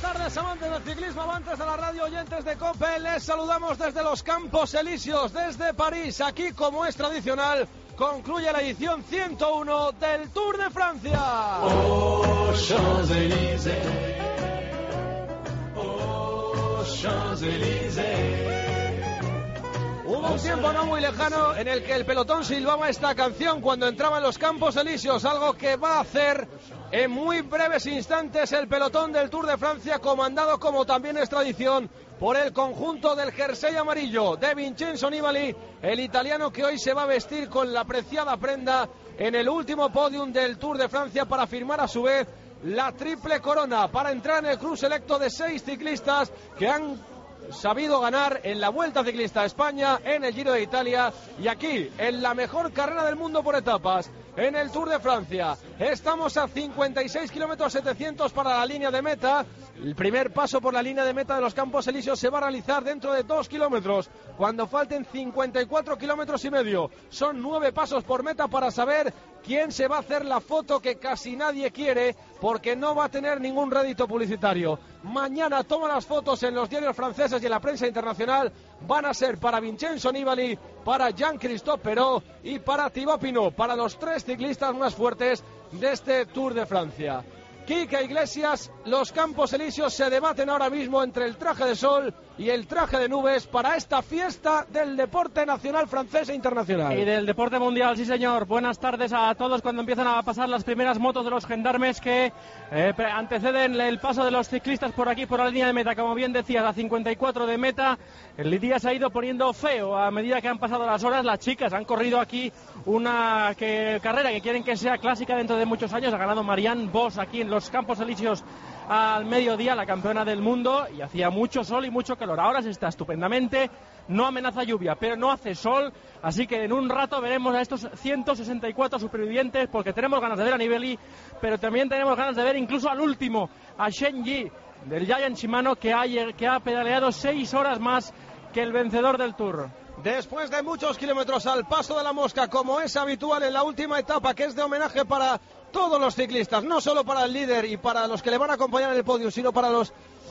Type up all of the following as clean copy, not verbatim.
tardes, amantes del ciclismo, amantes de la radio, oyentes de COPE. Les saludamos desde los Campos Elíseos, desde París. Aquí, como es tradicional, concluye la edición 101 del Tour de Francia. Oh, Champs-Élysées, oh, Champs-Élysées. Hubo un tiempo no muy lejano en el que el pelotón silbaba esta canción cuando entraba en los Campos Elíseos, algo que va a hacer en muy breves instantes el pelotón del Tour de Francia, comandado, como también es tradición, por el conjunto del jersey amarillo de Vincenzo Nibali, el italiano que hoy se va a vestir con la preciada prenda en el último podium del Tour de Francia para firmar a su vez la triple corona, para entrar en el club selecto de 6 ciclistas que han sabido ganar en la Vuelta Ciclista a España, en el Giro de Italia y aquí en la mejor carrera del mundo por etapas, en el Tour de Francia. Estamos a 56 kilómetros 700 para la línea de meta. El primer paso por la línea de meta de los Campos Elíseos se va a realizar dentro de 2 kilómetros, cuando falten 54 kilómetros y medio. Son 9 pasos por meta para saber quién se va a hacer la foto que casi nadie quiere, porque no va a tener ningún rédito publicitario. Mañana toman las fotos en los diarios franceses y en la prensa internacional. Van a ser para Vincenzo Nibali, para Jean-Christophe Perot y para Thibaut Pinot, para los 3 ciclistas más fuertes de este Tour de Francia. Quique Iglesias, los Campos Elíseos se debaten ahora mismo entre el traje de sol y el traje de nubes para esta fiesta del deporte nacional francés e internacional. Y del deporte mundial, sí señor. Buenas tardes a todos cuando empiezan a pasar las primeras motos de los gendarmes que anteceden el paso de los ciclistas por aquí, por la línea de meta. Como bien decías, a 54 de meta, el día se ha ido poniendo feo a medida que han pasado las horas. Las chicas han corrido aquí una carrera que quieren que sea clásica dentro de muchos años. Ha ganado Marianne Vos aquí en los Campos Elíseos al mediodía, la campeona del mundo, y hacía mucho sol y mucho calor. Ahora se está estupendamente, no amenaza lluvia, pero no hace sol, así que en un rato veremos a estos 164 supervivientes, porque tenemos ganas de ver a Nibali, pero también tenemos ganas de ver incluso al último, a Shen Yi, del Giant Shimano, que ha pedaleado 6 horas más que el vencedor del Tour. Después de muchos kilómetros al paso de la mosca, como es habitual en la última etapa, que es de homenaje para todos los ciclistas, no solo para el líder y para los que le van a acompañar en el podio, sino para los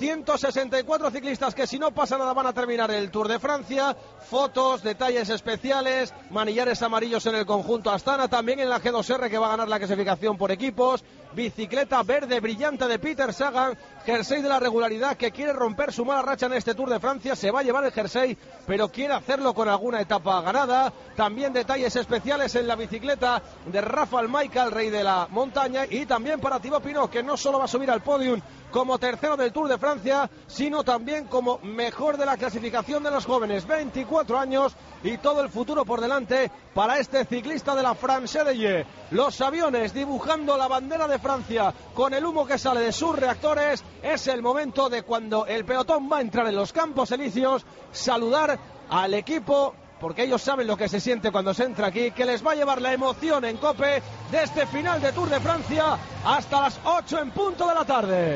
164 ciclistas que, si no pasa nada, van a terminar el Tour de Francia. Fotos, detalles especiales, manillares amarillos en el conjunto Astana, también en la G2R, que va a ganar la clasificación por equipos. Bicicleta verde brillante de Peter Sagan, jersey de la regularidad, que quiere romper su mala racha en este Tour de Francia. Se va a llevar el jersey, pero quiere hacerlo con alguna etapa ganada. También detalles especiales en la bicicleta de Rafael Maika, el rey de la montaña, y también para Thibaut Pinot, que no solo va a subir al podium como tercero del Tour de Francia, sino también como mejor de la clasificación de los jóvenes. 24 años y todo el futuro por delante para este ciclista de la France Deye. Los aviones dibujando la bandera de Francia con el humo que sale de sus reactores. Es el momento de, cuando el pelotón va a entrar en los Campos Elíseos, saludar al equipo, porque ellos saben lo que se siente cuando se entra aquí, que les va a llevar la emoción en COPE de este final de Tour de Francia hasta las 8 en punto de la tarde.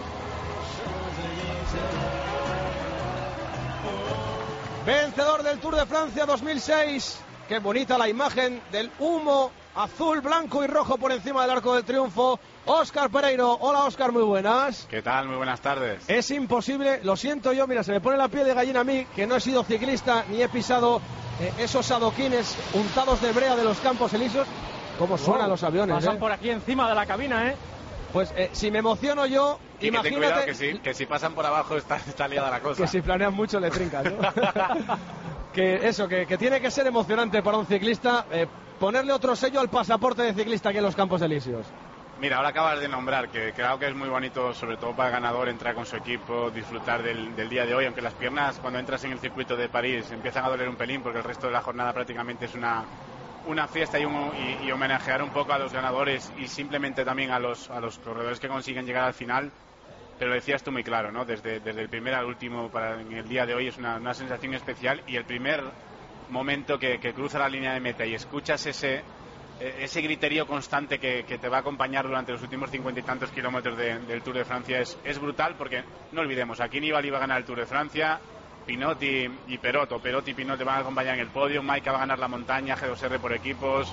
Vencedor del Tour de Francia 2006. Qué bonita la imagen del humo azul, blanco y rojo por encima del Arco del Triunfo. Óscar Pereiro. Hola, Óscar, muy buenas. ¿Qué tal? Muy buenas tardes. Es imposible, lo siento yo, mira, se me pone la piel de gallina a mí, que no he sido ciclista ni he pisado esos adoquines untados de brea de los Campos Elíseos. ¿Cómo suenan los aviones? Pasan por aquí encima de la cabina, Pues si me emociono yo, y imagínate... Que si pasan por abajo está liada la cosa. Que si planean mucho le trincas, ¿no? que tiene que ser emocionante para un ciclista ponerle otro sello al pasaporte de ciclista aquí en los Campos Elíseos. Mira, ahora acabas de nombrar que creo que es muy bonito, sobre todo para el ganador, entrar con su equipo, disfrutar del día de hoy, aunque las piernas cuando entras en el circuito de París empiezan a doler un pelín, porque el resto de la jornada prácticamente es una fiesta y homenajear un poco a los ganadores y simplemente también a los corredores que consiguen llegar al final. Pero lo decías tú muy claro, ¿no? Desde el primer al último en el día de hoy es una sensación especial, y el primer momento que cruza la línea de meta y escuchas ese griterío constante que te va a acompañar durante los últimos 50 y tantos kilómetros del Tour de Francia es brutal, porque no olvidemos, aquí Nibali va a ganar el Tour de Francia, Pinot y Perot, o Perot y Pinot te van a acompañar en el podio, Maika va a ganar la montaña, G2R por equipos,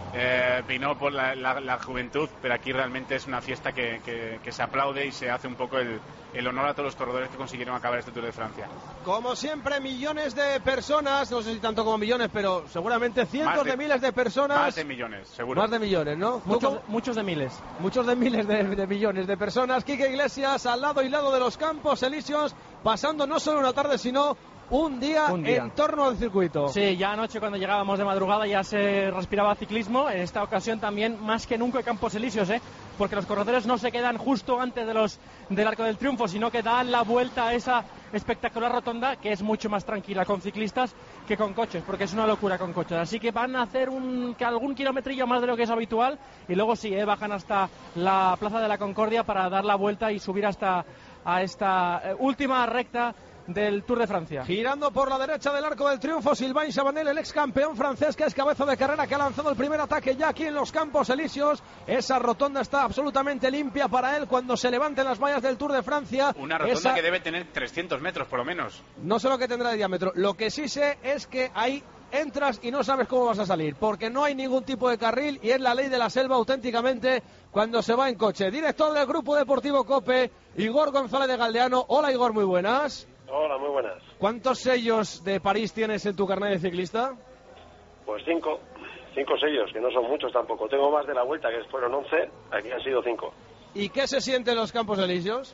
Vino por la juventud, pero aquí realmente es una fiesta que se aplaude y se hace un poco el honor a todos los corredores que consiguieron acabar este Tour de Francia. Como siempre, millones de personas, no sé si tanto como millones, pero seguramente cientos de miles de personas. Más de millones, seguro. Más de millones, ¿no? Muchos de miles. Muchos de miles de millones de personas. Quique Iglesias al lado y lado de los Campos Elíseos, pasando no solo una tarde, sino un día en torno al circuito. Sí, ya anoche cuando llegábamos de madrugada ya se respiraba ciclismo. En esta ocasión también más que nunca Campos Elíseos, porque los corredores no se quedan justo antes del Arco del Triunfo, sino que dan la vuelta a esa espectacular rotonda, que es mucho más tranquila con ciclistas que con coches, porque es una locura con coches. Así que van a hacer algún kilometrillo más de lo que es habitual, y luego sí, bajan hasta la Plaza de la Concordia para dar la vuelta y subir hasta a esta última recta del Tour de Francia. Girando por la derecha del Arco del Triunfo, Sylvain Chavanel, el ex campeón francés, que es cabeza de carrera, que ha lanzado el primer ataque ya aquí en los Campos Elíseos. Esa rotonda está absolutamente limpia para él cuando se levanten las vallas del Tour de Francia. Una rotonda que debe tener 300 metros por lo menos. No sé lo que tendrá de diámetro, lo que sí sé es que ahí entras y no sabes cómo vas a salir, porque no hay ningún tipo de carril y es la ley de la selva auténticamente cuando se va en coche. Director del Grupo Deportivo COPE, Igor González de Galdeano. Hola Igor, muy buenas. Hola, muy buenas. ¿Cuántos sellos de París tienes en tu carnet de ciclista? Pues 5 sellos, que no son muchos tampoco. Tengo más de la Vuelta, que fueron 11, aquí han sido 5. ¿Y qué se siente en los Campos Elíseos?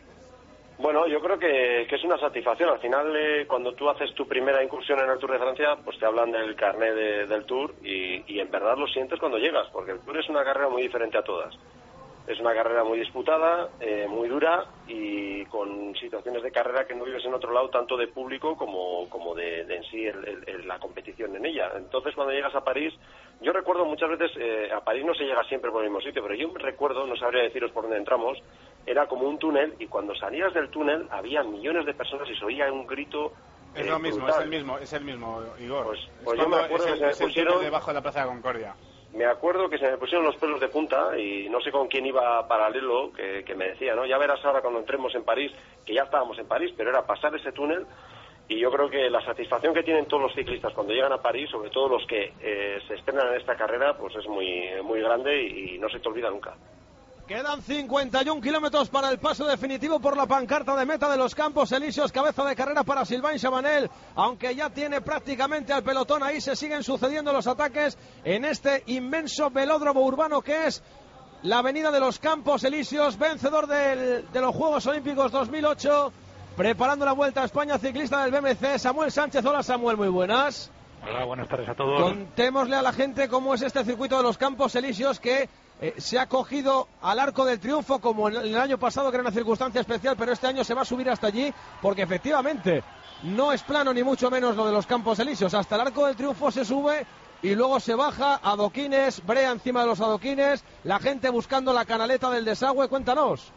Bueno, yo creo que es una satisfacción. Al final, cuando tú haces tu primera incursión en el Tour de Francia, pues te hablan del carnet del Tour y en verdad lo sientes cuando llegas, porque el Tour es una carrera muy diferente a todas. Es una carrera muy disputada, muy dura y con situaciones de carrera que no vives en otro lado, tanto de público como de en sí la competición en ella. Entonces, cuando llegas a París, yo recuerdo muchas veces, a París no se llega siempre por el mismo sitio, pero yo me recuerdo, no sabría deciros por dónde entramos, era como un túnel y cuando salías del túnel había millones de personas y se oía un grito. Es lo mismo, brutal. es el mismo, Igor. Pues yo me acuerdo que se me pusieron debajo de la Plaza de la Concordia. Me acuerdo que se me pusieron los pelos de punta y no sé con quién iba paralelo, que me decía, ¿no? Ya verás ahora cuando entremos en París, que ya estábamos en París, pero era pasar ese túnel. Y yo creo que la satisfacción que tienen todos los ciclistas cuando llegan a París, sobre todo los que se estrenan en esta carrera, pues es muy, muy grande y no se te olvida nunca. Quedan 51 kilómetros para el paso definitivo por la pancarta de meta de los Campos Elíseos. Cabeza de carrera para Sylvain Chavanel, aunque ya tiene prácticamente al pelotón. Ahí se siguen sucediendo los ataques en este inmenso velódromo urbano que es la avenida de los Campos Elíseos, vencedor de los Juegos Olímpicos 2008, preparando la Vuelta a España, ciclista del BMC, Samuel Sánchez. Hola Samuel, muy buenas. Hola, buenas tardes a todos. Contémosle a la gente cómo es este circuito de los Campos Elíseos que se ha cogido al Arco del Triunfo como en el año pasado, que era una circunstancia especial, pero este año se va a subir hasta allí porque efectivamente no es plano ni mucho menos lo de los Campos Elíseos. Hasta el Arco del Triunfo se sube y luego se baja, adoquines, brea encima de los adoquines, la gente buscando la canaleta del desagüe. Cuéntanos.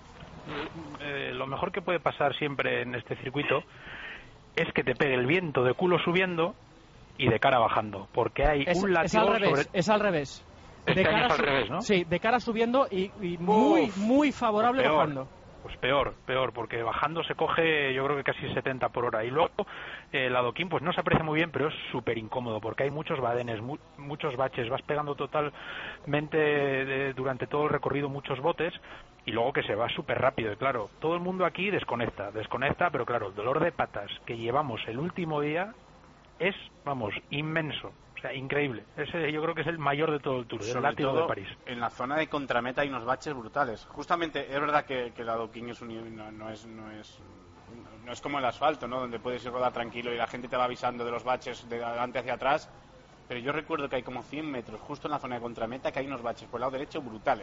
Lo mejor que puede pasar siempre en este circuito es que te pegue el viento de culo subiendo y de cara bajando, porque hay un látigo es al revés. Este año es al revés, ¿no? Sí, de cara subiendo y muy favorable peor, bajando. Pues peor, porque bajando se coge yo creo que casi 70 por hora. Y luego el adoquín pues no se aprecia muy bien, pero es súper incómodo porque hay muchos badenes, muchos baches, vas pegando totalmente durante todo el recorrido muchos botes y luego que se va súper rápido. Y claro, todo el mundo aquí desconecta, pero claro, el dolor de patas que llevamos el último día es, vamos, inmenso. O sea, increíble. Ese yo creo que es el mayor de todo el Tour, el látigo de París. En la zona de contrameta hay unos baches brutales. Justamente es verdad que el adoquín no es como el asfalto, ¿no? Donde puedes ir rodar tranquilo y la gente te va avisando de los baches de adelante hacia atrás. Pero yo recuerdo que hay como 100 metros justo en la zona de contrameta que hay unos baches por el lado derecho brutales.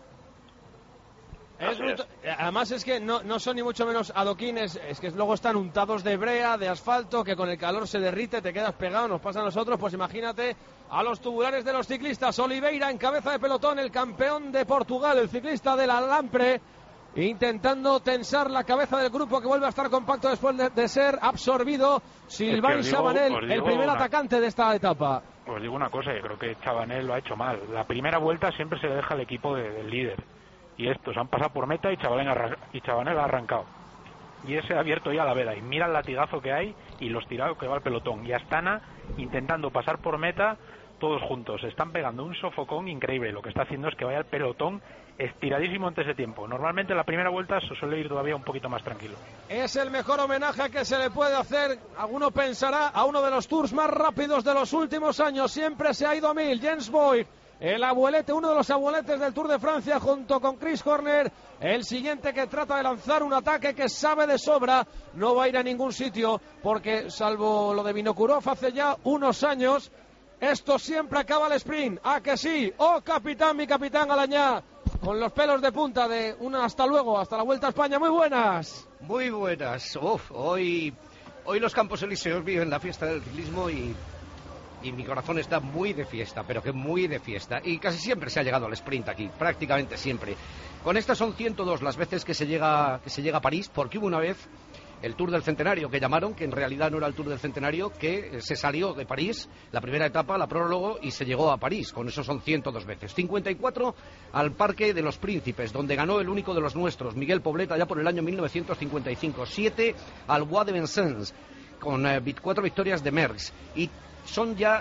Además es que no son ni mucho menos adoquines, es que luego están untados de brea, de asfalto, que con el calor se derrite, te quedas pegado, nos pasa a nosotros. Pues imagínate a los tubulares de los ciclistas. Oliveira en cabeza de pelotón, el campeón de Portugal, el ciclista de la Lampre, intentando tensar la cabeza del grupo que vuelve a estar compacto después de ser absorbido. Sylvain Chavanel, el primer atacante de esta etapa. Os digo una cosa, yo creo que Chavanel lo ha hecho mal. La primera vuelta siempre se le deja al equipo del líder. Y estos han pasado por meta y Chavanel ha arrancado. Y ese ha abierto ya la veda. Y mira el latigazo que hay y los tirados que va el pelotón. Y Astana intentando pasar por meta todos juntos. Están pegando un sofocón increíble. Lo que está haciendo es que vaya el pelotón estiradísimo antes de tiempo. Normalmente la primera vuelta se suele ir todavía un poquito más tranquilo. Es el mejor homenaje que se le puede hacer, alguno pensará, a uno de los tours más rápidos de los últimos años. Siempre se ha ido a mil. Jens Voigt, el abuelete, uno de los abueletes del Tour de Francia, junto con Chris Horner, el siguiente que trata de lanzar un ataque que sabe de sobra no va a ir a ningún sitio, porque salvo lo de Vinokurov hace ya unos años, esto siempre acaba el sprint. ¿A que sí? ¡Oh, capitán, mi capitán Alañá! Con los pelos de punta de una hasta luego, hasta la Vuelta a España. Muy buenas. Muy buenas. Hoy los Campos Elíseos viven la fiesta del ciclismo y mi corazón está muy de fiesta, pero que muy de fiesta. Y casi siempre se ha llegado al sprint aquí, prácticamente siempre. Con estas son 102 las veces que se llega a París, porque hubo una vez el Tour del Centenario que llamaron, que en realidad no era el Tour del Centenario, que se salió de París, la primera etapa, la prólogo, y se llegó a París. Con eso son 102 veces. 54 al Parque de los Príncipes, donde ganó el único de los nuestros, Miguel Pobleta, ya por el año 1955. 7 al Bois de Vincennes, con 4 victorias de Merckx. Y son ya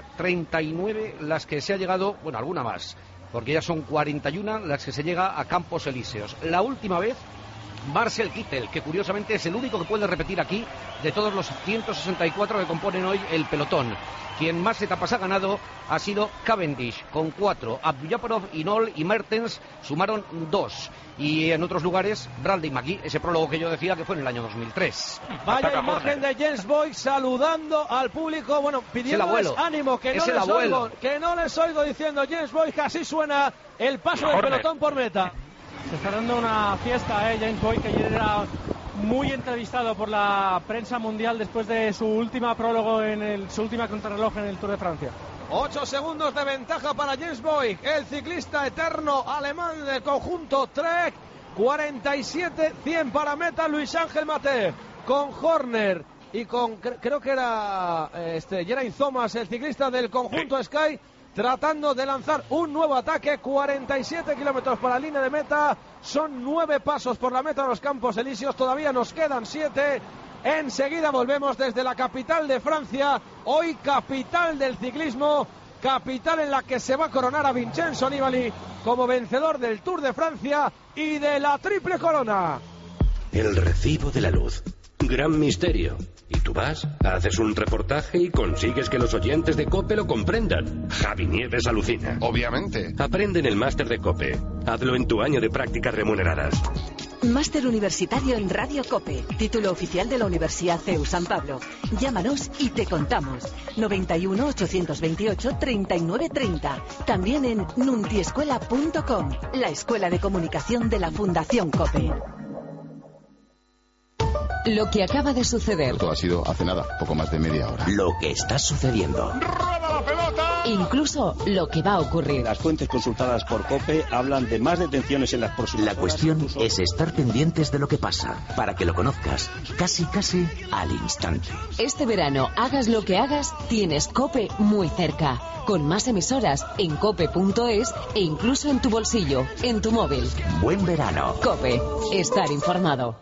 39 las que se ha llegado, bueno, alguna más, porque ya son 41 las que se llega a Campos Elíseos. La última vez, Marcel Kittel, que curiosamente es el único que puede repetir aquí de todos los 164 que componen hoy el pelotón. Quien más etapas ha ganado ha sido Cavendish, con 4. Abduljaparov, Hinault y Mertens sumaron 2. Y en otros lugares, Bradley McGee, ese prólogo que yo decía que fue en el año 2003. Vaya imagen de Jens Voigt saludando al público, bueno, pidiéndoles ánimo, que no les oigo diciendo Jens Voigt, que así suena el paso del pelotón por meta. Se está dando una fiesta, James Voigt, que ayer era muy entrevistado por la prensa mundial después de su última prólogo su última contrarreloj en el Tour de Francia. 8 segundos de ventaja para Jens Voigt, el ciclista eterno alemán del conjunto Trek. 47-100 para meta Luis Ángel Maté, con Horner y con, creo que era Geraint Thomas, el ciclista del conjunto Sky, tratando de lanzar un nuevo ataque. 47 kilómetros para la línea de meta, son 9 pasos por la meta de los Campos Elíseos, todavía nos quedan 7. Enseguida volvemos desde la capital de Francia, hoy capital del ciclismo, capital en la que se va a coronar a Vincenzo Nibali como vencedor del Tour de Francia y de la Triple Corona. El recibo de la luz, gran misterio. Y tú vas, haces un reportaje y consigues que los oyentes de COPE lo comprendan. Javi Nieves alucina. Obviamente. Aprende en el máster de COPE. Hazlo en tu año de prácticas remuneradas. Máster Universitario en Radio COPE. Título oficial de la Universidad CEU San Pablo. Llámanos y te contamos. 91 828 3930. También en nuntiescuela.com. La escuela de comunicación de la Fundación COPE. Lo que acaba de suceder. Todo ha sido hace nada, poco más de media hora. Lo que está sucediendo. ¡Rueda la pelota! Incluso lo que va a ocurrir. Las fuentes consultadas por COPE hablan de más detenciones en las próximas horas. La cuestión es estar pendientes de lo que pasa, para que lo conozcas casi al instante. Este verano, hagas lo que hagas, tienes COPE muy cerca. Con más emisoras en cope.es e incluso en tu bolsillo, en tu móvil. Buen verano. COPE. Estar informado.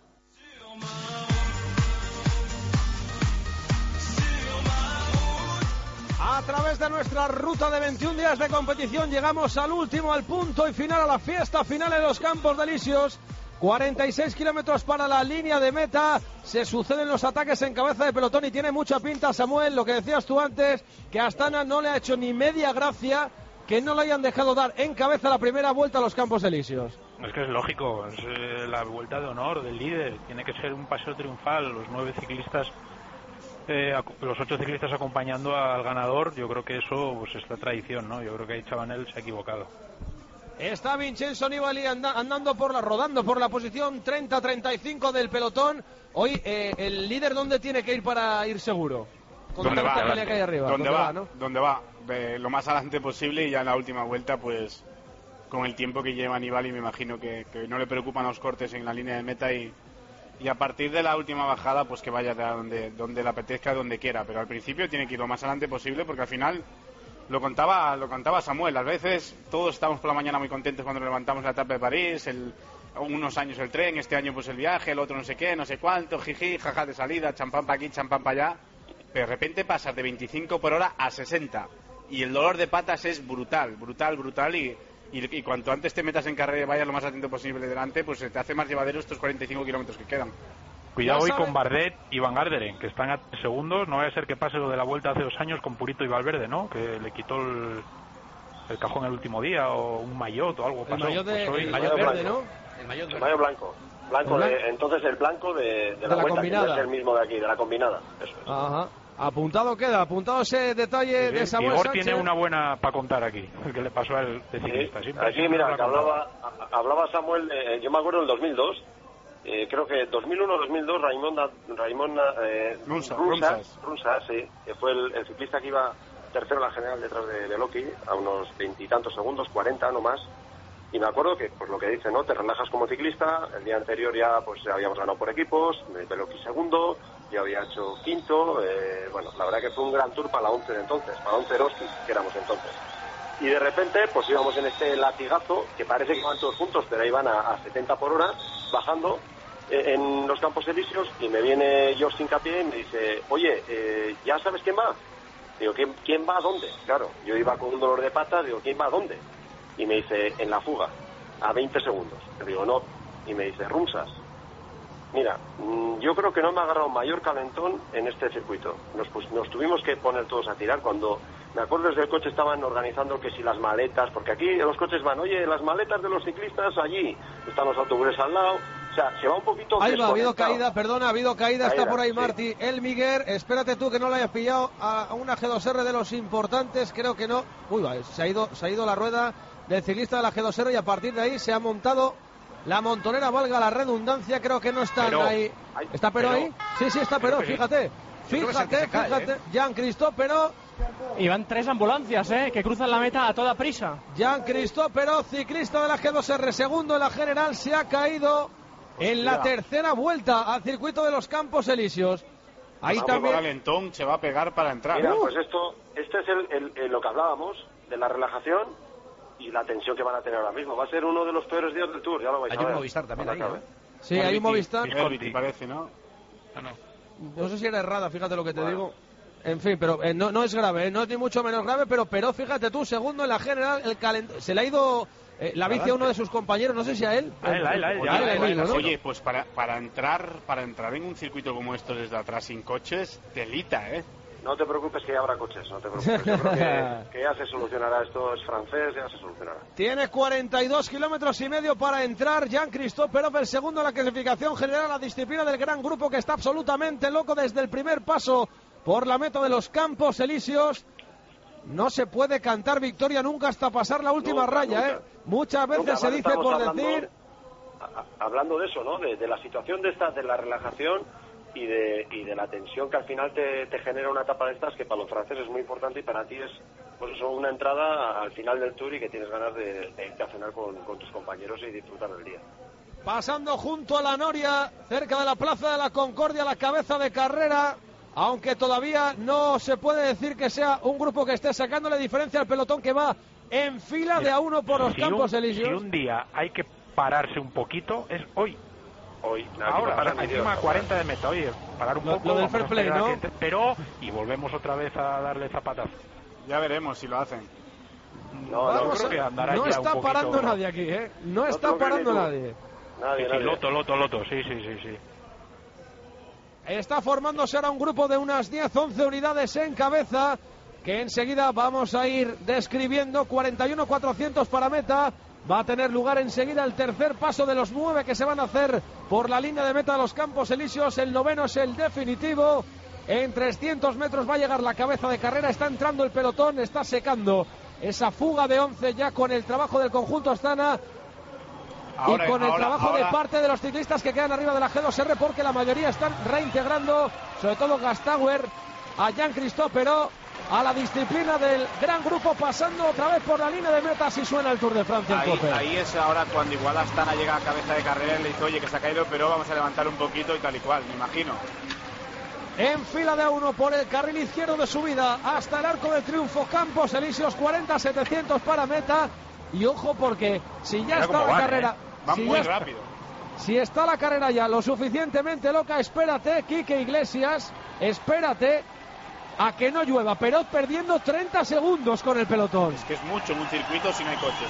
A través de nuestra ruta de 21 días de competición llegamos al último, al punto y final, a la fiesta final en los Campos Elíseos. 46 kilómetros para la línea de meta. Se suceden los ataques en cabeza de pelotón y tiene mucha pinta, Samuel, lo que decías tú antes, que a Astana no le ha hecho ni media gracia que no le hayan dejado dar en cabeza la primera vuelta a los Campos Elíseos. Es que es lógico, es la vuelta de honor del líder, tiene que ser un paseo triunfal, los 9 ciclistas, los 8 ciclistas acompañando al ganador. Yo creo que eso pues es la tradición, ¿no? Yo creo que ahí Chabanel se ha equivocado. Está Vincenzo Nibali rodando por la posición 30-35 del pelotón. Hoy el líder, ¿dónde tiene que ir para ir seguro? ¿Dónde va? Pelea que hay arriba. ¿Dónde va? ¿No? ¿Dónde va? Lo más adelante posible, y ya en la última vuelta, pues con el tiempo que lleva Nibali, me imagino que no le preocupan los cortes en la línea de meta, y a partir de la última bajada, pues que vaya donde le apetezca, donde quiera, pero al principio tiene que ir lo más adelante posible, porque al final lo contaba Samuel, a veces todos estamos por la mañana muy contentos cuando nos levantamos la etapa de París, unos años el tren, este año pues el viaje, el otro no sé qué, no sé cuánto, jiji, jaja de salida, champán para aquí, champán para allá, pero de repente pasas de 25 por hora a 60 y el dolor de patas es brutal y cuanto antes te metas en carrera y vayas lo más atento posible delante, pues se te hace más llevadero estos 45 kilómetros que quedan. Cuidado hoy con Bardet y Van Garderen, que están a 3 segundos. No vaya a ser que pase lo de la Vuelta hace 2 años con Purito y Valverde, ¿no? Que le quitó el cajón el último día, o un maillot o algo. El maillot verde, ¿no? El maillot blanco. Entonces el blanco de la Vuelta, combinada. Que es el mismo de aquí, de la combinada. Eso es. Ajá. Apuntado queda, apuntado ese detalle de Samuel Igor Sánchez. Tiene una buena para contar aquí, el que le pasó al de ciclista. Sí, aquí, mira, que hablaba Samuel, yo me acuerdo del 2002, creo que 2001-2002, Rumsas, sí, que fue el ciclista que iba tercero en la general detrás de Loki, a unos 20 y tantos segundos, 40 no más. Y me acuerdo que, pues lo que dice, ¿no? Te relajas como ciclista. El día anterior ya, pues habíamos ganado por equipos. Beloki segundo, yo había hecho quinto. Bueno, la verdad que fue un gran tour para la 11 de entonces, para la 11 Eroski, que éramos entonces. Y de repente, pues íbamos en este latigazo, que parece que iban todos juntos, pero ahí van a 70 por hora, bajando en los Campos Elíseos, y me viene George Hincapié y me dice, oye, ¿ya sabes quién va? Digo, ¿quién va a dónde? Claro, yo iba con un dolor de patas, digo, ¿quién va a dónde? Y me dice, en la fuga, a 20 segundos. Le digo, no. Y me dice, Rumsas. Mira, yo creo que no me ha agarrado mayor calentón en este circuito. Nos tuvimos que poner todos a tirar. Cuando me acuerdo, desde el coche estaban organizando que si las maletas, porque aquí los coches van, oye, las maletas de los ciclistas allí, están los autobuses al lado. O sea, se va un poquito. Ahí va, ha habido caída, está por ahí Martí. Sí. El Miguel, espérate tú que no le hayas pillado a una G2R de los importantes, creo que no. Uy, va, se ha ido la rueda del ciclista de la G2R y a partir de ahí se ha montado la montonera, valga la redundancia. Creo que no están ahí. ¿Está Pero ahí? Sí, está Pero, fíjate. Fíjate, Jean-Christophe Pero. Y van 3 ambulancias, que cruzan la meta a toda prisa. Jean-Christophe Pero, ciclista de la G2R, segundo en la general, se ha caído en la tercera vuelta al circuito de los Campos Elíseos. Ahí también. Calentón se va a pegar para entrar. Mira, pues este es lo que hablábamos de la relajación y la tensión que van a tener ahora mismo. Va a ser uno de los peores días del Tour, ya lo vais a ver. Hay un Movistar también ahí, ¿no? Sí, hay un Movistar. Parece, ¿no? No sé si era errada, fíjate lo que te digo. En fin, pero no es grave, no es ni mucho menos grave, pero fíjate tú, segundo en la general, se le ha ido la bici a uno de sus compañeros, no sé si a él. A él, ¿no? Oye, pues para entrar en un circuito como estos desde atrás sin coches, telita, No te preocupes que ya habrá coches, no te preocupes. Yo creo que ya se solucionará. Esto es francés, ya se solucionará. Tiene 42 kilómetros y medio para entrar Jean-Christophe Pero, el segundo en la clasificación general, la disciplina del gran grupo que está absolutamente loco desde el primer paso por la meta de los Campos Elíseos. No se puede cantar victoria nunca hasta pasar la última raya, Muchas veces se dice por decir. Hablando de eso, ¿no? De la situación de la relajación y de la tensión que al final te genera una etapa de estas, que para los franceses es muy importante y para ti es, pues eso, una entrada al final del Tour y que tienes ganas de irte a cenar con tus compañeros y disfrutar del día. Pasando junto a la Noria, cerca de la Plaza de la Concordia, la cabeza de carrera, aunque todavía no se puede decir que sea un grupo que esté sacándole diferencia al pelotón que va en fila de a uno por los Campos Elíseos. Si un día hay que pararse un poquito, es hoy. Ahora, encima a 40 de meta, oye, parar un poco. Lo del fair play, ¿no? Pero, y volvemos otra vez a darle zapataz. Ya veremos si lo hacen. No creo que andará no ya está un poquito... parando nadie aquí, No está parando nadie. Nadie. Loto, sí. Está formándose ahora un grupo de unas 10-11 unidades en cabeza, que enseguida vamos a ir describiendo. 41.400 para meta. Va a tener lugar enseguida el tercer paso de los 9 que se van a hacer por la línea de meta de los Campos Elíseos. El noveno es el definitivo. En 300 metros va a llegar la cabeza de carrera. Está entrando el pelotón, está secando esa fuga de 11 ya con el trabajo del conjunto Astana. Y con el trabajo de parte de los ciclistas que quedan arriba de la G2R, porque la mayoría están reintegrando, sobre todo Gastauer, a Jean-Christophe Pero, a la disciplina del gran grupo, pasando otra vez por la línea de meta. Si suena el Tour de Francia en Cope. Ahí es ahora cuando igual Astana llega a cabeza de carrera y le dice, oye, que se ha caído, pero vamos a levantar un poquito y tal y cual, me imagino. En fila de a uno por el carril izquierdo de subida hasta el Arco del Triunfo, Campos Elíseos, 40.700 para meta. Y ojo, porque si ya está la carrera... Van muy rápido. Si está la carrera ya lo suficientemente loca, espérate, Quique Iglesias, espérate, a que no llueva. Perot perdiendo 30 segundos con el pelotón. Es que es mucho en un circuito si no hay coches,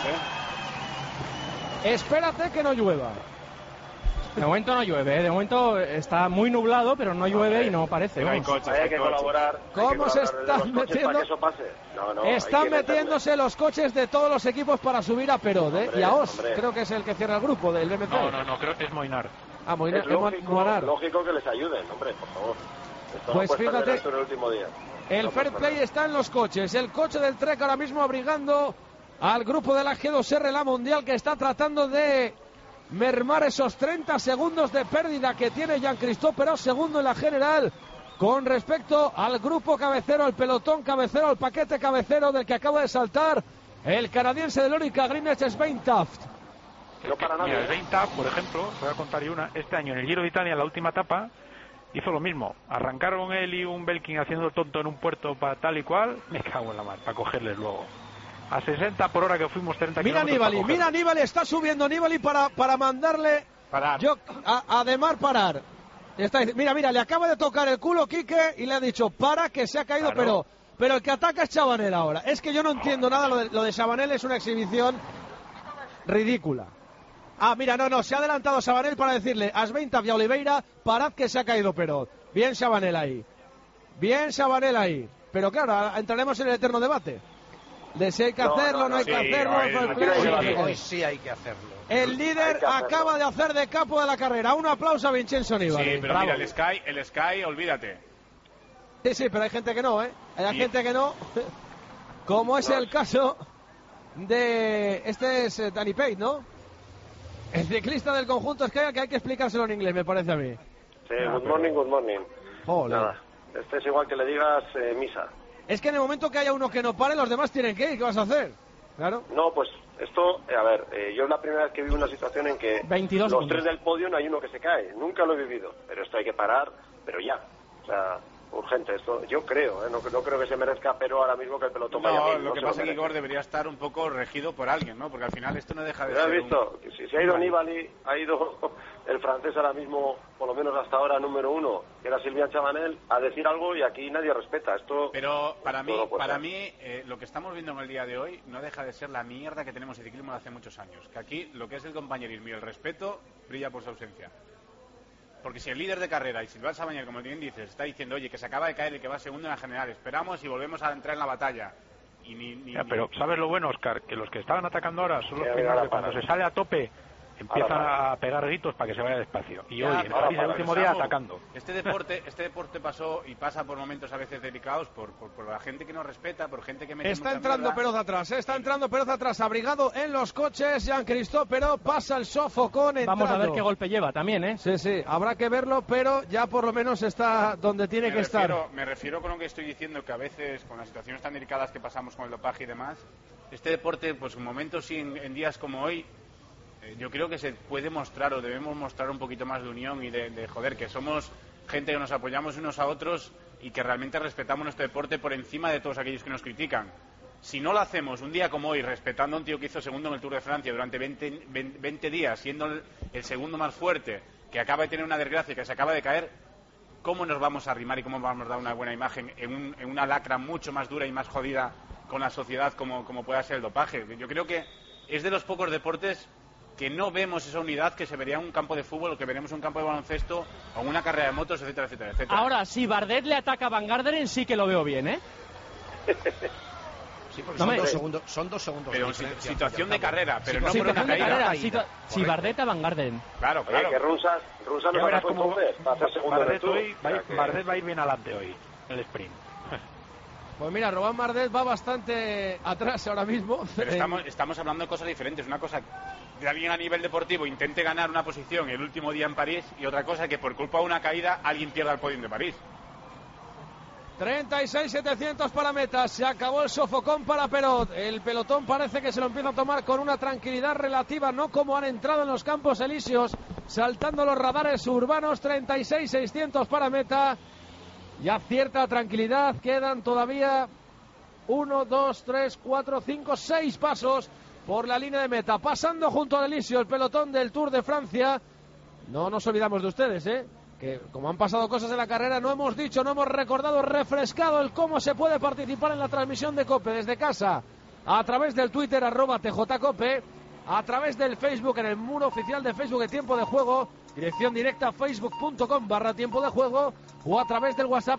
Espérate que no llueva. De momento no llueve, de momento está muy nublado, pero no llueve y no parece. No hay coches, hay que colaborar. ¿Cómo se están metiendo? Para que eso pase. Están metiéndose los coches de todos los equipos para subir a Perot, y a Os, creo que es el que cierra el grupo del BMC. No, creo que es Moinar. Moinar, es lógico que les ayuden, hombre, por favor. Esto pues no fíjate, en el último día. El fair play está en los coches. El coche del Trek ahora mismo abrigando al grupo de la G2R, la Mundial, que está tratando de mermar esos 30 segundos de pérdida que tiene Jean-Christophe Perot, segundo en la general, con respecto al grupo cabecero, al pelotón cabecero, al paquete cabecero del que acaba de saltar el canadiense de Lorica Greenwich, Svein Taft. No para nadie. Mira, Svein Taft, por ejemplo, te voy a contar una, este año en el Giro de Italia, en la última etapa, hizo lo mismo. Arrancaron él y un Belkin haciendo tonto en un puerto para tal y cual, me cago en la mar, para cogerles luego. A 60 por hora que fuimos 30 kilómetros. Mira Nibali, está subiendo Nibali para mandarle a Demar parar. Mira, le acaba de tocar el culo Quique y le ha dicho para, que se ha caído, claro. pero el que ataca es Chabanel ahora. Es que yo no entiendo nada, lo de Chabanel es una exhibición ridícula. Mira, se ha adelantado Chabanel para decirle a Svein Taft y a Oliveira, parad que se ha caído Perot. Bien Chabanel ahí. Pero claro, entraremos en el eterno debate. De si hay que hacerlo, no hay que hacerlo. Hoy sí hay que hacerlo. El líder acaba de hacer de capo de la carrera. Un aplauso a Vincenzo Nibali. Sí, pero mira, el Sky, olvídate. Sí, pero hay gente que no, Hay gente que no. Como es el caso de... Este es Danny Pate, ¿no? El ciclista del conjunto Sky, que hay que explicárselo en inglés, me parece a mí. Sí, good morning. Joder. Nada, este es igual que le digas misa. Es que en el momento que haya uno que no pare, los demás tienen que ir. ¿Qué vas a hacer? Claro. No, pues esto, yo es la primera vez que vivo una situación en que 22 los puntos. 3 del podio no hay uno que se cae. Nunca lo he vivido. Pero esto hay que parar, pero ya. O sea, urgente. Esto, yo creo, no creo que se merezca, pero ahora mismo que el pelotón vaya bien. Lo que pasa es que Igor debería estar un poco regido por alguien, ¿no? Porque al final esto no deja de ser. ¿Has visto? Si ha ido Nibali, ha ido el francés ahora mismo, por lo menos hasta ahora, número 1, que era Sylvain Chabanel, a decir algo y aquí nadie respeta. Esto. Pero para mí, lo que estamos viendo en el día de hoy no deja de ser la mierda que tenemos en ciclismo de hace muchos años. Que aquí lo que es el compañerismo y el respeto brilla por su ausencia. Porque si el líder de carrera y Sylvain Chabanel, como bien dices, está diciendo, oye, que se acaba de caer y que va segundo en la general, esperamos y volvemos a entrar en la batalla. Pero ¿sabes lo bueno, Oscar? Que los que estaban atacando ahora son los primeros que cuando se sale a tope empiezan a pegar gritos para que se vaya despacio. Y hoy, en París, el último día, atacando. Este deporte pasó y pasa por momentos a veces delicados por la gente que no respeta, por gente que mete Está entrando Perot atrás, abrigado en los coches. Jean-Christophe Perot pasa el sofocón entrando. Vamos a ver qué golpe lleva también, Sí, habrá que verlo, pero ya por lo menos está donde tiene que estar. Me refiero con lo que estoy diciendo, que a veces, con las situaciones tan delicadas que pasamos con el dopaje y demás, este deporte, pues en momentos y en días como hoy, yo creo que se puede mostrar o debemos mostrar un poquito más de unión y de joder, que somos gente que nos apoyamos unos a otros y que realmente respetamos nuestro deporte por encima de todos aquellos que nos critican. Si no lo hacemos un día como hoy, respetando a un tío que hizo segundo en el Tour de Francia durante 20 días, siendo el segundo más fuerte, que acaba de tener una desgracia y que se acaba de caer, ¿cómo nos vamos a arrimar y cómo vamos a dar una buena imagen en una lacra mucho más dura y más jodida con la sociedad como pueda ser el dopaje? Yo creo que es de los pocos deportes que no vemos esa unidad que se vería en un campo de fútbol o que veremos en un campo de baloncesto o en una carrera de motos, etcétera, etcétera, etcétera. Ahora, si Bardet le ataca a Van Garderen, sí que lo veo bien, Sí, porque son dos segundos. Pero situación de carrera, pero no por una caída. Si Bardet a Van Garderen. Claro. Que Rusas no verás cómo para hacer segundo en el Tour. Bardet va a ir bien adelante hoy, en el sprint. Pues mira, Robán Bardet va bastante atrás ahora mismo. Pero estamos hablando de cosas diferentes. Una cosa que alguien a nivel deportivo intente ganar una posición el último día en París y otra cosa que por culpa de una caída alguien pierda el podio de París. 36.700 para meta. Se acabó el sofocón para Perot. El pelotón parece que se lo empieza a tomar con una tranquilidad relativa, no como han entrado en los Campos Elíseos, saltando los radares urbanos. 36.600 para meta. Ya cierta tranquilidad. Quedan todavía 1, 2, 3, 4, 5, 6 pasos por la línea de meta. Pasando junto al Elíseo el pelotón del Tour de Francia. No nos olvidamos de ustedes, que que como han pasado cosas en la carrera, no hemos dicho, no hemos recordado, refrescado el cómo se puede participar en la transmisión de COPE desde casa, a través del Twitter @TJCope, a través del Facebook, en el muro oficial de Facebook de Tiempo de Juego, dirección directa facebook.com/Tiempo de Juego, o a través del WhatsApp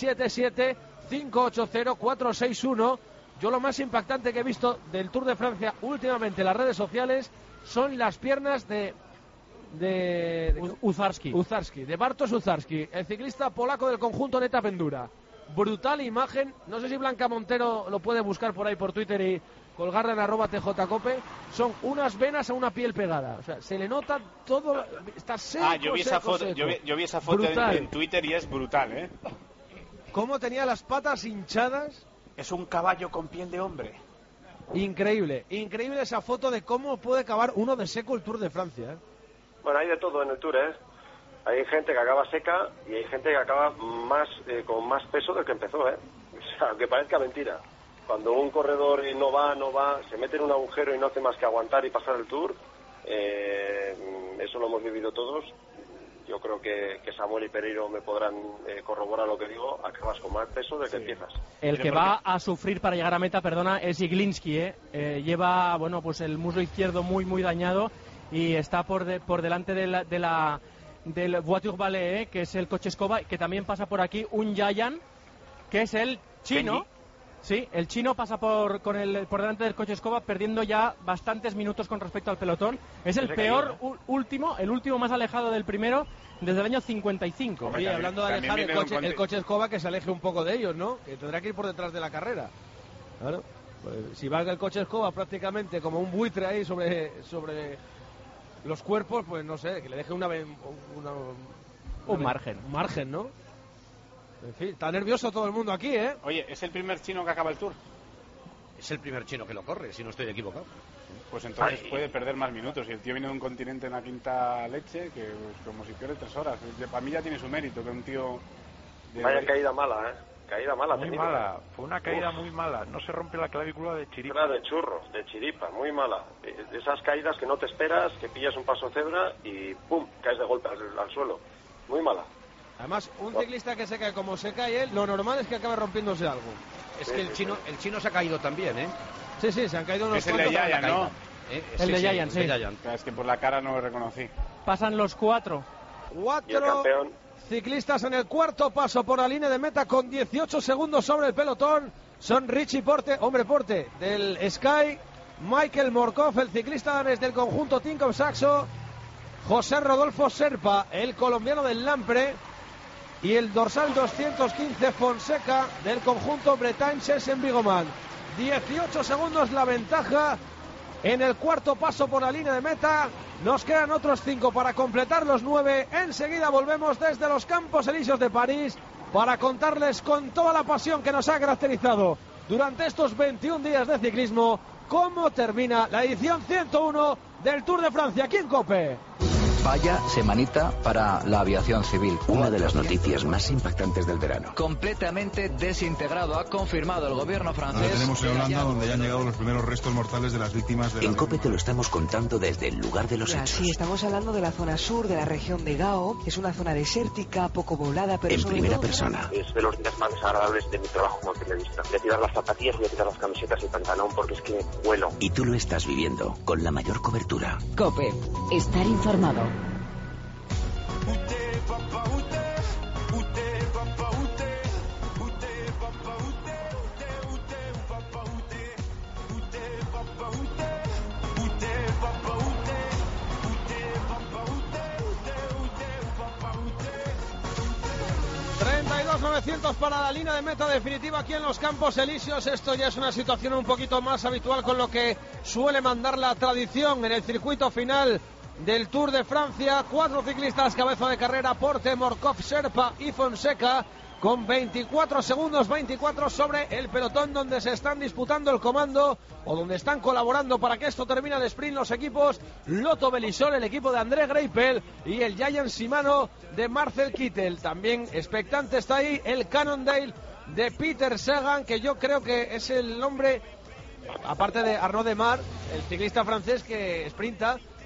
677-580-461. Yo lo más impactante que he visto del Tour de Francia últimamente en las redes sociales son las piernas de Uzarski, de Bartosz Uzarski, el ciclista polaco del conjunto Neta Pendura. Brutal imagen, no sé si Blanca Montero lo puede buscar por ahí por Twitter y colgarla en @TJCope. Son unas venas a una piel pegada, o sea, se le nota todo, está seco. Yo vi esa foto, yo vi esa foto en Twitter y es brutal, ¿eh? Cómo tenía las patas hinchadas. Es un caballo con piel de hombre. Increíble esa foto de cómo puede acabar uno de seco el Tour de Francia, ¿eh? Bueno, hay de todo en el Tour, ¿eh? Hay gente que acaba seca y hay gente que acaba más con más peso del que empezó, ¿eh? O sea, aunque parezca mentira. Cuando un corredor no va, se mete en un agujero y no hace más que aguantar y pasar el Tour, eso lo hemos vivido todos. Yo creo que Samuel y Pereiro me podrán corroborar lo que digo. Acabas con más peso del que empiezas. El que va a sufrir para llegar a meta, es Iglinski, lleva, pues el muslo izquierdo muy dañado y está por delante del Voiture Ballet, que es el coche escoba, que también pasa por aquí un Yayan, que es el chino. Benji. Sí, el chino pasa por delante del coche escoba, perdiendo ya bastantes minutos con respecto al pelotón. Es el peor último, el último más alejado del primero desde el año 55. Oye, hablando de alejar el coche escoba, que se aleje un poco de ellos, ¿no? Que tendrá que ir por detrás de la carrera. Claro, pues, si va el coche escoba prácticamente como un buitre ahí sobre los cuerpos, pues no sé, que le deje un margen. Un margen, ¿no? En fin, está nervioso todo el mundo aquí, ¿eh? Oye, ¿es el primer chino que acaba el Tour? Es el primer chino que lo corre, si no estoy equivocado. Pues entonces puede perder más minutos. Y el tío viene de un continente en la quinta leche, que pues, como si pierde 3 horas. Para mí ya tiene su mérito, que un tío... Vaya caída mala, ¿eh? Caída mala. Muy mala, fue una caída muy mala. No se rompe la clavícula de chiripa. Era de churro, de chiripa, muy mala. De esas caídas que no te esperas, que pillas un paso cebra y ¡pum! Caes de golpe al suelo. Muy mala. Además, un ciclista que se cae como se cae él, lo normal es que acabe rompiéndose algo. Es que el chino se ha caído también, ¿eh? Sí, se han caído unos cuantos. Es el de Yayan, ¿no? El de Yayan, sí. Es que por la cara no lo reconocí. Pasan los 4. 4 ciclistas en el cuarto paso por la línea de meta con 18 segundos sobre el pelotón. Son Richie Porte, del Sky, Michael Morkov, el ciclista danés del conjunto Tinkoff Saxo, José Rodolfo Serpa, el colombiano del Lampre, y el dorsal 215 Fonseca del conjunto Bretagne Chessen-Vigoman. 18 segundos la ventaja en el cuarto paso por la línea de meta. Nos quedan otros 5 para completar los 9. Enseguida volvemos desde los Campos Elíseos de París para contarles con toda la pasión que nos ha caracterizado durante estos 21 días de ciclismo cómo termina la edición 101 del Tour de Francia aquí en COPE. Vaya semanita para la aviación civil. Una de las noticias más impactantes del verano. Completamente desintegrado, ha confirmado el gobierno francés. Ahora tenemos en Holanda, donde ya han llegado los primeros restos mortales de las víctimas de la... En COPE te lo estamos contando desde el lugar de los hechos. Sí, estamos hablando de la zona sur de la región de Gao. Es una zona desértica, poco poblada, pero en primera persona. Es de los días más desagradables de mi trabajo como periodista. Voy a tirar las zapatillas, voy a tirar las camisetas y pantalón porque es que vuelo. Y tú lo estás viviendo con la mayor cobertura. COPE. Estar informado. $32.900 para la línea de meta definitiva aquí en los Campos Elíseos. Esto ya es una situación un poquito más habitual con lo que suele mandar la tradición en el circuito final del Tour de Francia. 4 ciclistas cabeza de carrera: Porte, Morkov, Serpa y Fonseca, con 24 segundos, 24 sobre el pelotón, donde se están disputando el comando o donde están colaborando para que esto termine el sprint los equipos Lotto Belisol, el equipo de André Greipel, y el Giant Shimano de Marcel Kittel. También expectante está ahí el Cannondale de Peter Sagan, que yo creo que es el hombre, aparte de Arnaud Démare, el ciclista francés que sprinta,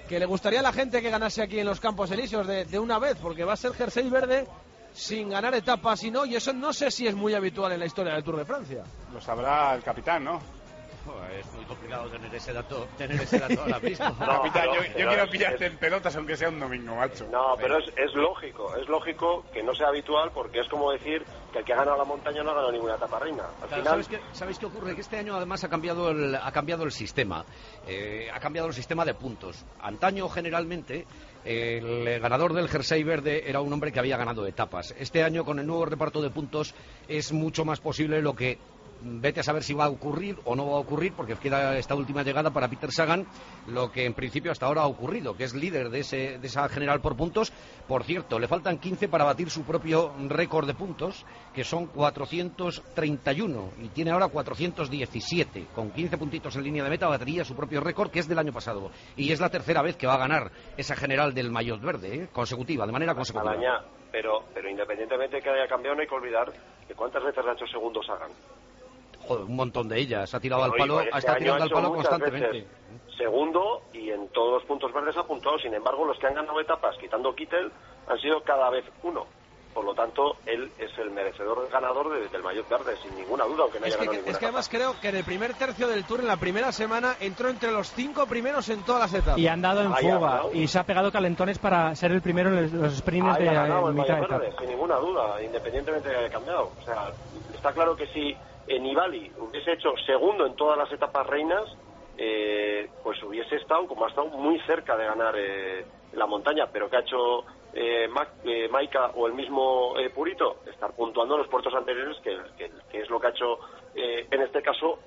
que le gustaría a la gente que ganase aquí en los Campos Elíseos de una vez, porque va a ser jersey verde sin ganar etapas y eso no sé si es muy habitual en la historia del Tour de Francia. Lo sabrá el capitán, ¿no? Es muy complicado tener ese dato ahora mismo. No, capitán, yo quiero pillarte en pelotas aunque sea un domingo, macho. No, pero es lógico que no sea habitual, porque es como decir que el que ha ganado la montaña no ha ganado ninguna etapa reina. Al final... ¿Sabéis qué ocurre? Que este año además ha cambiado el sistema. Ha cambiado el sistema de puntos. Antaño, generalmente, el ganador del jersey verde era un hombre que había ganado etapas. Este año, con el nuevo reparto de puntos, es mucho más posible lo que... Vete a saber si va a ocurrir o no va a ocurrir, porque queda esta última llegada para Peter Sagan, lo que en principio hasta ahora ha ocurrido, que es líder de esa general por puntos. Por cierto, le faltan 15 para batir su propio récord de puntos, que son 431, y tiene ahora 417. Con 15 puntitos en línea de meta batería su propio récord, que es del año pasado. Y es la tercera vez que va a ganar esa general del maillot verde, consecutiva, de manera consecutiva. Alaña, pero independientemente de que haya cambiado, no hay que olvidar que cuántas veces le ha hecho segundo Sagan. Joder, un montón de ellas. Ha tirado al palo, está tirando al palo constantemente. Segundo, y en todos los puntos verdes ha puntuado. Sin embargo, los que han ganado etapas, quitando Kittel, han sido cada vez uno. Por lo tanto, él es el merecedor ganador del maillot verde, sin ninguna duda, aunque no haya ganado ninguna etapa. Además creo que en el primer tercio del Tour, en la primera semana, entró entre los 5 primeros en todas las etapas. Y ha andado en fuga, y se ha pegado calentones para ser el primero en los sprints de mitad de etapa. Sin ninguna duda, independientemente de que haya cambiado. O sea, está claro que si Nibali hubiese hecho segundo en todas las etapas reinas, pues hubiese estado, como ha estado, muy cerca de ganar la montaña, pero que ha hecho Maika o el mismo Purito, estar puntuando en los puertos anteriores, que es lo que ha hecho en este caso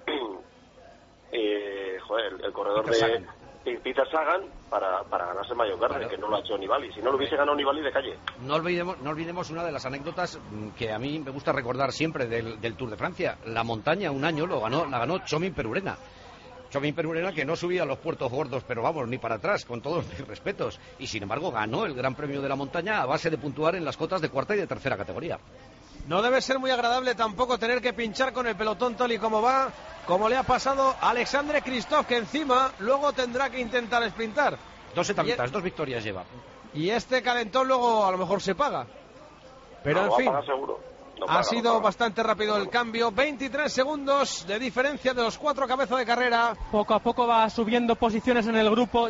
el corredor de Peter Sagan para ganarse el maillot verde, que no lo ha hecho Nibali. Si no lo hubiese ganado Nibali, de calle. No olvidemos una de las anécdotas que a mí me gusta recordar siempre del Tour de Francia. La montaña un año la ganó Txomin Perurena. Txomin Perurena, que no subía a los puertos gordos, pero vamos, ni para atrás, con todos mis respetos. Y sin embargo ganó el Gran Premio de la Montaña a base de puntuar en las cotas de cuarta y de tercera categoría. No debe ser muy agradable tampoco tener que pinchar con el pelotón tal y como va, como le ha pasado a Alexandre Kristoff, que encima luego tendrá que intentar sprintar. 2 etapitas, 2 victorias lleva. Y este calentón luego a lo mejor se paga. Pero no, en fin, seguro. Ha sido bastante rápido el cambio. 23 segundos de diferencia de los 4 cabezas de carrera. Poco a poco va subiendo posiciones en el grupo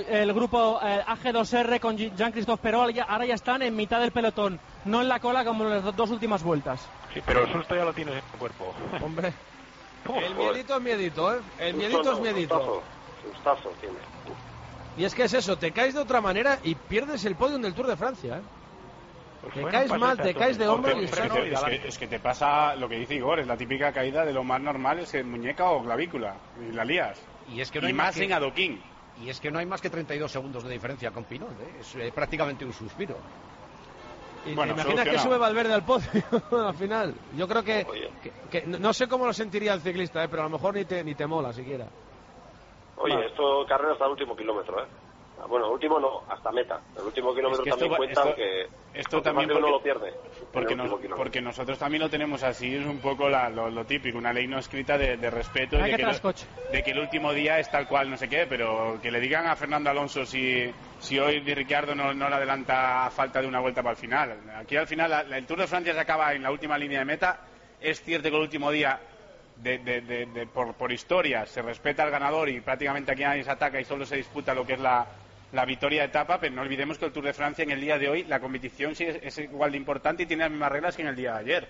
AG2R con Jean-Christophe Perol. Ahora ya están en mitad del pelotón, no en la cola como en las 2 últimas vueltas. Sí, pero el susto ya lo tienes en tu cuerpo. Hombre, el miedito es miedito, ¿eh? El miedito es miedito. Sustazo tiene. Y es que es eso, te caes de otra manera y pierdes el podium del Tour de Francia, ¿eh? Pues te caes mal, te caes de hombro y es que te pasa lo que dice Igor, es la típica caída de lo más normal, es en muñeca o clavícula, y la lías. Y es que no hay más en adoquín. Y es que no hay más que 32 segundos de diferencia con Pinot, ¿eh? Es prácticamente un suspiro. Y bueno, ¿te imaginas que sube Valverde al podio al final? Yo creo que no sé cómo lo sentiría el ciclista, pero a lo mejor ni te mola siquiera. Oye, esto carrera hasta el último kilómetro, ¿eh? Bueno, el último no, hasta meta. El último kilómetro también cuenta, que esto también uno lo pierde. Porque nosotros también lo tenemos así, es un poco lo típico, una ley no escrita de respeto, de que el último día es tal cual, no sé qué, pero que le digan a Fernando Alonso si hoy Di Ricciardo no le adelanta a falta de una vuelta para el final. Aquí al final el Tour de Francia se acaba en la última línea de meta. Es cierto que el último día por historia se respeta al ganador y prácticamente aquí nadie se ataca y solo se disputa lo que es la victoria de etapa, pero no olvidemos que el Tour de Francia en el día de hoy, la competición sí es igual de importante y tiene las mismas reglas que en el día de ayer.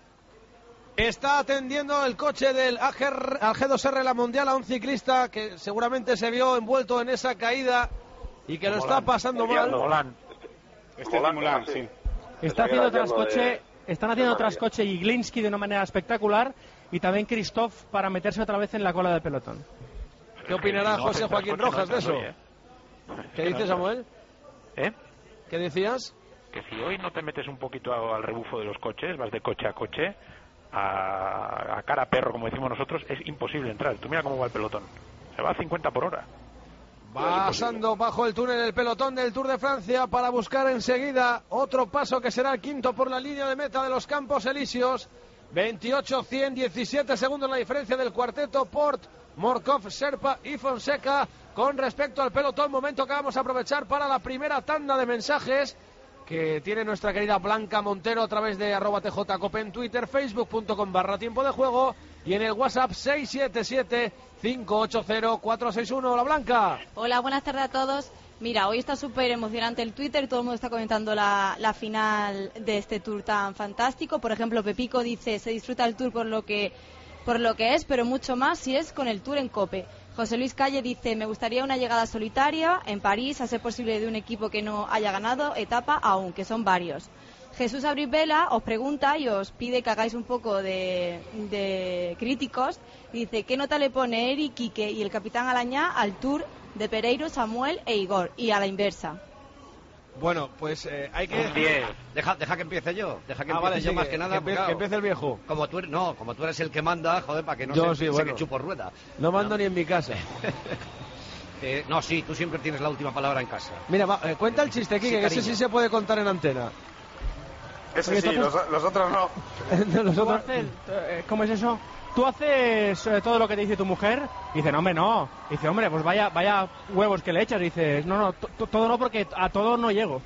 Está atendiendo el coche del AG2R la Mundial a un ciclista que seguramente se vio envuelto en esa caída y que lo está pasando mal. Este es Molan, sí. Están haciendo trascoche y Glinsky de una manera espectacular y también Kristoff para meterse otra vez en la cola del pelotón. ¿Qué opinará José Joaquín Rojas de eso? ¿Qué dices, Samuel? ¿Qué decías? Que si hoy no te metes un poquito al rebufo de los coches, vas de coche a coche, a cara a perro, como decimos nosotros, es imposible entrar. Tú mira cómo va el pelotón. Se va a 50 por hora. Pasando bajo el túnel el pelotón del Tour de Francia para buscar enseguida otro paso que será el quinto por la línea de meta de los Campos Elíseos. 28-100, 17 segundos la diferencia del cuarteto Port, Morkov, Sherpa y Fonseca con respecto al pelotón. Momento que vamos a aprovechar para la primera tanda de mensajes que tiene nuestra querida Blanca Montero a través de @tjcope en Twitter, facebook.com/tiempo de juego y en el WhatsApp 677-580-461. Hola, Blanca. Hola, buenas tardes a todos. Mira, hoy está súper emocionante el Twitter, todo el mundo está comentando la final de este Tour tan fantástico. Por ejemplo, Pepico dice, se disfruta el Tour por lo que es, pero mucho más si es con el Tour en COPE. José Luis Calle dice, me gustaría una llegada solitaria en París, a ser posible de un equipo que no haya ganado etapa aún, que son varios. Jesús Abrivela os pregunta y os pide que hagáis un poco de críticos. Dice, ¿qué nota le pone Eric, Quique y el capitán Alañá al Tour de Pereiro, Samuel e Igor? Y a la inversa. Bueno, pues hay que... Deja que empiece yo. Deja que empiece yo más que nada. Que empiece el viejo. Como tú eres el que manda, joder, para que no yo se que chupo rueda. No mando ni en mi casa. No, sí, tú siempre tienes la última palabra en casa. Mira, cuenta el chiste, Quique, que ese sí se puede contar en antena. Ese sí, los otros no. Los otros... ¿Cómo es eso? ¿Tú haces todo lo que te dice tu mujer? Y dice, no, hombre, no. Y dice, hombre, pues vaya huevos que le echas. Y dice, no, todo no, porque a todo no llego.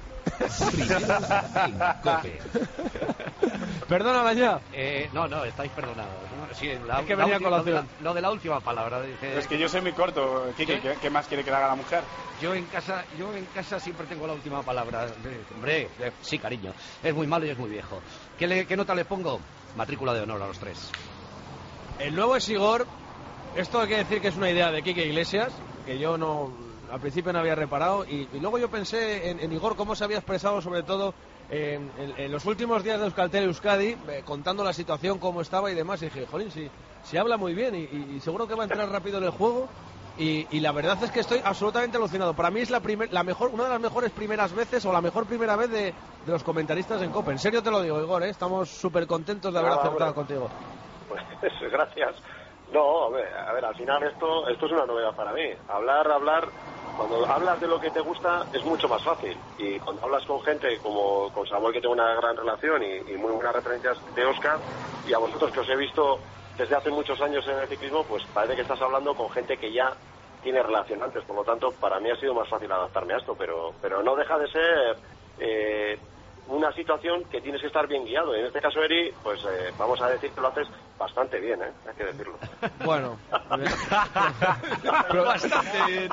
Perdónala ya. No, estáis perdonados. Sí, es que venía a colación. Lo de la última palabra. Dice, es que yo soy muy corto, Quique. ¿Sí? ¿Qué más quiere que le haga la mujer? Yo en casa siempre tengo la última palabra. Hombre, sí, cariño. Es muy malo y es muy viejo. ¿Qué nota le pongo? Matrícula de honor a los tres. El nuevo es Igor. Esto hay que decir que es una idea de Quique Iglesias, que yo al principio no había reparado, y luego yo pensé en Igor, cómo se había expresado sobre todo en los últimos días de Euskaltel Euskadi, contando la situación, cómo estaba y demás, y dije, jolín, sí habla muy bien y seguro que va a entrar rápido en el juego, y la verdad es que estoy absolutamente alucinado. Para mí es una de las mejores primeras veces, o la mejor primera vez de los comentaristas en COPE. En serio te lo digo, Igor, estamos súper contentos de haber acertado contigo. Pues gracias. No, a ver, al final esto es una novedad para mí. Hablar, cuando hablas de lo que te gusta es mucho más fácil. Y cuando hablas con gente como con Samuel, que tengo una gran relación y muy buenas referencias de Óscar, y a vosotros que os he visto desde hace muchos años en el ciclismo, pues parece que estás hablando con gente que ya tiene relación antes. Por lo tanto, para mí ha sido más fácil adaptarme a esto, pero no deja de ser una situación que tienes que estar bien guiado. Y en este caso, Eri, pues vamos a decir que lo haces bastante bien, hay que decirlo. Bueno. Bastante bien.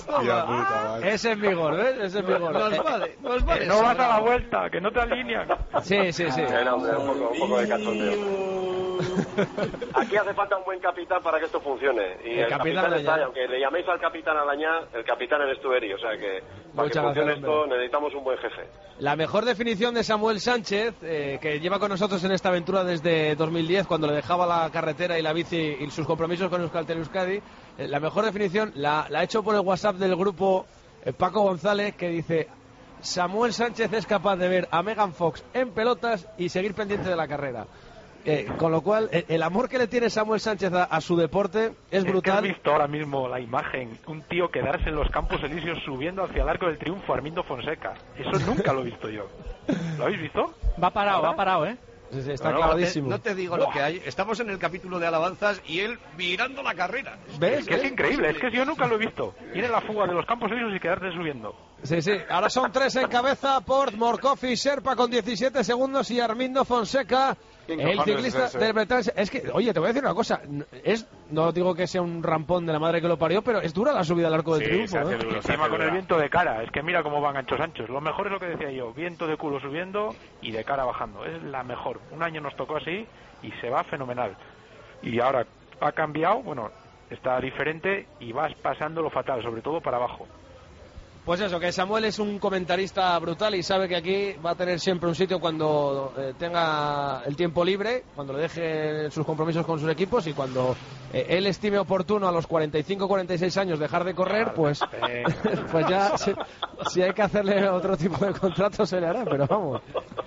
Ese es Vigor, ¿ves? Ese es Vigor. Nos vale. No vas a la vuelta, que no te alinean. Sí. Hombre, un poco de cachondeo. Aquí hace falta un buen capitán para que esto funcione. Y el capitán está, aunque le llaméis al capitán Alañá, el capitán eres tú, Eri. O sea que para que funcione esto necesitamos un buen jefe. La mejor definición de Samuel Sánchez, que lleva con nosotros en esta aventura desde 2010, cuando le dejaba la carretera y la bici y sus compromisos con Euskaltel Euskadi, la mejor definición la ha hecho por el WhatsApp del grupo Paco González, que dice: Samuel Sánchez es capaz de ver a Megan Fox en pelotas y seguir pendiente de la carrera. Con lo cual, el amor que le tiene Samuel Sánchez a su deporte es brutal. ¿Has visto ahora mismo la imagen? Un tío quedarse en los Campos Elíseos subiendo hacia el Arco del Triunfo, Armindo Fonseca. Eso nunca lo he visto yo. ¿Lo habéis visto? Va parado, ¿eh? Sí, está clarísimo. No te digo lo que hay. Estamos en el capítulo de alabanzas y él mirando la carrera. ¿Ves? Es que es increíble, es que yo nunca lo he visto. Ir en la fuga de los Campos Elíseos y quedarte subiendo. Sí. Ahora son 3 en cabeza: Port, Morkov y Sherpa con 17 segundos y Armindo Fonseca, el ciclista del Bretagne. Es que, oye, te voy a decir una cosa. No digo que sea un rampón de la madre que lo parió, pero es dura la subida al Arco del Triunfo. Encima con el viento de cara. Es que mira cómo van anchos. Lo mejor es lo que decía yo: viento de culo subiendo y de cara bajando. Es la mejor. Un año nos tocó así y se va fenomenal. Y ahora ha cambiado, está diferente y vas pasando lo fatal, sobre todo para abajo. Pues eso, que Samuel es un comentarista brutal y sabe que aquí va a tener siempre un sitio cuando tenga el tiempo libre, cuando le deje sus compromisos con sus equipos, y cuando él estime oportuno a los 45-46 años dejar de correr, pues ya si hay que hacerle otro tipo de contrato se le hará, pero vamos.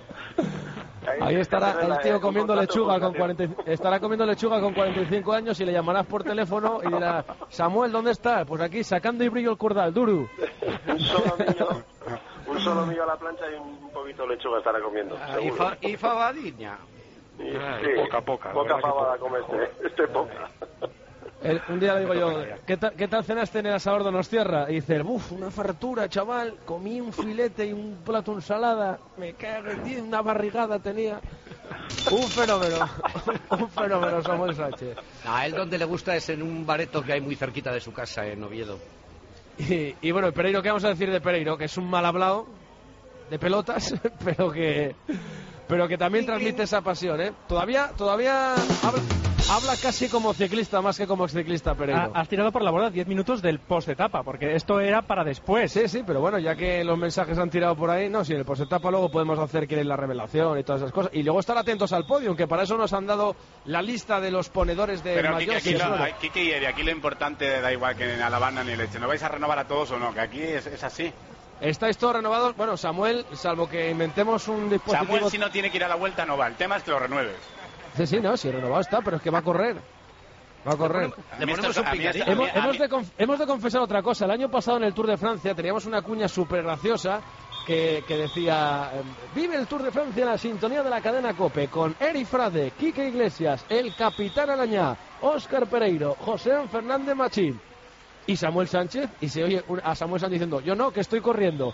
Ahí estará el tío comiendo lechuga estará comiendo lechuga con 45 años y le llamarás por teléfono y dirá: Samuel, ¿dónde estás? Pues aquí, sacando y brillo el curdal, duro. Un solo millo a la plancha y un poquito de lechuga estará comiendo. Y fabadiña. Poca. Poca fabada come este poca. Un día le digo yo, ¿qué tal cenaste en el asador Donostierra? Y dice, una fartura, chaval, comí un filete y un plato de ensalada, me cago en 10, una barrigada tenía. Un fenómeno Samuel Sánchez. A él donde le gusta es en un bareto que hay muy cerquita de su casa, en Oviedo. Y bueno, el Pereiro, ¿qué vamos a decir de Pereiro? Que es un mal hablado de pelotas, pero que también transmite esa pasión, ¿eh? Todavía habla casi como ciclista más que como exciclista, Pereiro. Has tirado por la borda 10 minutos del post-etapa, porque esto era para después. Sí, pero bueno, ya que los mensajes han tirado por ahí, no, si en el post-etapa luego podemos hacer quién es la revelación y todas esas cosas. Y luego estar atentos al podio, que para eso nos han dado la lista de los ponedores de mayor. Kike y Eri, aquí lo importante da igual que en Alabama ni leche. ¿No vais a renovar a todos o no? Que aquí es así. ¿Estáis todos renovados? Bueno, Samuel, salvo que inventemos un dispositivo... Samuel, si no tiene que ir a la vuelta, no va. El tema es que lo renueves. Sí, no, si renovado está, pero es que va a correr. Hemos de confesar otra cosa. El año pasado en el Tour de Francia teníamos una cuña súper graciosa que decía: vive el Tour de Francia en la sintonía de la cadena COPE con Eri Frade, Quique Iglesias, el Capitán Arañá, Óscar Pereiro, José Fernández Machín y Samuel Sánchez. Y se oye a Samuel Sánchez diciendo: yo no, que estoy corriendo.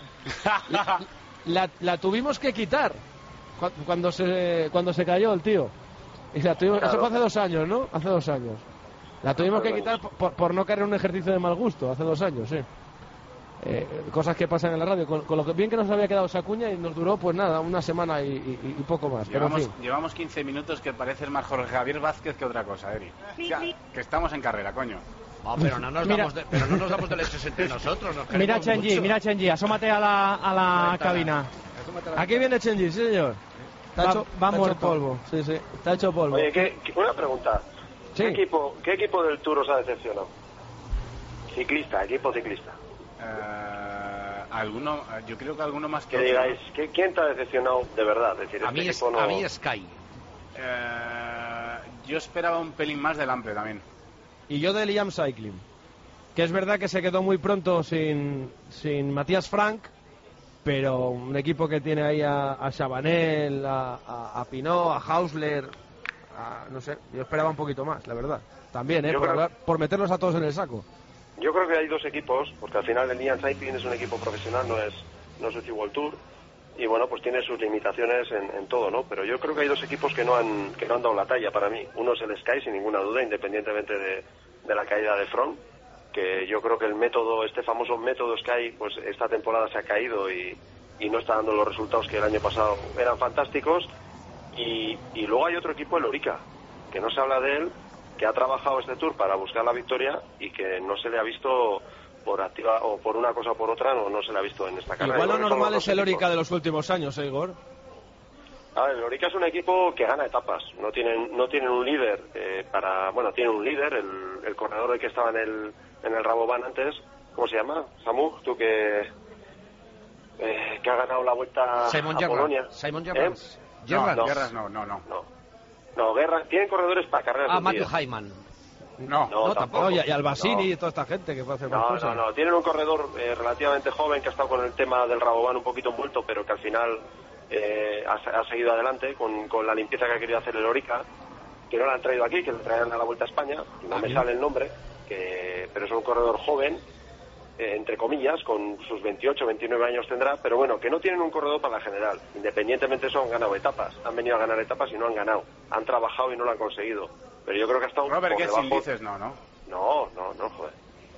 La tuvimos que quitar cuando se cayó el tío. Y claro. Eso fue hace 2 años, ¿no? Hace 2 años. La tuvimos que quitar por no caer en un ejercicio de mal gusto, hace 2 años, sí. Cosas que pasan en la radio. Con lo que bien que nos había quedado esa cuña y nos duró, pues nada, una semana y poco más. Llevamos 15 minutos que pareces más Jorge Javier Vázquez que otra cosa, Eri. Que estamos en carrera, coño. No, pero no nos damos de leches entre nosotros. Mira Chenji, asómate a la cabina. Aquí viene Chenji, sí, señor. Va muerto polvo. Sí, está hecho polvo. Oye, una pregunta. Sí. ¿Qué equipo del Tour os ha decepcionado? Equipo ciclista. Yo creo que alguno más que otro. Digáis, ¿quién te ha decepcionado de verdad? Es decir, a mí es Sky. Yo esperaba un pelín más del Ample también. Y yo de Liam Cycling, que es verdad que se quedó muy pronto sin Matías Frank, pero un equipo que tiene ahí a Chabanel, a Pinot, a Hausler, no sé, yo esperaba un poquito más, la verdad. También, por meterlos a todos en el saco. Yo creo que hay 2 equipos, porque al final el Liam Cycling es un equipo profesional, no es el World Tour, y bueno, pues tiene sus limitaciones en todo, ¿no? Pero yo creo que hay 2 equipos que no han dado la talla para mí. Uno es el Sky, sin ninguna duda, independientemente de la caída de Froome, que yo creo que este famoso método Sky, pues esta temporada se ha caído y no está dando los resultados que el año pasado eran fantásticos. Y luego hay otro equipo, el Orica, que no se habla de él, que ha trabajado este Tour para buscar la victoria y que no se le ha visto por activa o por una cosa o por otra, no se le ha visto en esta carrera. Igual lo normal es el Orica de los últimos años, Igor. A ver, el Orica es un equipo que gana etapas, no tienen un líder tienen un líder, el corredor que estaba en el Rabobank antes, ¿cómo se llama? Samu, tú que ha ganado la vuelta a Polonia. Simon Gerrans. Gerrans no. No, Guerra, tienen corredores para carreras. Matthew Hyman. No, tampoco. Y Albasini y toda esta gente que puede hacer más cosas. No, tienen un corredor relativamente joven que ha estado con el tema del Rabobank un poquito envuelto, pero que al final ha seguido adelante con la limpieza que ha querido hacer el Orica, que no la han traído aquí, que le traían a la Vuelta a España, no me sale el nombre, pero es un corredor joven, entre comillas, con sus 28, 29 años tendrá, pero bueno, que no tienen un corredor para la general. Independientemente de eso, han ganado etapas, han venido a ganar etapas y no han ganado, han trabajado y no lo han conseguido, pero yo creo que ha estado Robert por debajo. Dices no, joder.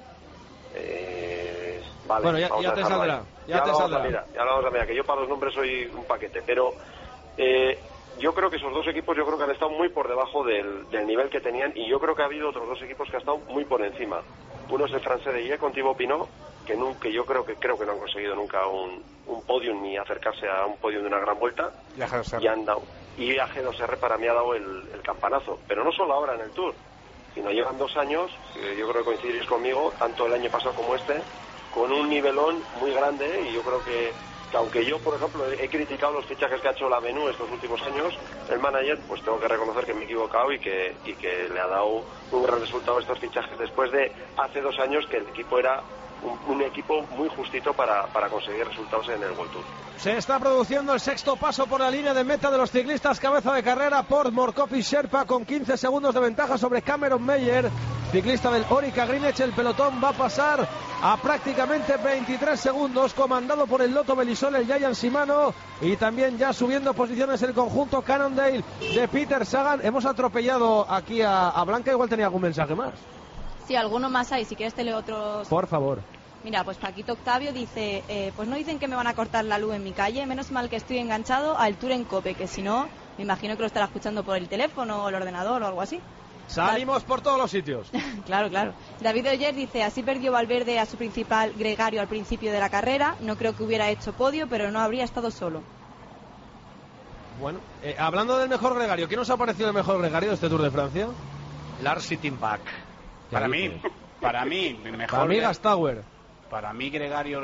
Vale, bueno, ya te saldrá. Ya lo vamos a mirar, que yo para los nombres soy un paquete, pero yo creo que esos 2 equipos que han estado muy por debajo del nivel que tenían, y yo creo que ha habido otros 2 equipos que han estado muy por encima. Uno es el Francés de Guille con Thibaut Pinot, que yo creo que no han conseguido nunca un podium ni acercarse a un podium de una gran vuelta, y a G2R para mí ha dado el campanazo, pero no solo ahora en el Tour, sino llevan 2 años, yo creo que coincidiréis conmigo, tanto el año pasado como este, con un nivelón muy grande, y yo creo que aunque yo, por ejemplo, he criticado los fichajes que ha hecho la Benú estos últimos años, el manager, pues tengo que reconocer que me he equivocado y que le ha dado un gran resultado a estos fichajes después de hace 2 años que el equipo era un equipo muy justito para conseguir resultados en el World Tour. Se está produciendo el sexto paso por la línea de meta de los ciclistas cabeza de carrera por Morkov y Sherpa con 15 segundos de ventaja sobre Cameron Meyer, ciclista del Orica Greenwich. El pelotón va a pasar a prácticamente 23 segundos, comandado por el Lotto Belisol, el Giant Shimano, y también ya subiendo posiciones el conjunto Cannondale de Peter Sagan. Hemos atropellado aquí a Blanca, igual tenía algún mensaje más. Sí, alguno más hay, si quieres te leo otros. Por favor. Mira, pues Paquito Octavio dice, pues no dicen que me van a cortar la luz en mi calle, menos mal que estoy enganchado al Tour en Cope, que si no, me imagino que lo estará escuchando por el teléfono o el ordenador o algo así. Salimos por todos los sitios. Claro. David Oyer dice, así perdió Valverde a su principal gregario al principio de la carrera, no creo que hubiera hecho podio, pero no habría estado solo. Bueno, hablando del mejor gregario, ¿quién nos ha parecido el mejor gregario de este Tour de Francia? Lars Sittenbach. Para mí, mejor. Para mí, Gastauer. Para mí, gregario.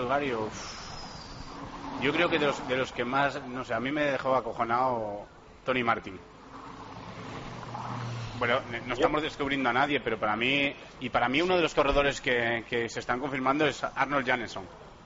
Yo creo que de los que más, no sé, a mí me dejó acojonado Tony Martin. Bueno, no estamos descubriendo a nadie, pero para mí uno de los corredores que se están confirmando es Arnold Janesson.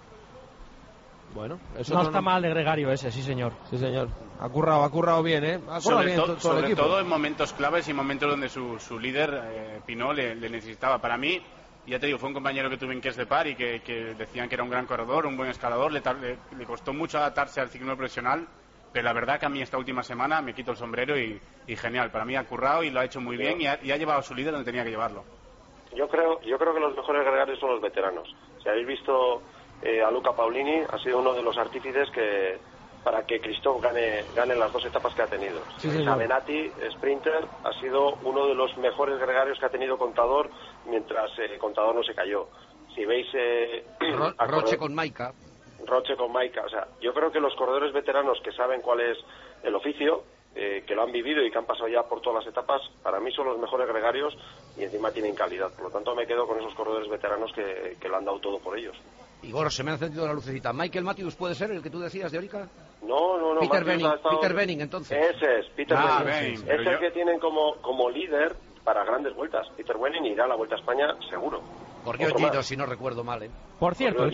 Bueno, eso no está mal de gregario ese, sí señor. Sí señor. Ha currado bien, ¿eh? Sobre todo en momentos claves y momentos donde su líder, Pinot, le necesitaba. Para mí, ya te digo, fue un compañero que tuve en Caisse de Par y que decían que era un gran corredor, un buen escalador. Le costó mucho adaptarse al ciclismo profesional, pero la verdad que a mí esta última semana me quito el sombrero y genial. Para mí ha currado y lo ha hecho muy bien y ha llevado a su líder donde tenía que llevarlo. Yo creo que los mejores gregarios son los veteranos. Si habéis visto a Luca Paolini, ha sido uno de los artífices para que Christophe gane las 2 etapas que ha tenido. Benatti, sprinter, ha sido uno de los mejores gregarios que ha tenido Contador mientras Contador no se cayó. Si veis Roche con Maika, o sea, yo creo que los corredores veteranos que saben cuál es el oficio, que lo han vivido y que han pasado ya por todas las etapas, para mí son los mejores gregarios y encima tienen calidad. Por lo tanto me quedo con esos corredores veteranos que lo han dado todo por ellos. Igor, se me ha encendido la lucecita. ¿Michael Matthews puede ser el que tú decías de Orica? No. Peter Benning, entonces. Ese es, Peter Benning. Es el que tienen como líder para grandes vueltas. Peter Benning irá a la Vuelta a España seguro. Por Giro, si no recuerdo mal, ¿eh? Por cierto,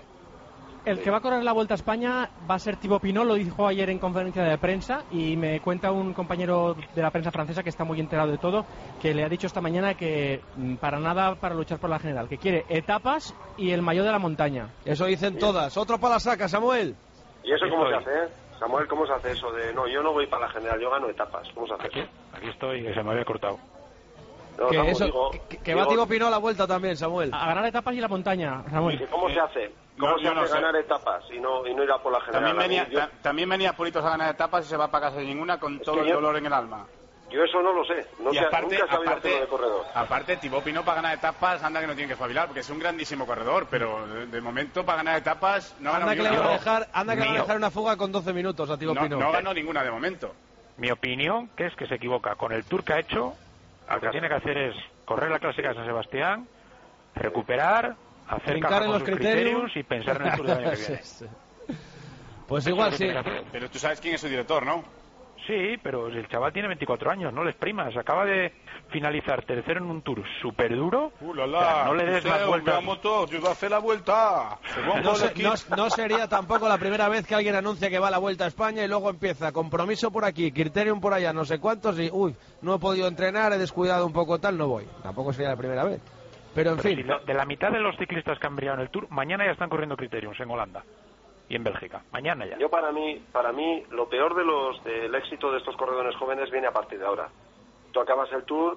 el que va a correr la Vuelta a España va a ser Thibaut Pinot, lo dijo ayer en conferencia de prensa, y me cuenta un compañero de la prensa francesa que está muy enterado de todo, que le ha dicho esta mañana que para nada para luchar por la general, que quiere etapas y el maillot de la montaña. Eso dicen todas. Otro para la saca, Samuel. ¿Y eso cómo se hace? Samuel, ¿cómo se hace eso de, no, yo no voy para la general, yo gano etapas? ¿Cómo se hace eso? Aquí estoy, que se me había cortado. No, que va Thibaut Pinot a la Vuelta también, Samuel. A ganar etapas y la montaña, Samuel. ¿Cómo se hace? ¿Cómo se hace ganar etapas y no ir a por la general? También venía Pulitos a ganar etapas y se va para casa de ninguna con todo el dolor en el alma. Yo eso no lo sé. Nunca he sabido hacerlo de corredor. Aparte, Thibaut Pinot para ganar etapas, anda que no tiene que espabilar, porque es un grandísimo corredor, pero de momento para ganar etapas no anda que le va a dejar una fuga con 12 minutos a Thibaut Pinot. No ganó ninguna de momento. Mi opinión, que es que se equivoca. Con el Tour que ha hecho, lo que tiene que hacer es correr la clásica de San Sebastián, recuperar, hacer caja con sus criterios y pensar en el Tour del año que viene. Pues igual sí. Pero tú sabes quién es su director, ¿no? Sí, pero el chaval tiene 24 años, no les primas. Acaba de finalizar tercero en un Tour súper duro. No le des las vueltas. Yo voy a hacer la vuelta. No sería tampoco la primera vez que alguien anuncia que va a la Vuelta a España y luego empieza compromiso por aquí, criterium por allá, no sé cuántos y no he podido entrenar, he descuidado un poco tal, no voy. Tampoco sería la primera vez. Pero en fin. Si de la mitad de los ciclistas que han brillado en el Tour, mañana ya están corriendo criteriums en Holanda y en Bélgica. Mañana ya. Yo para mí lo peor del éxito de estos corredores jóvenes viene a partir de ahora. Tú acabas el Tour,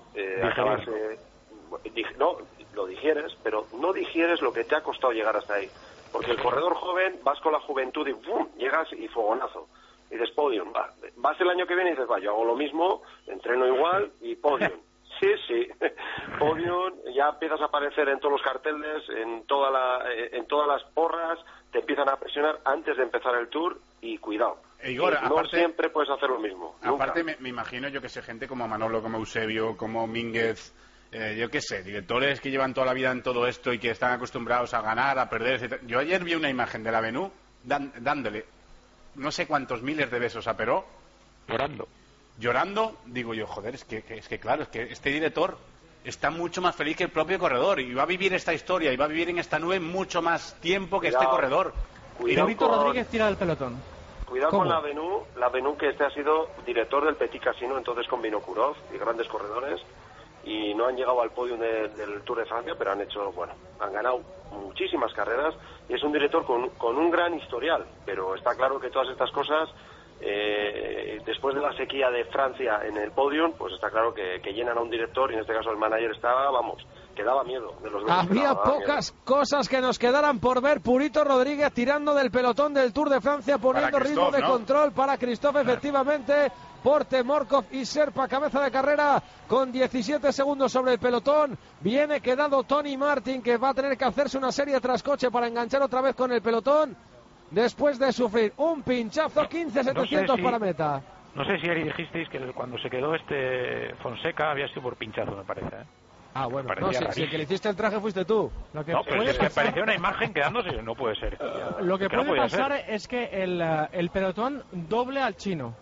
lo digieres, pero no digieres lo que te ha costado llegar hasta ahí. Porque el corredor joven, vas con la juventud y ¡bum!, llegas y fogonazo. Y dices podium. Vas el año que viene y dices, yo hago lo mismo, entreno igual y podium. Sí. Podium, ya empiezas a aparecer en todos los carteles, en todas las porras, te empiezan a presionar antes de empezar el Tour y cuidado. Igor, no aparte, siempre puedes hacer lo mismo. Aparte me imagino yo que sé, gente como Manolo, como Eusebio, como Mínguez, yo qué sé, directores que llevan toda la vida en todo esto y que están acostumbrados a ganar, a perder, etc. Yo ayer vi una imagen de la Avenue dándole no sé cuántos miles de besos a Peró. Llorando, digo yo, joder, es que claro, es que este director está mucho más feliz que el propio corredor y va a vivir esta historia y va a vivir en esta nube mucho más tiempo que este corredor. David Rodríguez tira del pelotón. Cuidado con la Benú, que ha sido director del Petit Casino, entonces con Vinokurov y grandes corredores, y no han llegado al podio del Tour de Francia, pero han ganado muchísimas carreras, y es un director con un gran historial, pero está claro que todas estas cosas, después de la sequía de Francia en el podium, pues está claro que llenan a un director, y en este caso el manager estaba, que daba miedo. Había pocas cosas que nos quedaran por ver. Purito Rodríguez tirando del pelotón del Tour de Francia, poniendo ritmo de control para Christophe, efectivamente. Porte, Morkov y Serpa, cabeza de carrera con 17 segundos sobre el pelotón. Viene quedado Tony Martin, que va a tener que hacerse una serie tras coche para enganchar otra vez con el pelotón, después de sufrir un pinchazo. 15.700 para meta. No sé si dijisteis que cuando se quedó Fonseca había sido por pinchazo, me parece, Ah, bueno, si el que le hiciste el traje fuiste tú. No, pero es que parecía una imagen quedándose, no puede ser. Lo que puede pasar es que el pelotón doble al chino.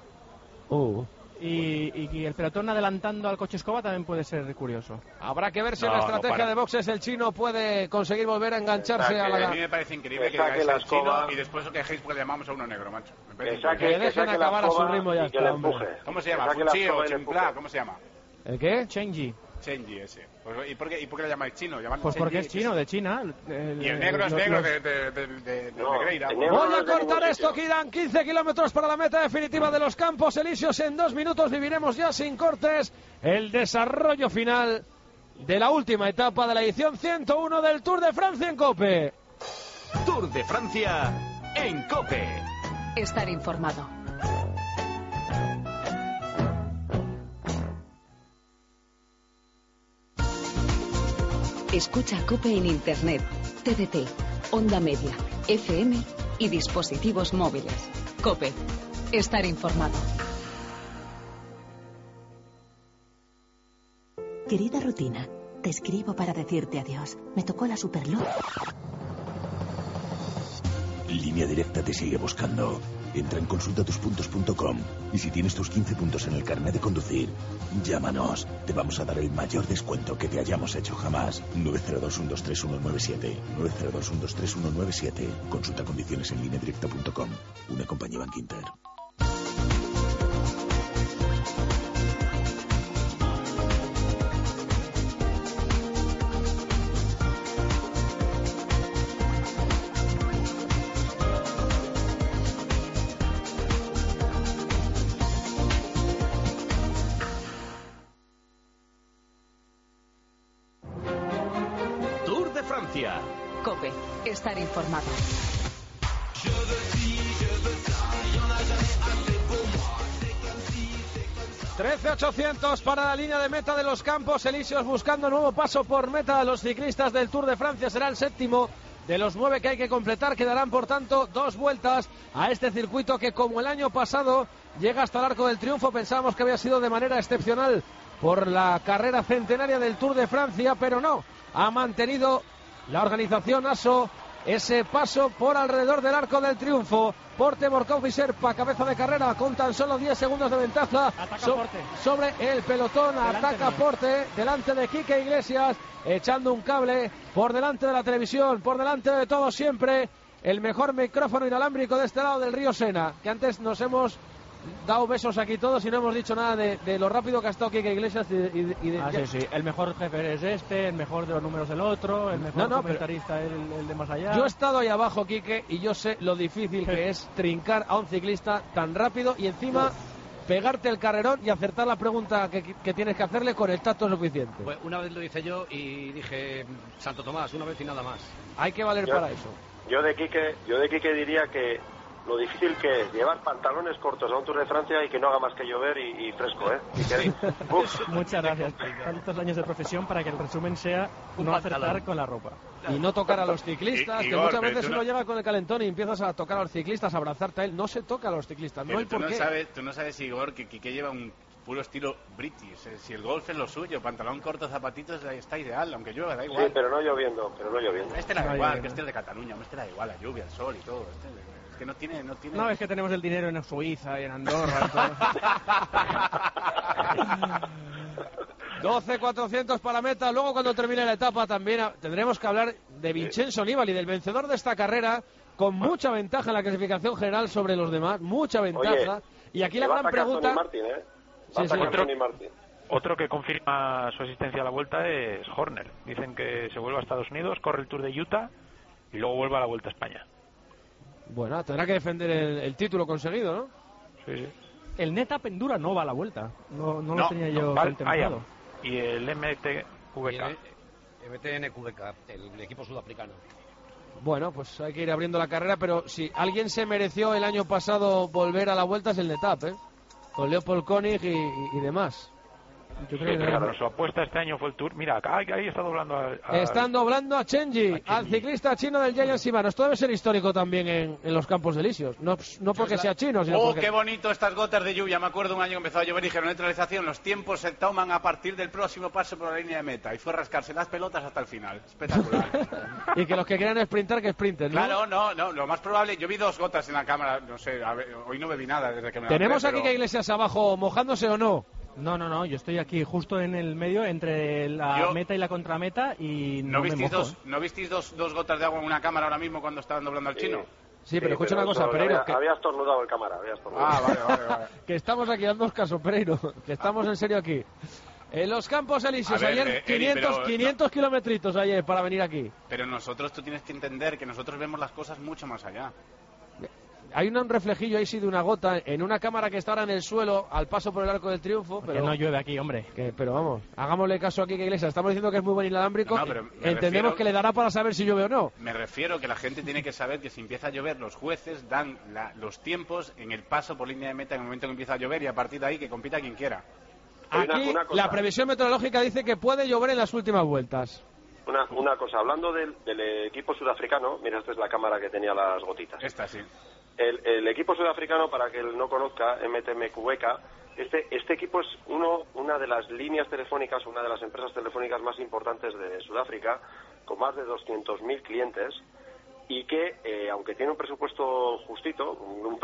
Y el pelotón adelantando al coche escoba también puede ser curioso. Habrá que ver si en la estrategia de boxes el chino puede conseguir volver a engancharse a la... A mí me parece increíble que hagáis el chino y después os quejéis porque le llamamos a uno negro, macho. Que le dejen acabar a su ritmo ya está, hombre. ¿Cómo se llama? ¿Fuchi o Chimpla? ¿Cómo se llama? ¿El qué? Chenji ese. ¿Y por qué le llamáis chino? Pues porque es chino, de China. Y el negro es negro de Negreira. Voy a cortar esto, quedan 15 kilómetros para la meta definitiva de los Campos Elíseos. En 2 minutos viviremos ya sin cortes el desarrollo final de la última etapa de la edición 101 del Tour de Francia en COPE. Tour de Francia en COPE. Estar informado. Escucha COPE en Internet, TDT, Onda Media, FM y dispositivos móviles. COPE. Estar informado. Querida rutina, te escribo para decirte adiós. Me tocó la Superluz. Línea Directa te sigue buscando. Entra en consultatuspuntos.com y si tienes tus 15 puntos en el carnet de conducir, llámanos. Te vamos a dar el mayor descuento que te hayamos hecho jamás. 902-123-197. 902-123-197. Consulta condiciones en lineadirecta.com. Una compañía Bank Inter. COPE. Estar informado. 13.800 para la línea de meta de los Campos Elíseos, buscando nuevo paso por meta a los ciclistas del Tour de Francia. Será el 7º de los 9 que hay que completar. Quedarán, por tanto, 2 vueltas a este circuito que, como el año pasado, llega hasta el Arco del Triunfo. Pensábamos que había sido de manera excepcional por la carrera centenaria del Tour de Francia, pero no. Ha mantenido la organización ASO ese paso por alrededor del Arco del Triunfo. Porte, Morkov y Serpa, cabeza de carrera, con tan solo 10 segundos de ventaja sobre el pelotón. Ataca Porte, delante de Quique Iglesias, echando un cable por delante de la televisión, por delante de todo siempre. El mejor micrófono inalámbrico de este lado del río Sena, que antes nos hemos dado besos aquí todos y no hemos dicho nada de lo rápido que ha estado Quique Iglesias sí, el mejor jefe es el mejor de los números el otro, el mejor comentarista el de más allá. Yo he estado ahí abajo, Quique, y yo sé lo difícil que es trincar a un ciclista tan rápido y encima pegarte el carrerón y acertar la pregunta que tienes que hacerle con el tacto suficiente. Pues una vez lo hice yo y dije, Santo Tomás, una vez y nada más. Hay que valer para eso. Yo de Quique diría que lo difícil que es llevar pantalones cortos a un Tour de Francia y que no haga más que llover y fresco, ¿eh? Muchas gracias. Tantos años de profesión para que el resumen sea no acertar con la ropa. Y no tocar a los ciclistas, que muchas veces uno llega con el calentón y empiezas a tocar a los ciclistas, a abrazarte a él. No se toca a los ciclistas, no hay por qué. Tú no sabes, Igor, que lleva un puro estilo british. Si el golf es lo suyo, pantalón corto, zapatitos, está ideal, aunque llueva, da igual. Sí, pero no lloviendo. Este da igual, que este es de Cataluña, este da igual, la lluvia, el sol y todo. Es que no tiene... No, es que tenemos el dinero en Suiza y en Andorra y todo. 12.400 para meta. Luego, cuando termine la etapa, también tendremos que hablar de Vincenzo Nibali, del vencedor de esta carrera, con mucha ventaja en la clasificación general sobre los demás, mucha ventaja. Y aquí la gran pregunta... Otro que confirma su asistencia a la Vuelta es Horner. Dicen que se vuelve a Estados Unidos, corre el Tour de Utah y luego vuelve a la Vuelta a España. Bueno, tendrá que defender el título conseguido, ¿no? Sí. El NetApp Endura no va a la Vuelta. No lo tenía yo contemplado. Y el MTQBK. MTNQBK, el equipo sudafricano. Bueno, pues hay que ir abriendo la carrera, pero si alguien se mereció el año pasado volver a la Vuelta es el NetApp, ¿eh? Con Leopold Koenig y demás. Yo creo que claro, su apuesta este año fue el Tour. Mira, ahí está doblando Están doblando a Chengi, al ciclista chino del Giant Shimano. Esto debe ser histórico también en los Campos Elíseos. No porque sea chino, sino porque... qué bonito estas gotas de lluvia. Me acuerdo un año que empezó a llover y dijeron, neutralización, los tiempos se toman a partir del próximo paso por la línea de meta. Y fue a rascarse las pelotas hasta el final. Espectacular. Y que los que quieran sprintar, que sprinten, ¿no? Claro, no, lo más probable... Yo vi 2 gotas en la cámara, no sé, hoy no bebí nada desde que me ¿Tenemos aquí que Iglesias abajo mojándose o no? No, yo estoy aquí justo en el medio entre la meta y la contrameta y ¿No visteis dos gotas de agua en una cámara ahora mismo cuando estaban doblando al chino? Sí, pero escucha una cosa, Pereiro. Había estornudado el cámara, vale. Que estamos aquí dando caso, Pereiro, que estamos en serio aquí. En los Campos Elíseos, ayer 500 kilometritos ayer para venir aquí. Pero tú tienes que entender que nosotros vemos las cosas mucho más allá. Hay un reflejillo ahí sí de una gota en una cámara que está ahora en el suelo al paso por el Arco del Triunfo. Pero no llueve aquí, hombre. Pero vamos, hagámosle caso aquí que Iglesias. Estamos diciendo que es muy buen inalámbrico. Entendemos que le dará para saber si llueve o no. Me refiero que la gente tiene que saber que si empieza a llover, los jueces dan los tiempos en el paso por línea de meta en el momento que empieza a llover y a partir de ahí que compita quien quiera. Aquí la previsión meteorológica dice que puede llover en las últimas vueltas. Una cosa, hablando del equipo sudafricano, mira, esta es la cámara que tenía las gotitas. Esta sí. El equipo sudafricano, para que él no conozca, MTMQBK, este equipo es una de las líneas telefónicas, una de las empresas telefónicas más importantes de Sudáfrica, con más de 200.000 clientes, y que, aunque tiene un presupuesto justito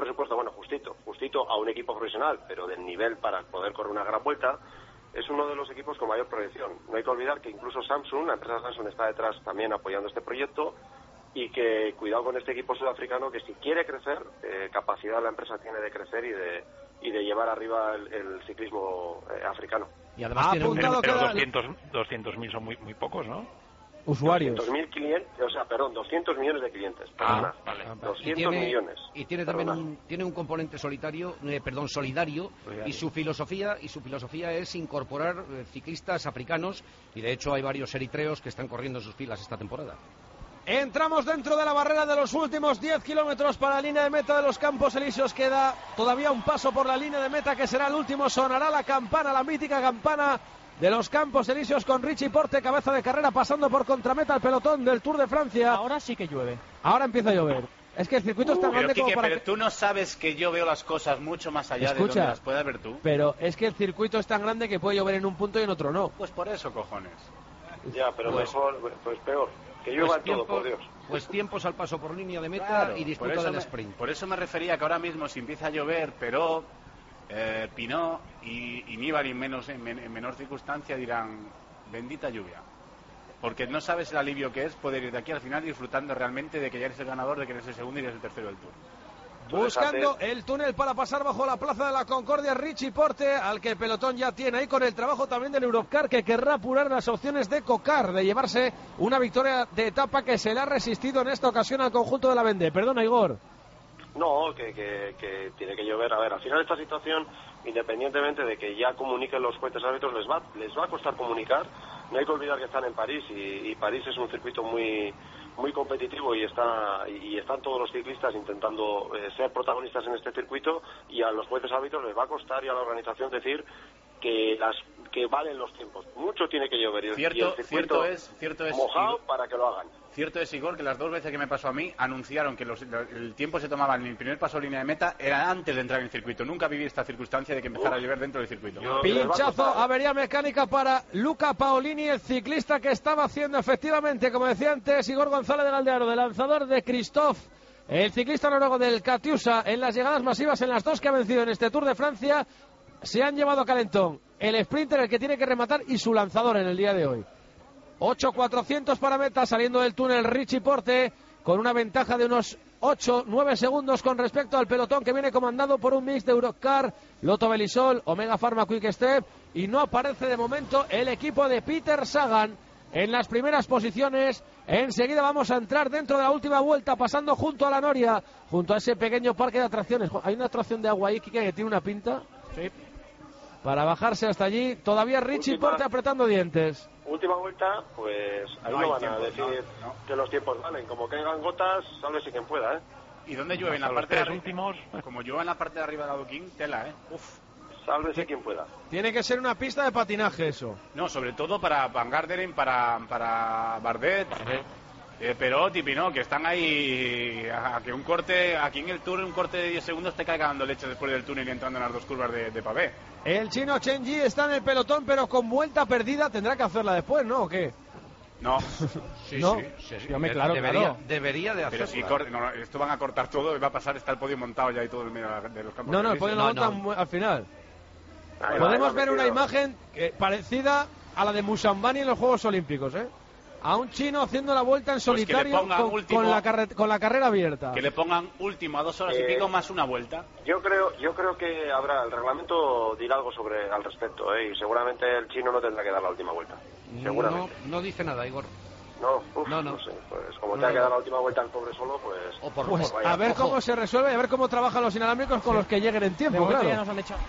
a un equipo profesional, pero del nivel para poder correr una gran vuelta, es uno de los equipos con mayor proyección. No hay que olvidar que incluso Samsung, la empresa Samsung, está detrás también apoyando este proyecto, y que cuidado con este equipo sudafricano, que si quiere crecer, capacidad la empresa tiene de crecer y de llevar arriba el ciclismo africano. Y además pero 200.000 son muy pocos, ¿no? Usuarios. 200 millones de clientes. Vale. 200 millones. Y tiene también tiene un componente solidario, y su filosofía es incorporar ciclistas africanos, y de hecho hay varios eritreos que están corriendo en sus filas esta temporada. Entramos dentro de la barrera de los últimos 10 kilómetros para la línea de meta de los Campos Elíseos. Queda todavía un paso por la línea de meta que será el último. Sonará la campana, la mítica campana de los Campos Elíseos, con Richie Porte, cabeza de carrera, pasando por contrameta al pelotón del Tour de Francia. Ahora sí que llueve. Ahora empieza a llover. Es que el circuito es tan grande como para pero tú no sabes que yo veo las cosas mucho más allá de donde las puedas ver tú. Pero es que el circuito es tan grande que puede llover en un punto y en otro no. Pues por eso, cojones. Ya, pero mejor, pues peor. Que llueva en todo, por Dios. Pues tiempos al paso por línea de meta y disputa del sprint. Por eso me refería que ahora mismo si empieza a llover, pero Pinot y Nibali en menor circunstancia dirán, bendita lluvia. Porque no sabes el alivio que es poder ir de aquí al final disfrutando realmente de que ya eres el ganador, de que eres el segundo y eres el tercero del Tour. Buscando el túnel para pasar bajo la Plaza de la Concordia, Richie Porte, al que el pelotón ya tiene ahí con el trabajo también del Europcar, que querrá apurar las opciones de Cocar, de llevarse una victoria de etapa que se le ha resistido en esta ocasión al conjunto de la Vendée. Perdona, Igor. No, que tiene que llover. A ver, al final esta situación, independientemente de que ya comuniquen los jueces árbitros, les va a costar comunicar. No hay que olvidar que están en París y París es un circuito muy competitivo y están todos los ciclistas intentando ser protagonistas en este circuito, y a los jueces árbitros les va a costar, y a la organización, decir que valen los tiempos. Mucho tiene que llover y el circuito cierto es mojado para que lo hagan. Cierto es, Igor, que las 2 veces que me pasó a mí anunciaron que el tiempo se tomaba en el primer paso de línea de meta era antes de entrar en el circuito. Nunca viví esta circunstancia de que empezara a llover dentro del circuito. Pinchazo, avería mecánica para Luca Paolini, el ciclista que estaba haciendo efectivamente, como decía antes Igor González de Galdeano, de lanzador de Christophe, el ciclista noruego del Katyusha, en las llegadas masivas, en las 2 que ha vencido en este Tour de Francia. Se han llevado calentón el sprinter el que tiene que rematar y su lanzador en el día de hoy. 8.400 para meta, saliendo del túnel Richie Porte, con una ventaja de unos 8-9 segundos con respecto al pelotón que viene comandado por un mix de Eurocar, Lotto Belisol, Omega Pharma Quick Step, y no aparece de momento el equipo de Peter Sagan en las primeras posiciones. Enseguida vamos a entrar dentro de la última vuelta, pasando junto a la Noria, junto a ese pequeño parque de atracciones. Hay una atracción de agua ahí, Kike, que tiene una pinta. Sí. Para bajarse hasta allí, todavía Richie Porte apretando dientes. Última vuelta, pues ahí no van a decir que los tiempos valen. Como caigan gotas, sálvese quien pueda, ¿eh? ¿Y dónde llueve? En la parte de últimos, como llueve en la parte de arriba del adoquín, tela, ¿eh? Uf, sálvese quien pueda. Tiene que ser una pista de patinaje eso. No, sobre todo para Van Garderen, para Bardet, Perot y Pinot, que están ahí a que un corte, aquí en el Tour, un corte de 10 segundos te caiga dando leche después del túnel y entrando en las dos curvas de pavé. El chino Chen Yi está en el pelotón, pero con vuelta perdida. Tendrá que hacerla después, ¿no? ¿O qué? No. Sí. Debería de hacerlo. Pero si esto van a cortar todo y va a pasar, está el podio montado ya y todo el medio de los campos. No, el podio lo montan al final. Podemos ver una imagen parecida a la de Musambani en los Juegos Olímpicos, ¿eh? A un chino haciendo la vuelta en solitario con la carrera abierta. Que le pongan último a 2 horas y pico más una vuelta. Yo creo que habrá, el reglamento dirá algo al respecto, y seguramente el chino no tendrá que dar la última vuelta. Seguramente. No dice nada, Igor. No sé, pues como tenga que dar la última vuelta el pobre solo, pues a ver cómo se resuelve y a ver cómo trabajan los inalámbricos con los que lleguen en tiempo, claro. Ya nos han echado.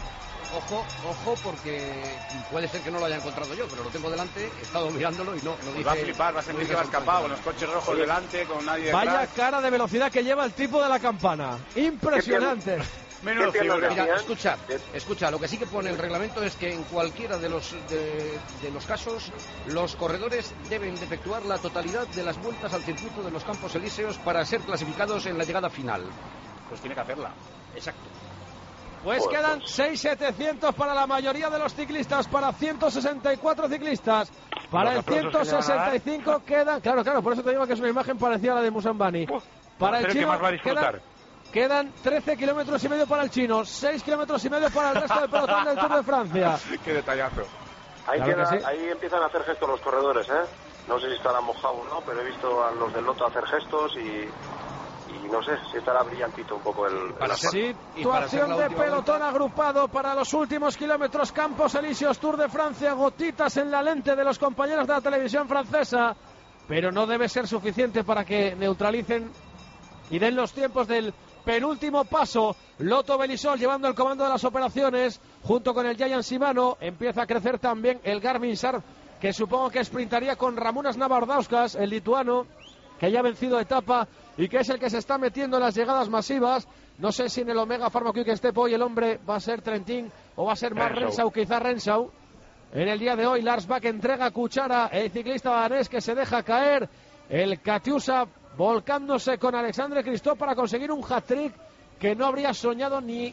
Ojo, porque puede ser que no lo haya encontrado yo, pero lo tengo delante, he estado mirándolo y no dice... Va a flipar, va a sentir que va escapado, con los coches rojos delante, con nadie detrás. Vaya cara de velocidad que lleva el tipo de la campana. Impresionante. Menos figura. Mira, escucha, lo que sí que pone el reglamento es que en cualquiera de los casos, los corredores deben de efectuar la totalidad de las vueltas al circuito de los Campos Elíseos para ser clasificados en la llegada final. Pues tiene que hacerla. Exacto. Pues quedan 6.700 para la mayoría de los ciclistas, para 164 ciclistas. Para el 165 quedan... Claro, por eso te digo que es una imagen parecida a la de Musambani. Para el chino quedan 13 kilómetros y medio para el chino, 6 kilómetros y medio para el resto del pelotón del Tour de Francia. Qué detallazo. Ahí empiezan a hacer gestos los corredores, ¿eh? No sé si estarán mojados o no, pero he visto a los del Lotto hacer gestos y no sé si estará brillantito un poco el situación de pelotón agrupado para los últimos kilómetros. Campos Elíseos, Tour de Francia, gotitas en la lente de los compañeros de la televisión francesa, pero no debe ser suficiente para que neutralicen y den los tiempos del penúltimo paso. Lotto Belisol llevando el comando de las operaciones junto con el Giant Shimano. Empieza a crecer también el Garmin Sharp, que supongo que sprintaría con Ramūnas Navardauskas, el lituano, que ya ha vencido etapa y que es el que se está metiendo en las llegadas masivas. No sé si en el Omega Pharma Quick Step hoy el hombre va a ser Trentin o va a ser más Renshaw, quizá Renshaw. En el día de hoy Lars Bak entrega cuchara, el ciclista danés que se deja caer, el Katyusha volcándose con Alexandre Kristoff para conseguir un hat-trick que no habría soñado ni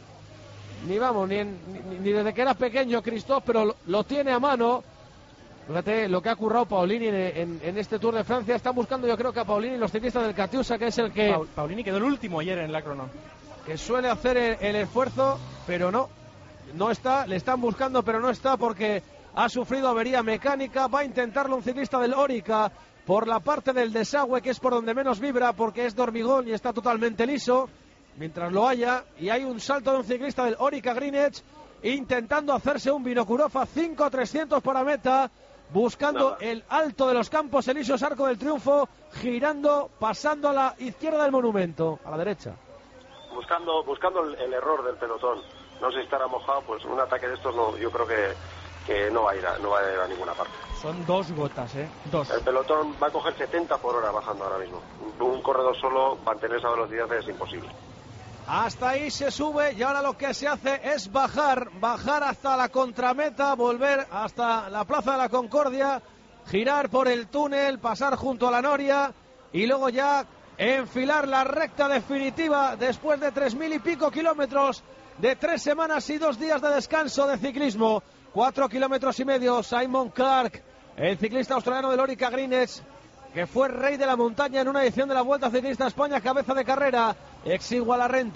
desde que era pequeño Kristoff, pero lo tiene a mano. Fíjate lo que ha currado Paulini en este Tour de Francia. Están buscando, yo creo, que a Paulini los ciclistas del Katyusha, que es el que... Paulini quedó el último ayer en la crono. Que suele hacer el esfuerzo, pero no está. Le están buscando, pero no está porque ha sufrido avería mecánica. Va a intentarlo un ciclista del Orica por la parte del desagüe, que es por donde menos vibra, porque es de hormigón y está totalmente liso. Mientras lo haya, y hay un salto de un ciclista del Orica Greenwich intentando hacerse un Vinokurova 5.300 para meta, buscando el alto de los Campos Elíseos, Arco del Triunfo, girando, pasando a la izquierda del monumento, a la derecha. Buscando el error del pelotón. No sé si estará mojado, pues un ataque de estos yo creo que no va a ir a ninguna parte. Son 2 gotas, 2. El pelotón va a coger 70 por hora bajando ahora mismo. Un corredor solo, mantener esa velocidad es imposible. Hasta ahí se sube y ahora lo que se hace es bajar hasta la contrameta, volver hasta la Plaza de la Concordia, girar por el túnel, pasar junto a la Noria y luego ya enfilar la recta definitiva después de 3.000 y pico kilómetros, de 3 semanas y 2 días de descanso de ciclismo. 4 kilómetros y medio. Simon Clark, el ciclista australiano del Orica Greenwich, que fue rey de la montaña en una edición de la Vuelta Ciclista a España, cabeza de carrera, exigua la renta,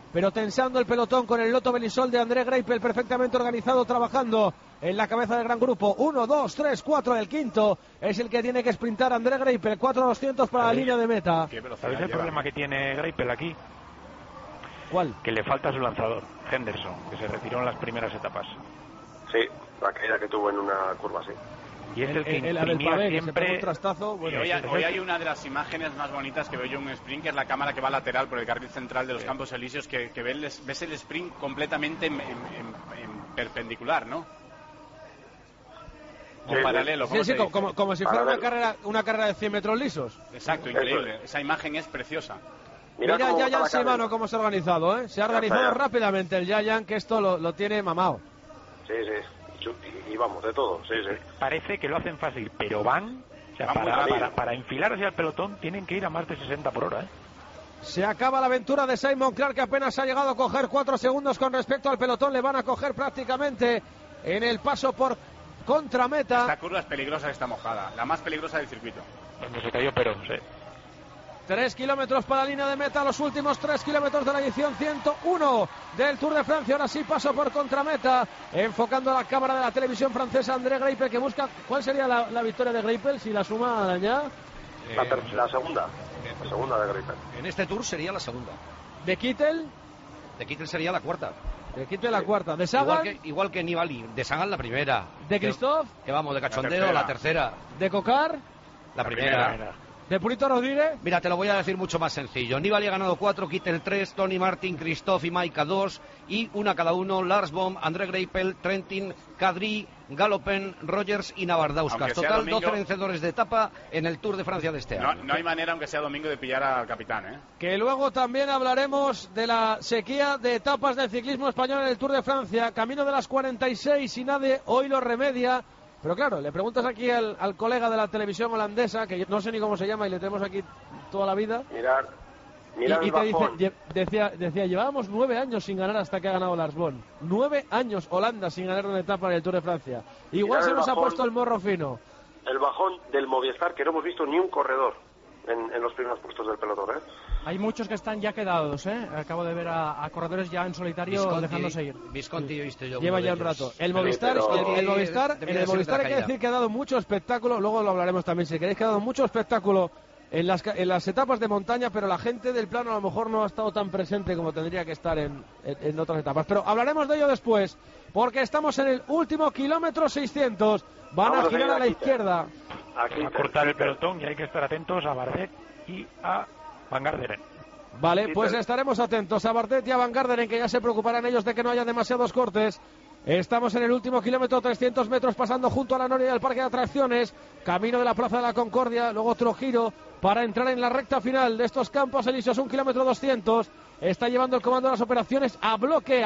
pero tensando el pelotón con el Lotto Belisol de André Greipel perfectamente organizado, trabajando en la cabeza del gran grupo. 1, 2, 3, 4, el quinto es el que tiene que sprintar André Greipel, 4.200 para la línea de meta. ¿Sabes el problema que tiene Greipel aquí? ¿Cuál? Que le falta su lanzador, Henderson, que se retiró en las primeras etapas. Sí, la caída que tuvo en una curva, sí. Y es el que imprimía siempre un trastazo. Bueno, y hoy hay una de las imágenes más bonitas que veo yo en un sprint, que es la cámara que va lateral por el carril central de los Campos Elíseos, que ves el sprint completamente en perpendicular, ¿no? O Sí, paralelo. Sí, como si fuera una carrera de 100 metros lisos. Exacto, increíble. Esa imagen es preciosa. Mira Yayan Shimano cómo se ha organizado, ¿eh? Se ha organizado rápidamente el Yayan, que esto lo tiene mamado. Sí. Y vamos, de todo, sí. Parece que lo hacen fácil, pero van... O sea, para enfilar hacia el pelotón tienen que ir a más de 60 por hora, ¿eh? Se acaba la aventura de Simon Clark, que apenas ha llegado a coger 4 segundos con respecto al pelotón. Le van a coger prácticamente en el paso por contrameta. Esta curva es peligrosa, está mojada. La más peligrosa del circuito. Donde se cayó Perón, sí. 3 kilómetros para la línea de meta, los últimos 3 kilómetros de la edición 101 del Tour de Francia. Ahora sí paso por contrameta, enfocando la cámara de la televisión francesa. André Greipel, que busca... ¿Cuál sería la victoria de Greipel si la suma ya? La segunda de Greipel. En este Tour sería la segunda. ¿De Kittel? De Kittel sería la cuarta. De Kittel la cuarta. ¿De Sagan? Igual que Nibali. De Sagan la primera. ¿De Christophe? Que vamos, de cachondeo la tercera. ¿De Cocar? La primera. ¿De Purito Rodríguez? Mira, te lo voy a decir mucho más sencillo. Nibali ha ganado 4, Kittel 3, Tony Martin, Christophe y Maika 2, y una cada uno, Lars Bohm, André Greipel, Trentin, Kadri, Galopen, Rogers y Navardauskas. Total, domingo, 12 vencedores de etapa en el Tour de Francia de este año. No hay manera, aunque sea domingo, de pillar al capitán, ¿eh? Que luego también hablaremos de la sequía de etapas del ciclismo español en el Tour de Francia. Camino de las 46 y nadie hoy lo remedia. Pero claro, le preguntas aquí al colega de la televisión holandesa, que no sé ni cómo se llama y le tenemos aquí toda la vida. Mirar y te dice, decía, llevábamos 9 años sin ganar hasta que ha ganado Lars Bohm. 9 años Holanda sin ganar una etapa en el Tour de Francia. Igual se nos ha puesto el morro fino. El bajón del Movistar, que no hemos visto ni un corredor en los primeros puestos del pelotón, ¿eh? Hay muchos que están ya quedados, ¿eh? Acabo de ver a corredores ya en solitario dejándose ir. Visconti, viste yo. Lleva ya un rato. El Movistar, el Movistar hay que decir que ha dado mucho espectáculo, luego lo hablaremos también, si queréis, que ha dado mucho espectáculo en las etapas de montaña, pero la gente del plano a lo mejor no ha estado tan presente como tendría que estar en otras etapas. Pero hablaremos de ello después, porque estamos en el último kilómetro 600. Van a girar a la izquierda. A cortar el pelotón y hay que estar atentos a Bardet y a Van Garderen. Vale, pues estaremos atentos a Bardet y a Van Garderen, que ya se preocuparán ellos de que no haya demasiados cortes. Estamos en el último kilómetro, 300 metros, pasando junto a la noria del parque de atracciones, camino de la Plaza de la Concordia, luego otro giro para entrar en la recta final de estos Campos Elíseos, 1 kilómetro 200. Está llevando el comando de las operaciones a bloque,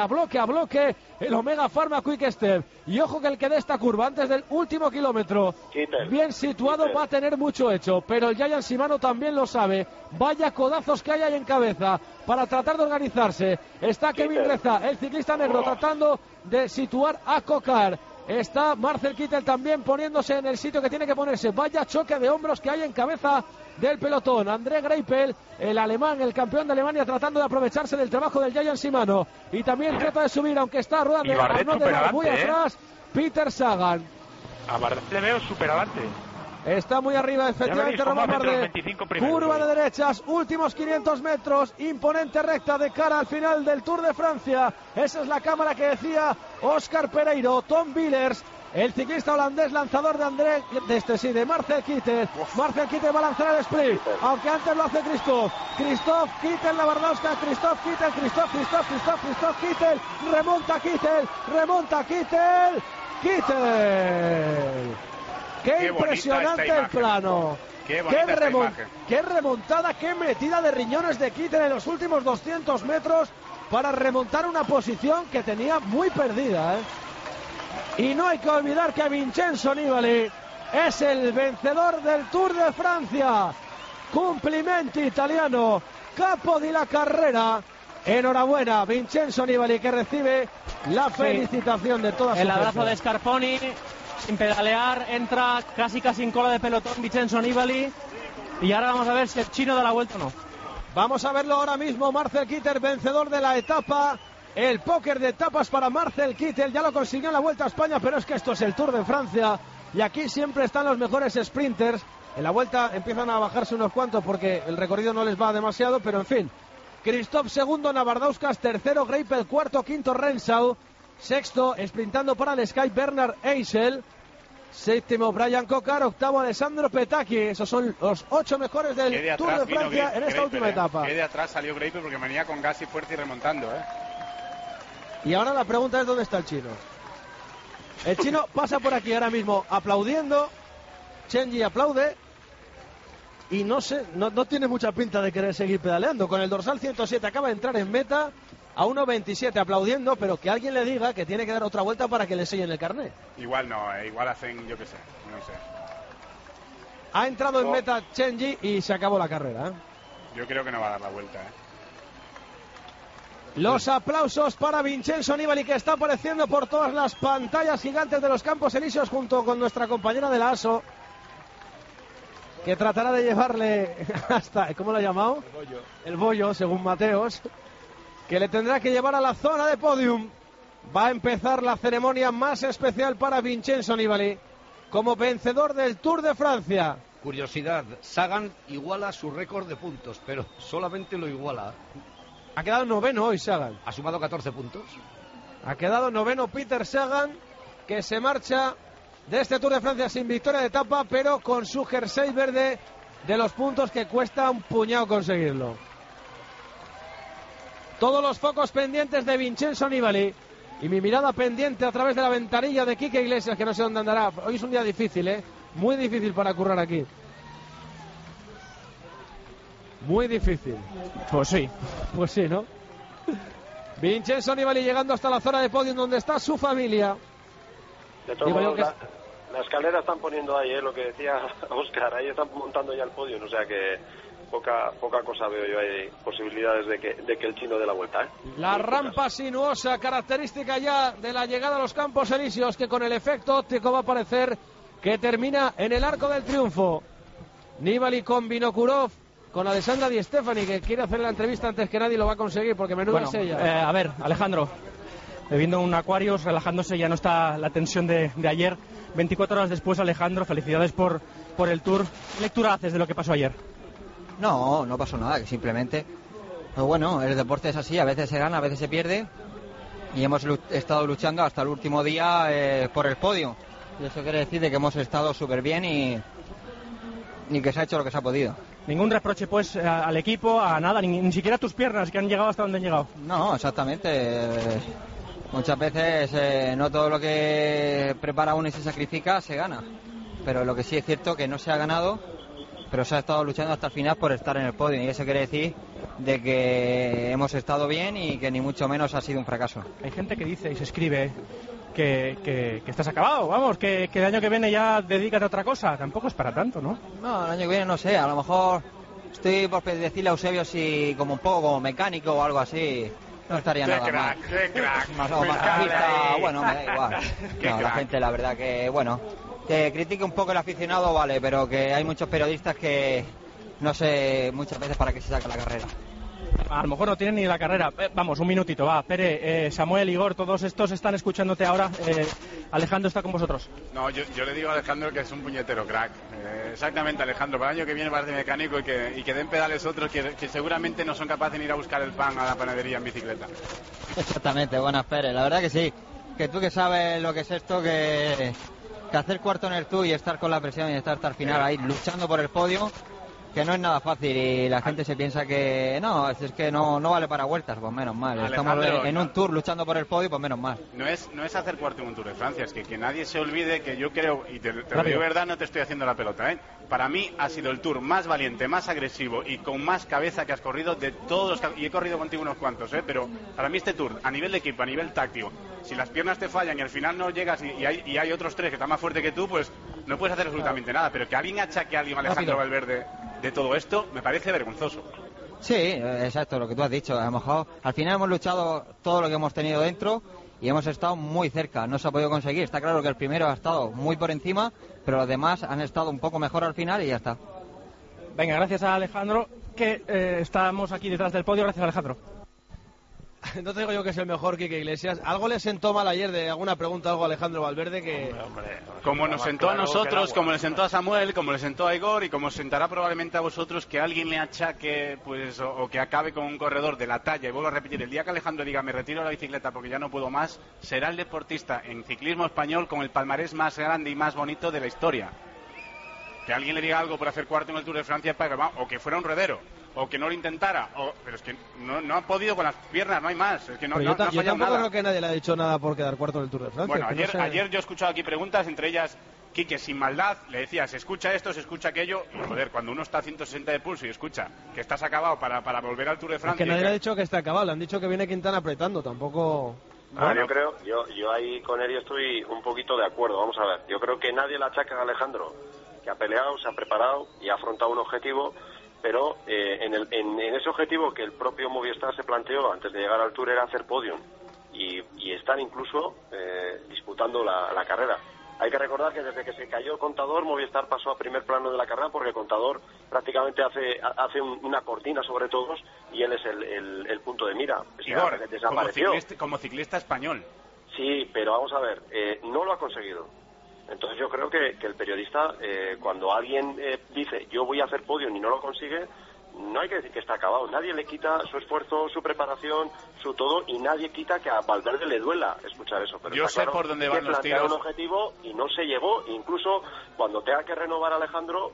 el Omega Pharma Quick Step. Y ojo que el que dé esta curva antes del último kilómetro, bien situado, va a tener mucho hecho. Pero el Yayan Shimano también lo sabe. Vaya codazos que hay ahí en cabeza para tratar de organizarse. Está Kevin Reza, el ciclista negro, tratando de situar a Cocar. Está Marcel Kittel también poniéndose en el sitio que tiene que ponerse. Vaya choque de hombros que hay en cabeza del pelotón. André Greipel, el alemán, el campeón de Alemania, tratando de aprovecharse del trabajo del Yayan Shimano. Y también trata de subir, aunque está rodando muy atrás, Peter Sagan. A Bardet le veo súper adelante. Está muy arriba, efectivamente, Román Bardet. Curva de derechas, últimos 500 metros, imponente recta de cara al final del Tour de Francia. Esa es la cámara que decía Óscar Pereiro. Tom Villers, el ciclista holandés, lanzador de Marcel Kittel. Marcel Kittel va a lanzar el sprint, aunque antes lo hace Christophe Kittel, Navardauskas, Christophe Kittel, remonta Kittel. ¡Qué impresionante el plano! ¡Qué remontada, qué metida de riñones de Kittel en los últimos 200 metros para remontar una posición que tenía muy perdida, ¿eh? Y no hay que olvidar que Vincenzo Nibali es el vencedor del Tour de Francia. Complimenti italiano, capo di la carrera. Enhorabuena, Vincenzo Nibali, que recibe la felicitación de todas. El abrazo de Scarponi. Sin pedalear, entra casi en cola de pelotón Vincenzo Nibali. Y ahora vamos a ver si el chino da la vuelta o no. Vamos a verlo ahora mismo. Marcel Kittel, vencedor de la etapa. El póker de etapas para Marcel Kittel. Ya lo consiguió en la Vuelta a España, pero es que esto es el Tour de Francia. Y aquí siempre están los mejores sprinters. En la Vuelta empiezan a bajarse unos cuantos porque el recorrido no les va demasiado, pero en fin. Christophe segundo, Navardauskas tercero, Greipel cuarto, quinto Renshaw, sexto, sprintando para el Sky, Bernard Eisel, séptimo Brian Cocard, octavo Alessandro Petacchi. Esos son los 8 mejores del Tour de Francia en esta última etapa. Que de atrás salió Greipel porque venía con gas y fuerza y remontando, Y ahora la pregunta es: ¿dónde está el chino? El chino pasa por aquí ahora mismo aplaudiendo. Chengi aplaude. Y no sé, no tiene mucha pinta de querer seguir pedaleando. Con el dorsal 107 acaba de entrar en meta a 1.27 aplaudiendo, pero que alguien le diga que tiene que dar otra vuelta para que le sellen el carnet. Igual no, igual hacen, yo qué sé, no sé. Ha entrado en meta Chengi y se acabó la carrera. Yo creo que no va a dar la vuelta. Los aplausos para Vincenzo Nibali, que está apareciendo por todas las pantallas gigantes de los Campos Elíseos junto con nuestra compañera de la ASO, que tratará de llevarle hasta, ¿cómo lo ha llamado? El bollo, según Mateos, que le tendrá que llevar a la zona de podium. Va a empezar la ceremonia más especial para Vincenzo Nibali como vencedor del Tour de Francia. Curiosidad, Sagan iguala su récord de puntos, pero solamente lo iguala. Ha quedado noveno hoy Sagan. Ha sumado 14 puntos. Ha quedado noveno Peter Sagan, que se marcha de este Tour de Francia sin victoria de etapa, pero con su jersey verde de los puntos que cuesta un puñado conseguirlo. Todos los focos pendientes de Vincenzo Nibali y mi mirada pendiente a través de la ventanilla de Quique Iglesias, que no sé dónde andará. Hoy es un día difícil, muy difícil para currar aquí. Muy difícil. Pues sí, ¿no? Vincenzo Nibali llegando hasta la zona de podium donde está su familia. De todos modos, la escalera están poniendo ahí, lo que decía Óscar, ahí están montando ya el podio, o sea que poca cosa veo yo ahí, posibilidades de que el chino dé la vuelta. La rampa sinuosa, característica ya de la llegada a los Campos Elíseos, que con el efecto óptico va a parecer que termina en el Arco del Triunfo. Nibali con Vinokurov, con Alessandra Di Stefani, que quiere hacer la entrevista antes que nadie lo va a conseguir, porque menuda es ella. A ver, Alejandro, bebiendo un Aquarius, relajándose, ya no está la tensión de ayer. 24 horas después, Alejandro, felicidades por el Tour. ¿Qué lectura haces de lo que pasó ayer? No pasó nada, que simplemente, pues bueno, el deporte es así, a veces se gana, a veces se pierde, y hemos estado luchando hasta el último día por el podio, y eso quiere decir de que hemos estado súper bien y que se ha hecho lo que se ha podido. Ningún reproche pues al equipo, a nada, ni siquiera a tus piernas que han llegado hasta donde han llegado. No, exactamente. Muchas veces no todo lo que prepara uno y se sacrifica se gana, pero lo que sí es cierto que no se ha ganado, pero se ha estado luchando hasta el final por estar en el podio, y eso quiere decir de que hemos estado bien y que ni mucho menos ha sido un fracaso. Hay gente que dice y se escribe que estás acabado, vamos, que el año que viene ya dedícate a otra cosa. Tampoco es para tanto, ¿no? No, el año que viene no sé, a lo mejor estoy por decirle a Eusebio si como un poco como mecánico o algo así. No estaría nada mal. ¡Qué crack! Más bueno, me da igual. No, la gente, la verdad que, bueno, que critique un poco el aficionado, vale, pero que hay muchos periodistas que no sé muchas veces para qué se saca la carrera. A lo mejor no tienen ni la carrera. Vamos, un minutito, va. Pere, Samuel, Igor, todos estos están escuchándote ahora. Alejandro está con vosotros. No, yo le digo a Alejandro que es un puñetero crack. Exactamente, Alejandro. Para el año que viene parece mecánico y que den pedales otros que seguramente no son capaces de ir a buscar el pan a la panadería en bicicleta. Exactamente, buenas, Pere. La verdad que sí. Que tú que sabes lo que es esto, que hacer cuarto en el Tour y estar con la presión y estar hasta el final ahí luchando por el podio, que no es nada fácil, y la gente se piensa que no, es que no vale para vueltas, pues menos mal. Estamos en un Tour luchando por el podio, pues menos mal. No es hacer cuarto en un Tour de Francia, es que nadie se olvide que yo creo, y te lo digo verdad, no te estoy haciendo la pelota, Para mí ha sido el Tour más valiente, más agresivo y con más cabeza que has corrido de todos los y he corrido contigo unos cuantos, pero para mí este Tour, a nivel de equipo, a nivel táctico, si las piernas te fallan y al final no llegas y hay otros tres que están más fuertes que tú, pues no puedes hacer absolutamente nada, pero que alguien achaque a alguien, Alejandro Valverde, de todo esto, me parece vergonzoso. Sí, exacto, lo que tú has dicho. A lo mejor al final hemos luchado todo lo que hemos tenido dentro y hemos estado muy cerca, no se ha podido conseguir. Está claro que el primero ha estado muy por encima, pero los demás han estado un poco mejor al final y ya está. Venga, gracias a Alejandro. que estamos aquí detrás del podio. Gracias, Alejandro. No te digo yo que es el mejor Quique Iglesias. Algo le sentó mal ayer de alguna pregunta, algo a Alejandro Valverde que... Como nos sentó a nosotros, como le sentó a Samuel, como le sentó a Igor y como sentará probablemente a vosotros que alguien le achaque, pues, o que acabe con un corredor de la talla. Y vuelvo a repetir, el día que Alejandro diga me retiro de la bicicleta porque ya no puedo más, será el deportista en ciclismo español con el palmarés más grande y más bonito de la historia. Que alguien le diga algo por hacer cuarto en el Tour de Francia o que fuera un ruedero, o que no lo intentara, pero es que no ha podido con las piernas, no hay más. Es que no ha yo tampoco nada. Creo que nadie le ha dicho nada por quedar cuarto en el Tour de Francia. Bueno, ayer yo he escuchado aquí preguntas, entre ellas, Quique, sin maldad, le decía, se escucha esto, se escucha aquello, y joder, cuando uno está a 160 de pulso y escucha que estás acabado para volver al Tour de Francia... Es que nadie le ha dicho que está acabado, le han dicho que viene Quintana apretando, tampoco... Yo creo, yo ahí con él estoy un poquito de acuerdo, vamos a ver. Yo creo que nadie le achaca a Alejandro, que ha peleado, se ha preparado y ha afrontado un objetivo, pero en ese objetivo que el propio Movistar se planteó antes de llegar al Tour era hacer podium y estar incluso disputando la carrera. Hay que recordar que desde que se cayó Contador, Movistar pasó a primer plano de la carrera porque Contador prácticamente hace una cortina sobre todos y él es el punto de mira. Igor, como ciclista español. Sí, pero vamos a ver, no lo ha conseguido. Entonces yo creo que el periodista, cuando alguien dice yo voy a hacer podium y no lo consigue, no hay que decir que está acabado. Nadie le quita su esfuerzo, su preparación, su todo, y nadie quita que a Valverde le duela escuchar eso. Pero yo sé claro por dónde van los tiros. Un objetivo y no se llegó. Incluso cuando tenga que renovar a Alejandro,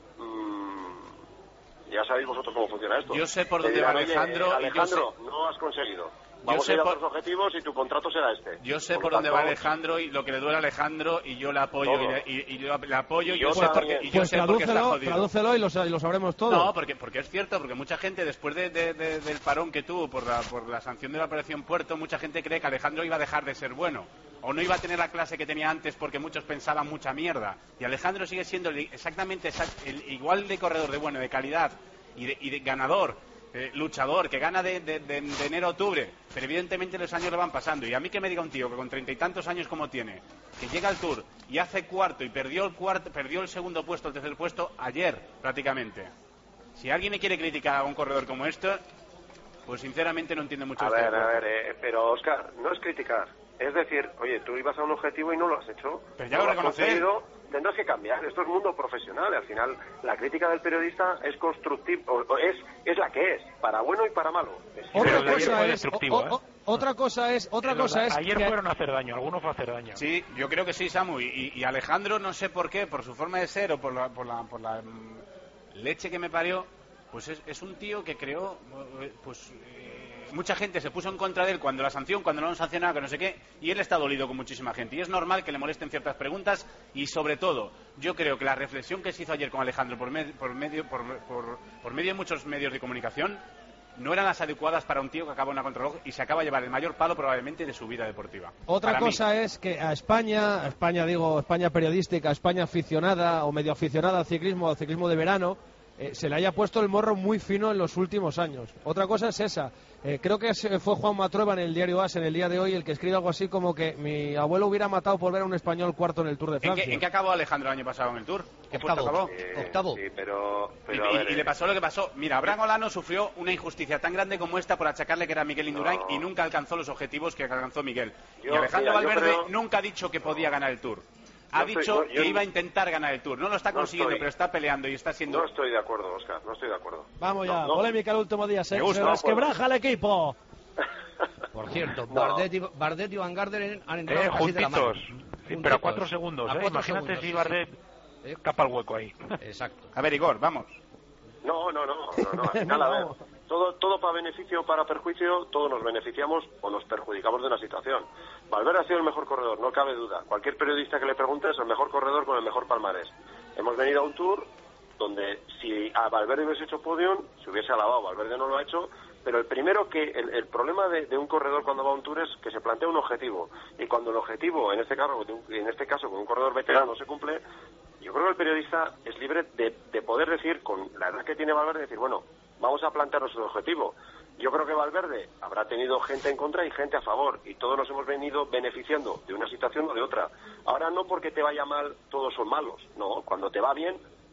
ya sabéis vosotros cómo funciona esto. Yo sé por dónde va Alejandro. Alejandro, no has conseguido. Vamos a ir a otros objetivos y tu contrato será este. Yo sé por dónde va Alejandro y lo que le duele a Alejandro y yo le apoyo y yo le apoyo y yo sé por qué está jodido. Tradúcelo y lo sabremos todo. No, porque es cierto, porque mucha gente después del parón que tuvo por la sanción de la Operación Puerto, mucha gente cree que Alejandro iba a dejar de ser bueno o no iba a tener la clase que tenía antes porque muchos pensaban mucha mierda. Y Alejandro sigue siendo exactamente igual de corredor, de bueno, de calidad y de ganador. Luchador, que gana de enero a octubre, pero evidentemente los años le van pasando. Y a mí que me diga un tío que con 30 y tantos años como tiene, que llega al Tour y hace cuarto y perdió el segundo puesto, el tercer puesto ayer prácticamente. Si alguien le quiere criticar a un corredor como esto, pues sinceramente no entiende mucho. A ver, pero Óscar, no es criticar, es decir, oye, tú ibas a un objetivo y no lo has hecho. Pero ya lo reconoces. Tendrás que cambiar, esto es mundo profesional, al final la crítica del periodista es constructiva, es la que es, para bueno y para malo. Otra cosa es ayer fueron a hacer daño, algunos fue a hacer daño. Sí, yo creo que sí, Samu, y Alejandro no sé por qué, por su forma de ser o por la leche que me parió, pues es un tío que creó, mucha gente se puso en contra de él cuando la sanción, cuando no lo han sancionado, que no sé qué, y él está dolido con muchísima gente. Y es normal que le molesten ciertas preguntas y, sobre todo, yo creo que la reflexión que se hizo ayer con Alejandro por medio de muchos medios de comunicación no eran las adecuadas para un tío que acaba una contrarreloj y se acaba de llevar el mayor palo probablemente de su vida deportiva. Otra cosa es que a España periodística, a España aficionada o medio aficionada al ciclismo de verano, se le haya puesto el morro muy fino en los últimos años. Otra cosa es esa. Creo que fue Juan Matrueva en el diario AS en el día de hoy el que escribe algo así como que mi abuelo hubiera matado por ver a un español cuarto en el Tour de Francia. ¿En qué acabó Alejandro el año pasado en el Tour? ¿Qué puesto acabó? Octavo. Sí, pero y le pasó lo que pasó. Mira, Abraham Olano sufrió una injusticia tan grande como esta por achacarle que era Miguel Indurain y nunca alcanzó los objetivos que alcanzó Miguel. Y Alejandro Valverde nunca ha dicho que podía ganar el Tour. Ha dicho que iba a intentar ganar el Tour. No lo está consiguiendo, pero está peleando y está siendo... No estoy de acuerdo, Óscar, no estoy de acuerdo. Vamos ya, polémica el último día. Se resquebraja el equipo. Por cierto, Bardet y Van Garderen han entrado casi de la mano. Sí, pero a 4 segundos. Imagínate si Bardet tapa el hueco ahí. Exacto. A ver, Igor, vamos. No. Al final, a ver, todo para beneficio o para perjuicio, todos nos beneficiamos o nos perjudicamos de una situación. Valverde ha sido el mejor corredor, no cabe duda. Cualquier periodista que le pregunte es el mejor corredor con el mejor palmarés. Hemos venido a un Tour donde si a Valverde hubiese hecho podium, se hubiese alabado. Valverde no lo ha hecho, pero el problema de un corredor cuando va a un Tour es que se plantea un objetivo. Y cuando el objetivo, en este caso con un corredor veterano, no se cumple, yo creo que el periodista es libre de poder decir, con la edad que tiene Valverde, decir, bueno, vamos a plantearnos un objetivo. Yo creo que Valverde habrá tenido gente en contra y gente a favor, y todos nos hemos venido beneficiando de una situación o de otra. Ahora no porque te vaya mal todos son malos, no, cuando te va bien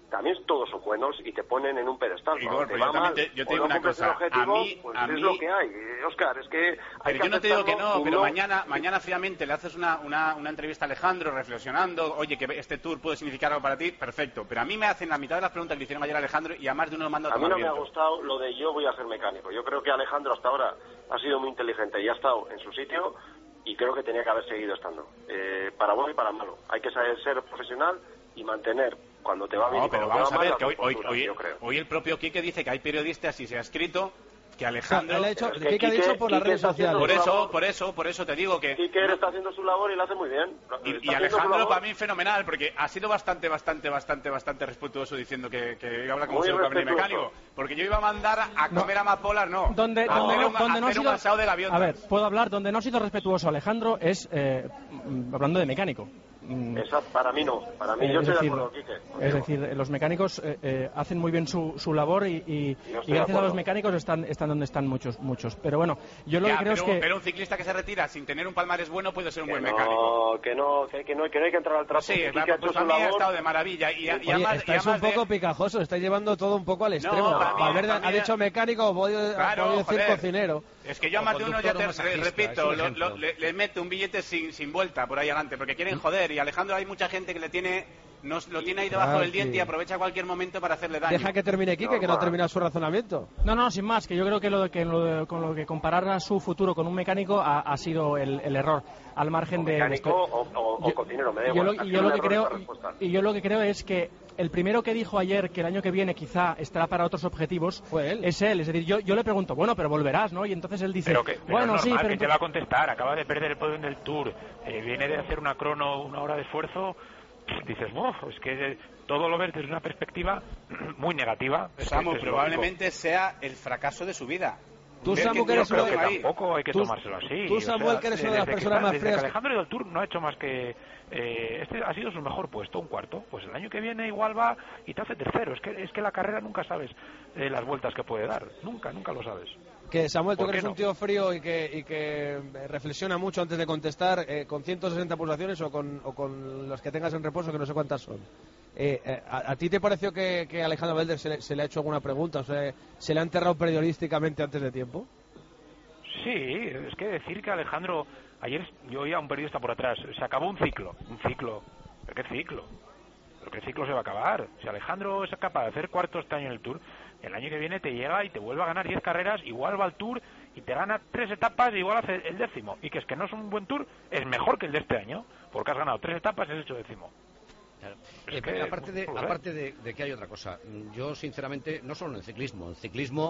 también todos son buenos y te ponen en un pedestal. Igor, pero yo te digo una cosa, objetivo, a mí es lo que hay, Óscar, es que pero yo no te digo que no, pero mañana fríamente le haces una entrevista a Alejandro reflexionando, oye, que este Tour puede significar algo para ti, perfecto, pero a mí me hacen la mitad de las preguntas que le hicieron ayer a Alejandro y a más de uno lo mando a tomar mí no viento. Me ha gustado lo de yo voy a ser mecánico. Yo creo que Alejandro hasta ahora ha sido muy inteligente y ha estado en su sitio y creo que tenía que haber seguido estando, para bueno y para malo. Hay que saber ser profesional y mantener cuando te va bien. Pero vamos a ver, que hoy el propio Quique dice que hay periodistas y se ha escrito que Alejandro... Quique ha dicho por las redes sociales. Por eso te digo que... Quique está haciendo su labor y lo hace muy bien. Y Alejandro para mí fenomenal, porque ha sido bastante respetuoso diciendo que iba a hablar como si fuera un mecánico. Porque yo iba a mandar a comer amapolas, no. Donde no ha sido... asado del avión. A ver, puedo hablar, donde no ha sido respetuoso Alejandro es hablando de mecánico. Para mí no, para mí yo estoy de acuerdo, Quique. Es decir, los mecánicos hacen muy bien su labor y gracias a los mecánicos están donde están muchos. Pero bueno, yo lo que creo es que... Pero un ciclista que se retira sin tener un palmarés bueno puede ser un buen mecánico. Que no hay que entrar al trapo. Sí, pues a mí ha estado de maravilla. Estáis un poco picajosos, estáis llevando todo un poco al extremo. Valverde ha dicho mecánico, ha podido decir cocinero. Es que yo a más de uno, ya te repito, le meto un billete sin vuelta por ahí adelante, porque quieren joder. Y Alejandro, hay mucha gente que lo tiene ahí debajo del diente y aprovecha cualquier momento para hacerle daño. Deja que termine Quique, que no ha terminado su razonamiento. No, sin más, que yo creo que con lo que comparar a su futuro con un mecánico ha sido el error, al margen de... Mecánico o cocinero, me da igual. Y yo lo que creo es que el primero que dijo ayer que el año que viene quizá estará para otros objetivos es él. Es decir, yo le pregunto, bueno, pero volverás, ¿no? Y entonces él dice, bueno, sí, pero... ¿Qué te va a contestar? Acaba de perder el podio del Tour, viene de hacer una hora de esfuerzo... Dices, es que todo lo ves desde una perspectiva muy negativa. Samu, probablemente sea el fracaso de su vida. Tú, Samu, que eres tampoco hay que tomárselo así. Tú, Samuel, que eres una de las personas más frías. Alejandro del Tour no ha hecho más que... este ha sido su mejor puesto, un cuarto. Pues el año que viene igual va y te hace tercero. Es que la carrera nunca sabes las vueltas que puede dar. Nunca lo sabes. Que Samuel, tú que eres un tío frío y que reflexiona mucho antes de contestar, con 160 pulsaciones o con las que tengas en reposo, que no sé cuántas son. ¿A ti te pareció que Alejandro Valverde se le ha hecho alguna pregunta? O sea, ¿se le ha enterrado periodísticamente antes de tiempo? Sí, es que decir que Alejandro... Ayer yo oía a un periodista por atrás, se acabó un ciclo. ¿Pero qué ciclo? ¿Pero qué ciclo se va a acabar? Si Alejandro es capaz de hacer cuarto este año en el Tour, el año que viene te llega y te vuelve a ganar 10 carreras, igual va al Tour y te gana 3 etapas y igual hace el 10º. Y que es que no es un buen Tour, es mejor que el de este año, porque has ganado 3 etapas y has hecho 10º. Claro. Aparte de que hay otra cosa, yo sinceramente, no solo en el ciclismo,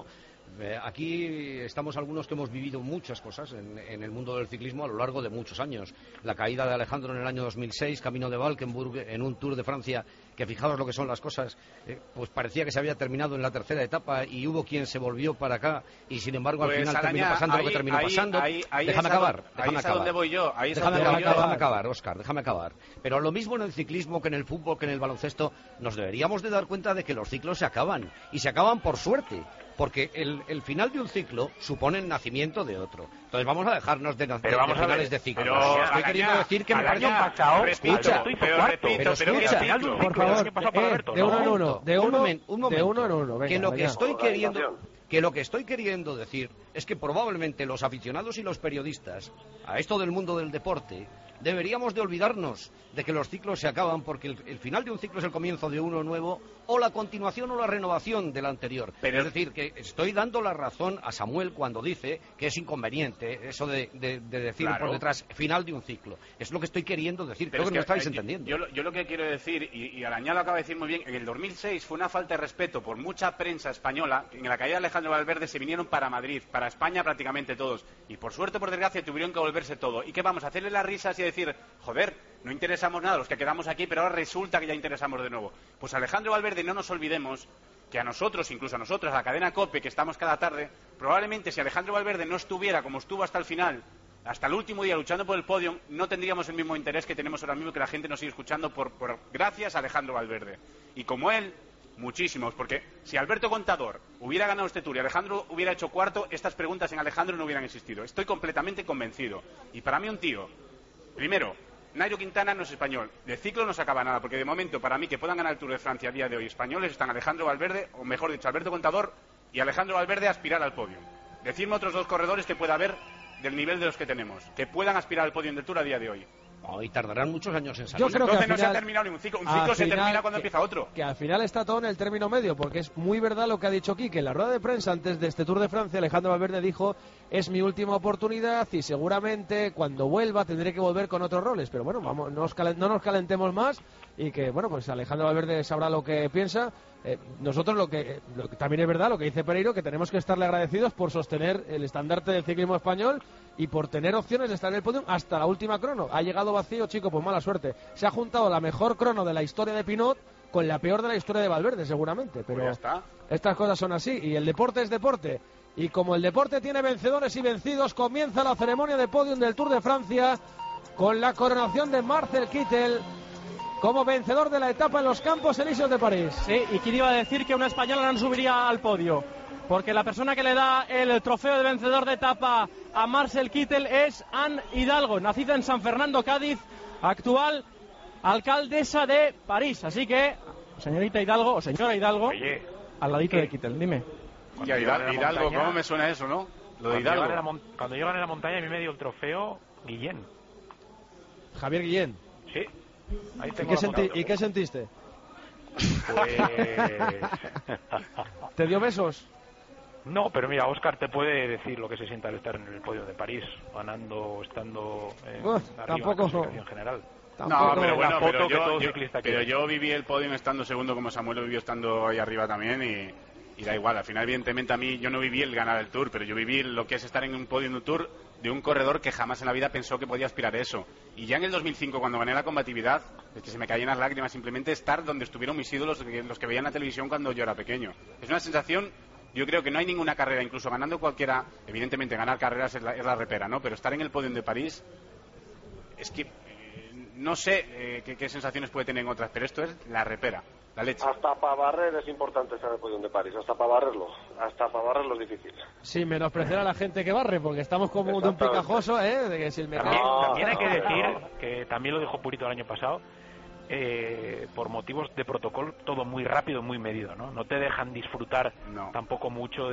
aquí estamos algunos que hemos vivido muchas cosas en el mundo del ciclismo a lo largo de muchos años. La caída de Alejandro en el año 2006, camino de Valkenburg, en un Tour de Francia, que fijaos lo que son las cosas, pues parecía que se había terminado en la tercera etapa y hubo quien se volvió para acá y sin embargo al final terminó pasando lo que terminó pasando. Déjame acabar. Déjame acabar, Óscar, déjame acabar. Pero lo mismo en el ciclismo que en el fútbol, que en el baloncesto, nos deberíamos de dar cuenta de que los ciclos se acaban y se acaban por suerte. Porque el final de un ciclo supone el nacimiento de otro. Entonces vamos a dejarnos de finales de ciclo. Pero estoy queriendo decir que el año pasado... Escucha, por favor, de uno en uno. De uno en uno. Que lo que estoy queriendo decir es que probablemente los aficionados y los periodistas a esto del mundo del deporte deberíamos de olvidarnos de que los ciclos se acaban, porque el final de un ciclo es el comienzo de uno nuevo o la continuación o la renovación del anterior. Es decir, que estoy dando la razón a Samuel cuando dice que es inconveniente eso de decir por detrás final de un ciclo. Es lo que estoy queriendo decir, creo que no me estáis entendiendo. Yo lo que quiero decir, y Arañá lo acaba de decir muy bien, en el 2006 fue una falta de respeto por mucha prensa española, que en la caída de Alejandro Valverde se vinieron para Madrid, para España prácticamente todos, y por suerte o por desgracia tuvieron que volverse todo. ¿Y qué vamos a hacerle las risas y decir, joder, no interesamos nada los que quedamos aquí, pero ahora resulta que ya interesamos de nuevo? Pues Alejandro Valverde, no nos olvidemos que a nosotros, incluso a nosotros, a la cadena COPE, que estamos cada tarde, probablemente si Alejandro Valverde no estuviera como estuvo hasta el final, hasta el último día luchando por el podio, no tendríamos el mismo interés que tenemos ahora mismo, que la gente nos sigue escuchando gracias a Alejandro Valverde. Y como él, muchísimos, porque si Alberto Contador hubiera ganado este Tour y Alejandro hubiera hecho cuarto, estas preguntas en Alejandro no hubieran existido. Estoy completamente convencido. Y para mí un tío, primero, Nairo Quintana no es español. De ciclo no se acaba nada, porque de momento, para mí, que puedan ganar el Tour de Francia a día de hoy españoles están Alejandro Valverde, o mejor dicho, Alberto Contador y Alejandro Valverde a aspirar al podio. Decidme otros 2 corredores que pueda haber del nivel de los que tenemos, que puedan aspirar al podio del Tour a día de hoy. Y tardarán muchos años en salir. Yo creo que Entonces no se ha terminado ni un ciclo. Un ciclo se termina cuando empieza otro. Que al final está todo en el término medio, porque es muy verdad lo que ha dicho Quique. En la rueda de prensa antes de este Tour de Francia, Alejandro Valverde dijo: es mi última oportunidad y seguramente cuando vuelva tendré que volver con otros roles. Pero bueno, vamos, no nos calentemos más, y que bueno, pues Alejandro Valverde sabrá lo que piensa. Nosotros lo que también es verdad, lo que dice Pereiro, que tenemos que estarle agradecidos por sostener el estandarte del ciclismo español y por tener opciones de estar en el podio hasta la última crono. Ha llegado vacío, chico, pues mala suerte. Se ha juntado la mejor crono de la historia de Pinot con la peor de la historia de Valverde, seguramente. Pero pues ya está. Estas cosas son así, y el deporte es deporte. Y como el deporte tiene vencedores y vencidos, comienza la ceremonia de podium del Tour de Francia con la coronación de Marcel Kittel como vencedor de la etapa en los Campos Elíseos de París. Sí, y quién iba a decir que una española no subiría al podio, porque la persona que le da el trofeo de vencedor de etapa a Marcel Kittel es Anne Hidalgo, nacida en San Fernando, Cádiz, actual alcaldesa de París. Así que, señorita Hidalgo, o señora Hidalgo, oye, al ladito de Kittel, dime. Ya, Hidalgo, ¿cómo me suena eso, no? Lo de Hidalgo. Cuando yo gané la montaña, a mí me dio el trofeo Guillén. Javier Guillén. Sí. Ahí ¿Y qué sentiste? Pues... ¿Te dio besos? No, pero mira, Óscar te puede decir lo que se siente al estar en el podio de París, ganando, estando arriba en la clasificación general. No, pero bueno, pero yo viví el podio estando segundo, como Samuel lo vivió estando ahí arriba también, y da igual. Al final, evidentemente, a mí yo no viví el ganar el Tour, pero yo viví lo que es estar en un podio en un Tour de un corredor que jamás en la vida pensó que podía aspirar a eso. Y ya en el 2005, cuando gané la combatividad, es que se me caían las lágrimas simplemente estar donde estuvieron mis ídolos, los que veían la televisión cuando yo era pequeño. Es una sensación, yo creo que no hay ninguna carrera, incluso ganando cualquiera, evidentemente ganar carreras es la repera, ¿no? Pero estar en el podio de París, es que no sé qué sensaciones puede tener en otras, pero esto es la repera. La leche. Hasta para barrer es importante estar en el podio de París, hasta para barrerlo es difícil. Sí, menospreciar a la gente que barre, porque estamos como de un picajoso, de que si el mercado... También hay que decir, que también lo dijo Purito el año pasado, por motivos de protocolo, todo muy rápido, muy medido, ¿no? No te dejan disfrutar tampoco mucho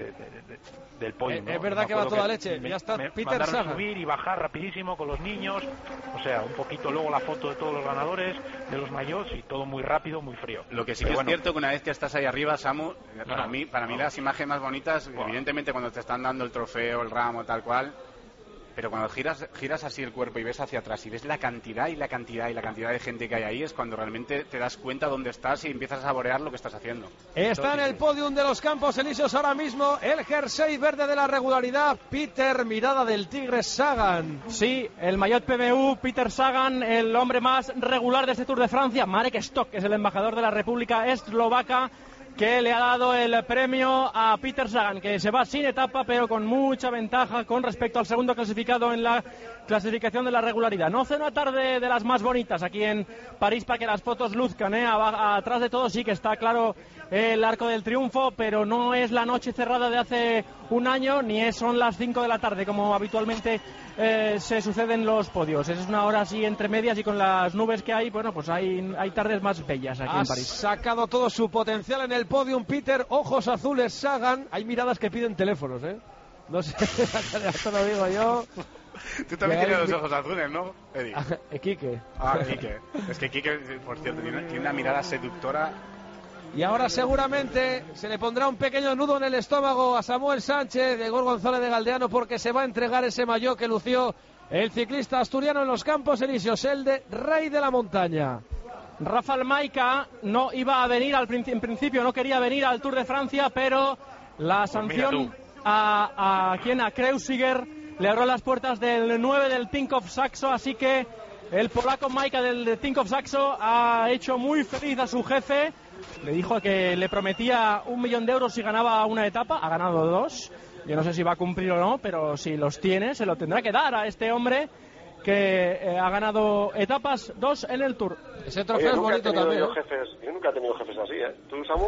del podio, ¿no? Es verdad que va toda leche. Ya está Peter Sagan. Subir y bajar rapidísimo con los niños, o sea, un poquito luego la foto de todos los ganadores, de los maillots, y todo muy rápido, muy frío. Lo que sí que es cierto que una vez que estás ahí arriba, Samu, para mí las imágenes más bonitas, evidentemente cuando te están dando el trofeo, el ramo, tal cual, pero cuando giras así el cuerpo y ves hacia atrás y ves la cantidad de gente que hay ahí, es cuando realmente te das cuenta dónde estás y empiezas a saborear lo que estás haciendo. Está en el podium de los Campos Elíseos ahora mismo el jersey verde de la regularidad, Peter Mirada del Tigre Sagan. Sí, el maillot PMU, Peter Sagan, el hombre más regular de este Tour de Francia. Marek Stok es el embajador de la República Eslovaca, que le ha dado el premio a Peter Sagan, que se va sin etapa pero con mucha ventaja con respecto al segundo clasificado en la clasificación de la regularidad. No hace una tarde de las más bonitas aquí en París para que las fotos luzcan, atrás de todo sí que está claro el Arco del Triunfo, pero no es la noche cerrada de hace un año, ni son las 5 de la tarde como habitualmente se suceden los podios. Es una hora así entre medias, y con las nubes que hay, bueno, pues hay tardes más bellas aquí en París. Ha sacado todo su potencial en el podium Peter, ojos azules Sagan. Hay miradas que piden teléfonos, no sé, esto lo digo yo. Tú también tienes los ojos azules, ¿no, Eddie? Quique. Quique. Es que Quique, por cierto, tiene una mirada seductora. Y ahora seguramente se le pondrá un pequeño nudo en el estómago a Samuel Sánchez de Igor González de Galdeano, porque se va a entregar ese maillot que lució el ciclista asturiano en los Campos Elíseos, el de Rey de la Montaña. Rafael Maica no iba a venir en principio no quería venir al Tour de Francia, pero la sanción a Kreuziger le abrió las puertas del 9 del Tinkoff Saxo, así que el polaco Maica del Tinkoff Saxo ha hecho muy feliz a su jefe. Le dijo que le prometía 1 millón de euros si ganaba una etapa, ha ganado 2. Yo no sé si va a cumplir o no, pero si los tiene, se lo tendrá que dar a este hombre que ha ganado etapas, 2 en el Tour. Ese trofeo es bonito también. Yo nunca he tenido jefes así, ¿Tú, Samu?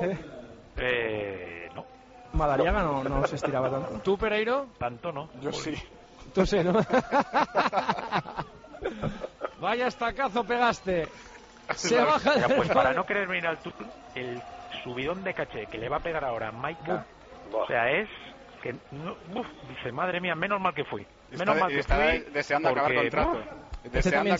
No. Madariaga no se estiraba tanto. ¿Tú, Pereiro? Tanto no. Yo sí. Tú sí, ¿no? Vaya estacazo pegaste. Se baja del pues para podio. no querer venir al Tour, el subidón de caché que le va a pegar ahora a Maika, o sea, es que dice, madre mía, menos mal que fui. Menos mal que fui. Deseando acabar contrato. Este también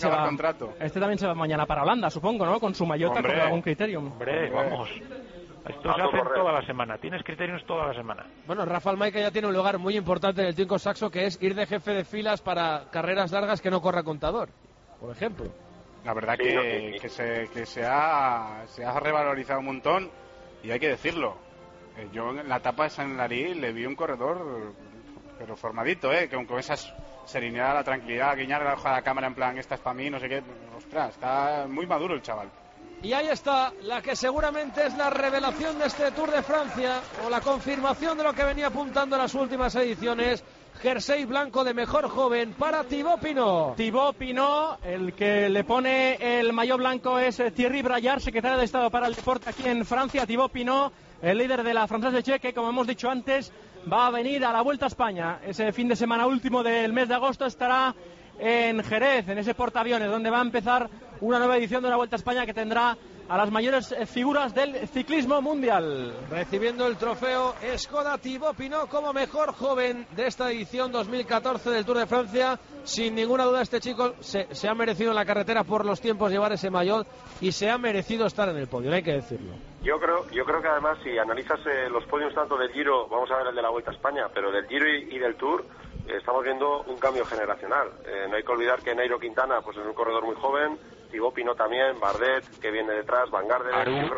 se va mañana para Holanda, supongo, ¿no? Con su Mallorca, con algún criterio. Hombre, vamos. Esto se hace toda la semana. Tienes criterios toda la semana. Bueno, Rafael Maika ya tiene un lugar muy importante en el Team Saxo, que es ir de jefe de filas para carreras largas que no corra contador, por ejemplo. La verdad que se ha revalorizado un montón, y hay que decirlo. Yo en la etapa de San Larí le vi un corredor, pero formadito, con esa serenidad, la tranquilidad, guiñar la hoja de la cámara en plan, esta es para mí, no sé qué. Ostras, está muy maduro el chaval. Y ahí está la que seguramente es la revelación de este Tour de Francia, o la confirmación de lo que venía apuntando en las últimas ediciones. Jersey blanco de mejor joven para Thibaut Pinot. Thibaut Pinot, el que le pone el maillot blanco es Thierry Braillard, secretario de Estado para el Deporte aquí en Francia. Thibaut Pinot, el líder de la Française Tchèque, que como hemos dicho antes, va a venir a la Vuelta a España. Ese fin de semana último del mes de agosto estará en Jerez, en ese portaaviones, donde va a empezar una nueva edición de una Vuelta a España que tendrá a las mayores figuras del ciclismo mundial. Recibiendo el trofeo Skoda Thibaut Pinot como mejor joven de esta edición 2014 del Tour de Francia. Sin ninguna duda este chico se ha merecido en la carretera por los tiempos llevar ese maillot, y se ha merecido estar en el podio, hay que decirlo. Yo creo que además, si analizas los podios tanto del Giro, vamos a ver el de la Vuelta a España, pero del Giro y del Tour, estamos viendo un cambio generacional. No hay que olvidar que Nairo Quintana pues es un corredor muy joven, Thibaut Pinot también, Bardet, que viene detrás, Van Garderen,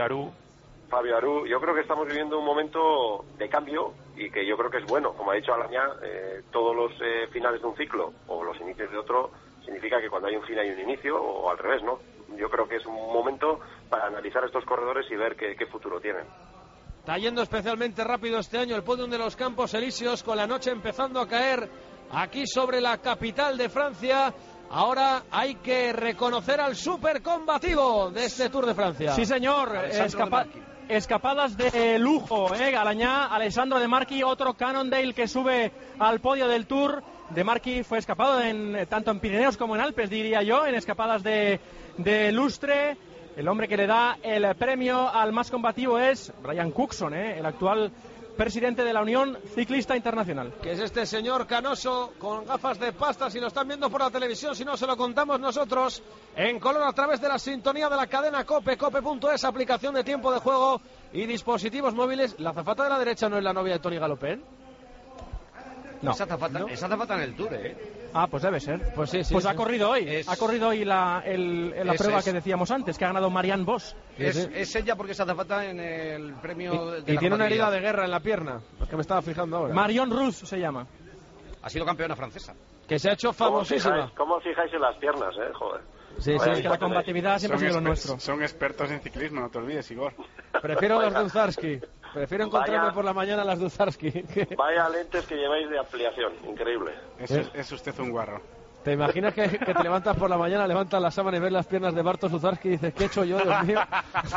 Fabio Aru. Yo creo que estamos viviendo un momento de cambio, y que yo creo que es bueno. Como ha dicho Alañá, todos los finales de un ciclo o los inicios de otro significa que cuando hay un fin hay un inicio, o al revés, ¿no? Yo creo que es un momento para analizar estos corredores y ver qué futuro tienen. Está yendo especialmente rápido este año el podium de los Campos Elíseos, con la noche empezando a caer aquí sobre la capital de Francia. Ahora hay que reconocer al supercombativo de este Tour de Francia. Sí, señor. Escapadas de lujo, Galañá, Alessandro De Marchi, otro Cannondale que sube al podio del Tour. De Marchi fue escapado tanto en Pirineos como en Alpes, diría yo, en escapadas de lustre. El hombre que le da el premio al más combativo es Brian Cookson, el actual presidente de la Unión Ciclista Internacional. Que es este señor canoso con gafas de pasta. Si lo están viendo por la televisión, si no, se lo contamos nosotros en color a través de la sintonía de la cadena COPE, cope.es, aplicación de tiempo de juego y dispositivos móviles. ¿La azafata de la derecha no es la novia de Tony Galopén? No. Esa azafata en el Tour, Ah, pues debe ser. Pues sí. Pues ha corrido hoy. Ha corrido hoy la prueba que decíamos antes, que ha ganado Marianne Vos. Es ella, porque es azafata en el premio y tiene una herida de guerra en la pierna, que me estaba fijando ahora. Marion Rousse se llama. Ha sido campeona francesa. Que se ha hecho famosísima. ¿Cómo fijáis en las piernas, joder? Sí, es que la combatividad siempre ha sido lo nuestro. Son expertos en ciclismo, no te olvides, Igor. Prefiero los Duzarski. Prefiero encontrarme por la mañana las Duzarski. Vaya lentes que lleváis de ampliación, increíble. Es usted un guarro. ¿Te imaginas que te levantas por la mañana, levantas la sábana y ves las piernas de Bartosz Duzarski y dices, ¿qué he hecho yo, Dios mío?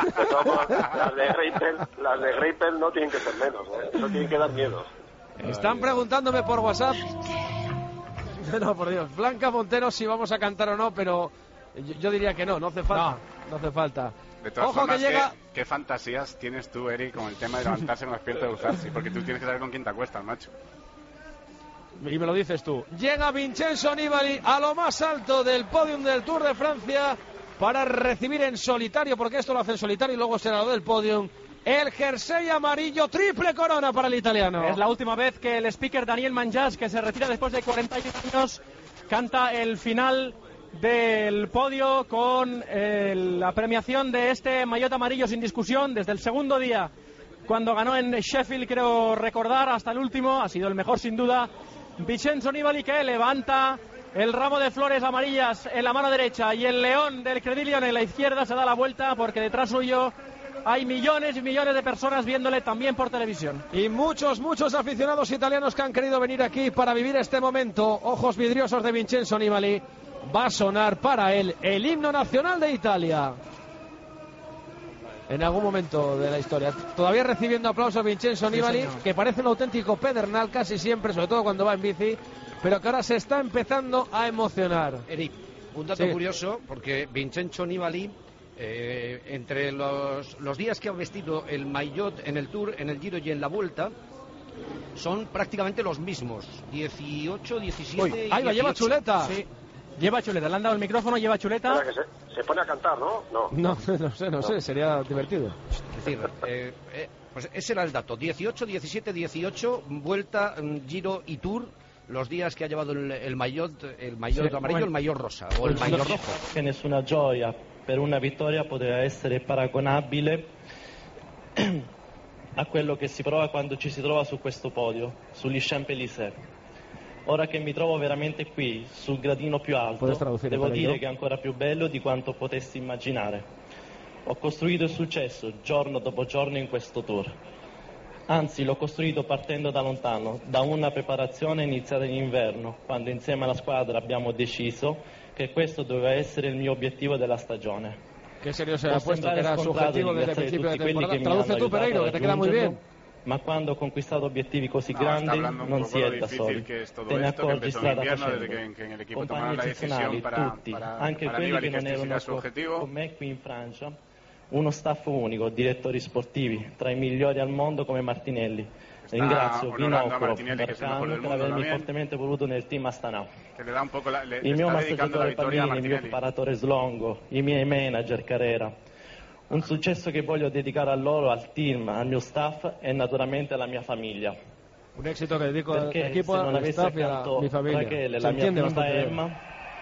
Las de Greipel no tienen que ser menos, no tienen que dar miedo. Están preguntándome por WhatsApp. No, por Dios. Blanca Montero si vamos a cantar o no, pero yo diría que no hace falta. No hace falta. De todas Ojo, formas, que llega... ¿qué fantasías tienes tú, Eric, con el tema de levantarse con las piernas de Duzarski? Porque tú tienes que saber con quién te acuestas, macho. Y me lo dices tú. Llega Vincenzo Nibali a lo más alto del podium del Tour de Francia para recibir en solitario, porque esto lo hace en solitario y luego será lo del podium, el jersey amarillo, triple corona para el italiano. Es la última vez que el speaker Daniel Manjas, que se retira después de 41 años, canta el final del podio con la premiación de este maillot amarillo sin discusión desde el segundo día, cuando ganó en Sheffield, creo recordar, hasta el último. Ha sido el mejor sin duda Vincenzo Nibali, que levanta el ramo de flores amarillas en la mano derecha y el león del Credit León en la izquierda. Se da la vuelta porque detrás suyo hay millones y millones de personas viéndole también por televisión. Y muchos aficionados italianos que han querido venir aquí para vivir este momento. Ojos vidriosos de Vincenzo Nibali. Va a sonar para él el himno nacional de Italia en algún momento de la historia. Todavía recibiendo aplausos Vincenzo Nibali, que parece un auténtico pedernal casi siempre, sobre todo cuando va en bici, pero que ahora se está empezando a emocionar. Eric, Un dato curioso, porque Vincenzo Nibali, entre los días que ha vestido el maillot en el Tour, en el Giro y en la Vuelta, son prácticamente los mismos. 18, 17 Uy, y ahí va, 18. lleva chuleta. Sí, lleva chuleta. Le han dado el micrófono, lleva chuleta. Espera, que se pone a cantar, ¿no? No sé, sería divertido. Es decir, pues ese era el dato. 18, 17, 18, Vuelta, Giro y Tour, los días que ha llevado el maillot amarillo, bueno, el maillot rosa o el maillot rojo. Che nessuna gioia per una vittoria poteva essere paragonabile a quello che si prova quando ci si trova su questo podio, sugli Champs-Élysées. Ora che mi trovo veramente qui, sul gradino più alto, devo dire che è ancora più bello di quanto potessi immaginare. Ho costruito il successo giorno dopo giorno in questo Tour. Anzi, l'ho costruito partendo da lontano, da una preparazione iniziata in inverno, quando insieme alla squadra abbiamo deciso che questo doveva essere il mio obiettivo della stagione. Qué serio se ha puesto, que era su objetivo desde el principio de temporada. Traduce tú, Pereiro, que te queda muy bien. Ma quando ho conquistato obiettivi così grandi non si è da soli. Te ne accorgi strada facendo. Compagni eccezionali, tutti, anche quelli che non erano con me qui in Francia. Uno staff unico, direttori sportivi, tra i migliori al mondo come Martinelli. Ringrazio Vinoccolo, Barcano per avermi fortemente voluto nel team Astana. Il mio massaggiatore Pallini, il mio preparatore Slongo, i miei manager Carrera. Un successo che voglio dedicare a loro, al team, al mio staff e naturalmente alla mia famiglia. Un éxito que dedico al Perché equipo, se non al avessi staff y a accanto mi familia. Rachele, Se la mia entiende bimba bastante bien. Emma,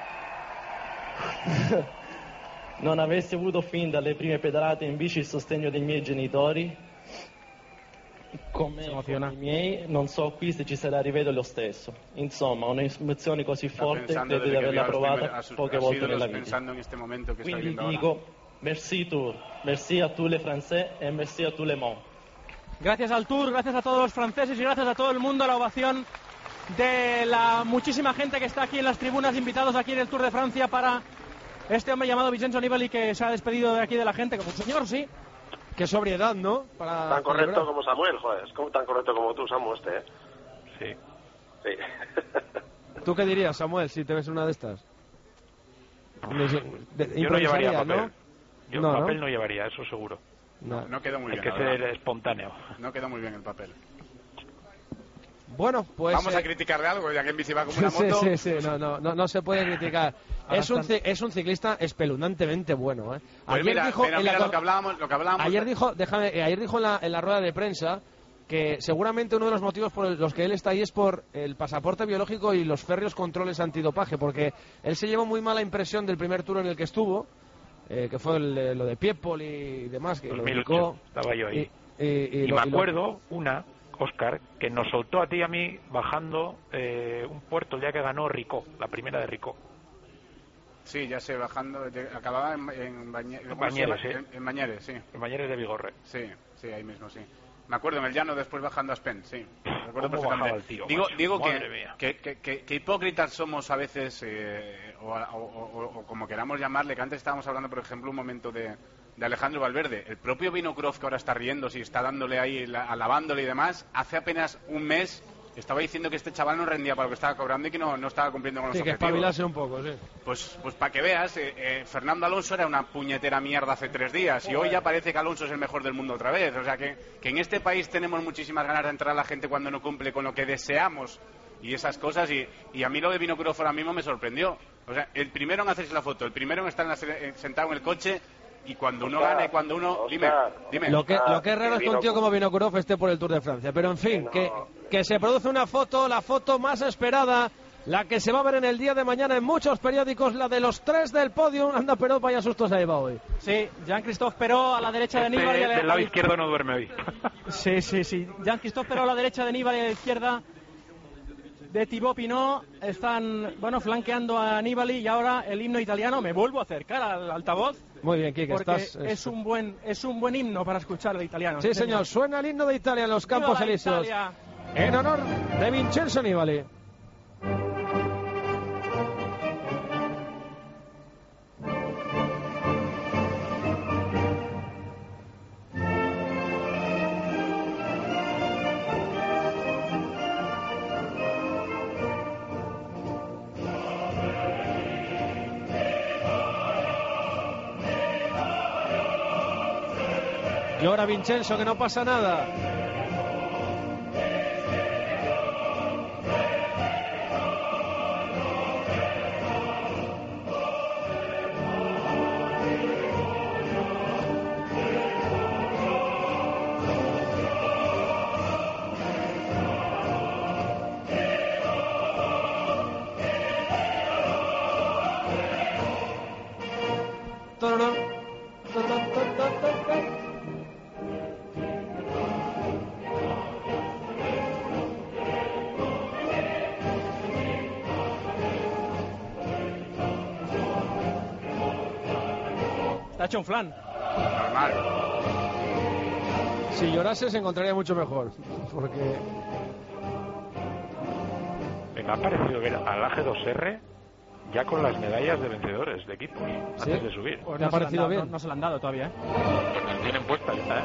non avessi avuto fin dalle prime pedalate in bici il sostegno dei miei genitori, come i miei, non so qui se ci sarà rivedo lo stesso. Insomma, un'emozione così forte credo di averla provata poche volte nella vita. Quindi dico merci Tour, merci a tous les Français et merci a tous les mondes. Gracias al Tour, gracias a todos los franceses y gracias a todo el mundo, la ovación de la muchísima gente que está aquí en las tribunas, invitados aquí en el Tour de Francia para este hombre llamado Vincenzo Nibali, que se ha despedido de aquí de la gente como un señor, sí. Qué sobriedad, ¿no? Para tan correcto celebrar. como Samuel, joder, es como tan correcto como tú, Samu, ¿eh? Sí. Sí. ¿Tú qué dirías, Samuel, si te ves una de estas? Yo no llevaría papel. ¿no? Yo No, papel ¿no? no llevaría, eso seguro. No quedó muy Hay bien. que ser espontáneo. No quedó muy bien el papel. Bueno, pues... Vamos a criticarle algo, ya que en bici va como una moto. Sí, no se puede criticar. Es un ciclista espeluznantemente bueno, ¿eh? Pues Ayer mira, dijo, pero mira lo que hablábamos... Ayer dijo en la rueda de prensa que seguramente uno de los motivos por los que él está ahí es por el pasaporte biológico y los férreos controles antidopaje, porque él se llevó muy mala impresión del primer Tour en el que estuvo, que fue lo de Piepol y demás, que 2008, estaba yo ahí. Y me acuerdo Óscar, que nos soltó a ti y a mí bajando un puerto el día que ganó Ricó, la primera de Ricó. Sí, ya sé, bajando, acababa en Bañeres, sí. En Bañeres, sí. En Bañeres de Vigorre. Sí, ahí mismo, sí. Me acuerdo, en el llano, después bajando a Spen, sí. Recuerdo ¿Cómo bajaba perfectamente. el tío, Digo madre mía. que hipócritas somos a veces, o como queramos llamarle, que antes estábamos hablando, por ejemplo, un momento de Alejandro Valverde. El propio Vinokurov, que ahora está riendo, si está dándole ahí, alabándole y demás, hace apenas un mes estaba diciendo que este chaval no rendía para lo que estaba cobrando y que no estaba cumpliendo con los objetivos. Sí, que espabilase un poco, sí. Pues para que veas, Fernando Alonso era una puñetera mierda hace 3 días y hoy ya parece que Alonso es el mejor del mundo otra vez. O sea que en este país tenemos muchísimas ganas de entrar a la gente cuando no cumple con lo que deseamos y esas cosas, y a mí lo de Vinokurov ahora mismo me sorprendió. O sea, el primero en hacerse la foto, el primero en estar sentado en el coche, y cuando uno gana y cuando uno... Dime. Lo que es raro es que un tío como Vinokurov esté por el Tour de Francia. Pero en fin, que se produce una foto, la foto más esperada, la que se va a ver en el día de mañana en muchos periódicos, la de los 3 del podio. Anda, pero vaya sustos ahí va hoy. Sí, Jean-Christophe Perot a la derecha de Nibali. Del lado izquierdo no duerme hoy. Sí. Jean-Christophe Perot a la derecha de Nibali y a la izquierda de Thibaut Pinot. Están, flanqueando a Nibali, y ahora el himno italiano. Me vuelvo a acercar al altavoz. Muy bien, Kike, porque estás... es un buen himno para escuchar el italiano. Sí, señor, suena el himno de Italia en los Campos Elíseos. En honor de Vincenzo Nibali. Llora Vincenzo, que no pasa nada. Te ha hecho un flan. Normal. Si llorase se encontraría mucho mejor, porque... Me ha parecido ver al AG2R ya con las medallas de vencedores de equipos, ¿sí? Antes de subir. Pues ¿Me ha parecido bien? No se la han dado todavía, ¿eh? Pues las tienen puestas, ¿eh?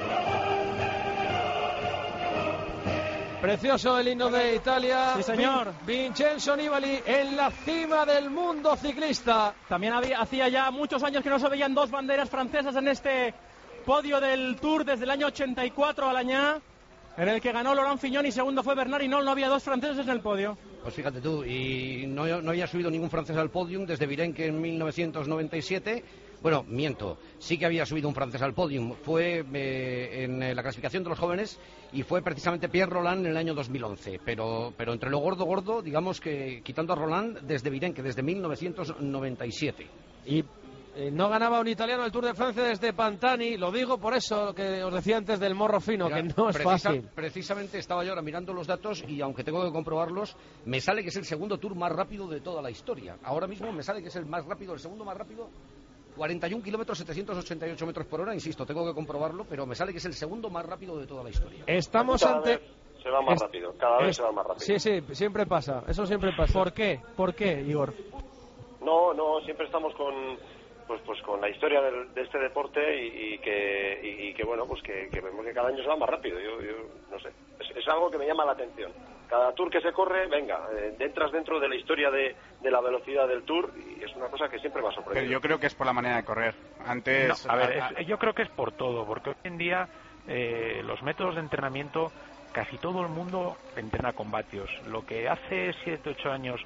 Precioso el himno de Italia. Sí, señor. Vincenzo Nibali en la cima del mundo ciclista. También hacía ya muchos años que no se veían dos banderas francesas en este podio del Tour, desde el año 84 al año en el que ganó Laurent Fignon y segundo fue Bernard Hinault. No había dos franceses en el podio. Pues fíjate tú, y no había subido ningún francés al podium desde Virenque en 1997. Bueno, miento, sí que había subido un francés al podium. Fue en la clasificación de los jóvenes y fue precisamente Pierre Roland en el año 2011. Pero entre lo gordo, digamos que quitando a Roland desde Virenque, desde 1997. Y no ganaba un italiano el Tour de Francia desde Pantani. Lo digo por eso, lo que os decía antes del morro fino. Mira, que no es fácil. Precisamente estaba yo ahora mirando los datos y aunque tengo que comprobarlos, me sale que es el segundo Tour más rápido de toda la historia. Ahora mismo me sale que es el segundo más rápido. 41 kilómetros, 788 metros por hora, insisto, tengo que comprobarlo, pero me sale que es el segundo más rápido de toda la historia. Estamos ante... Se va más rápido, cada vez se va más rápido. Sí, siempre pasa, eso siempre pasa. ¿Por qué, Igor? No, siempre estamos con la historia de este deporte y que bueno, pues que vemos que cada año se va más rápido. Yo no sé, es algo que me llama la atención. Cada Tour que se corre, entras dentro de la historia de la velocidad del Tour y es una cosa que siempre me ha sorprendido. Pero yo creo que es por la manera de correr. Antes... No, a ver, yo creo que es por todo, porque hoy en día los métodos de entrenamiento, casi todo el mundo entrena con vatios. Lo que hace 7, 8 años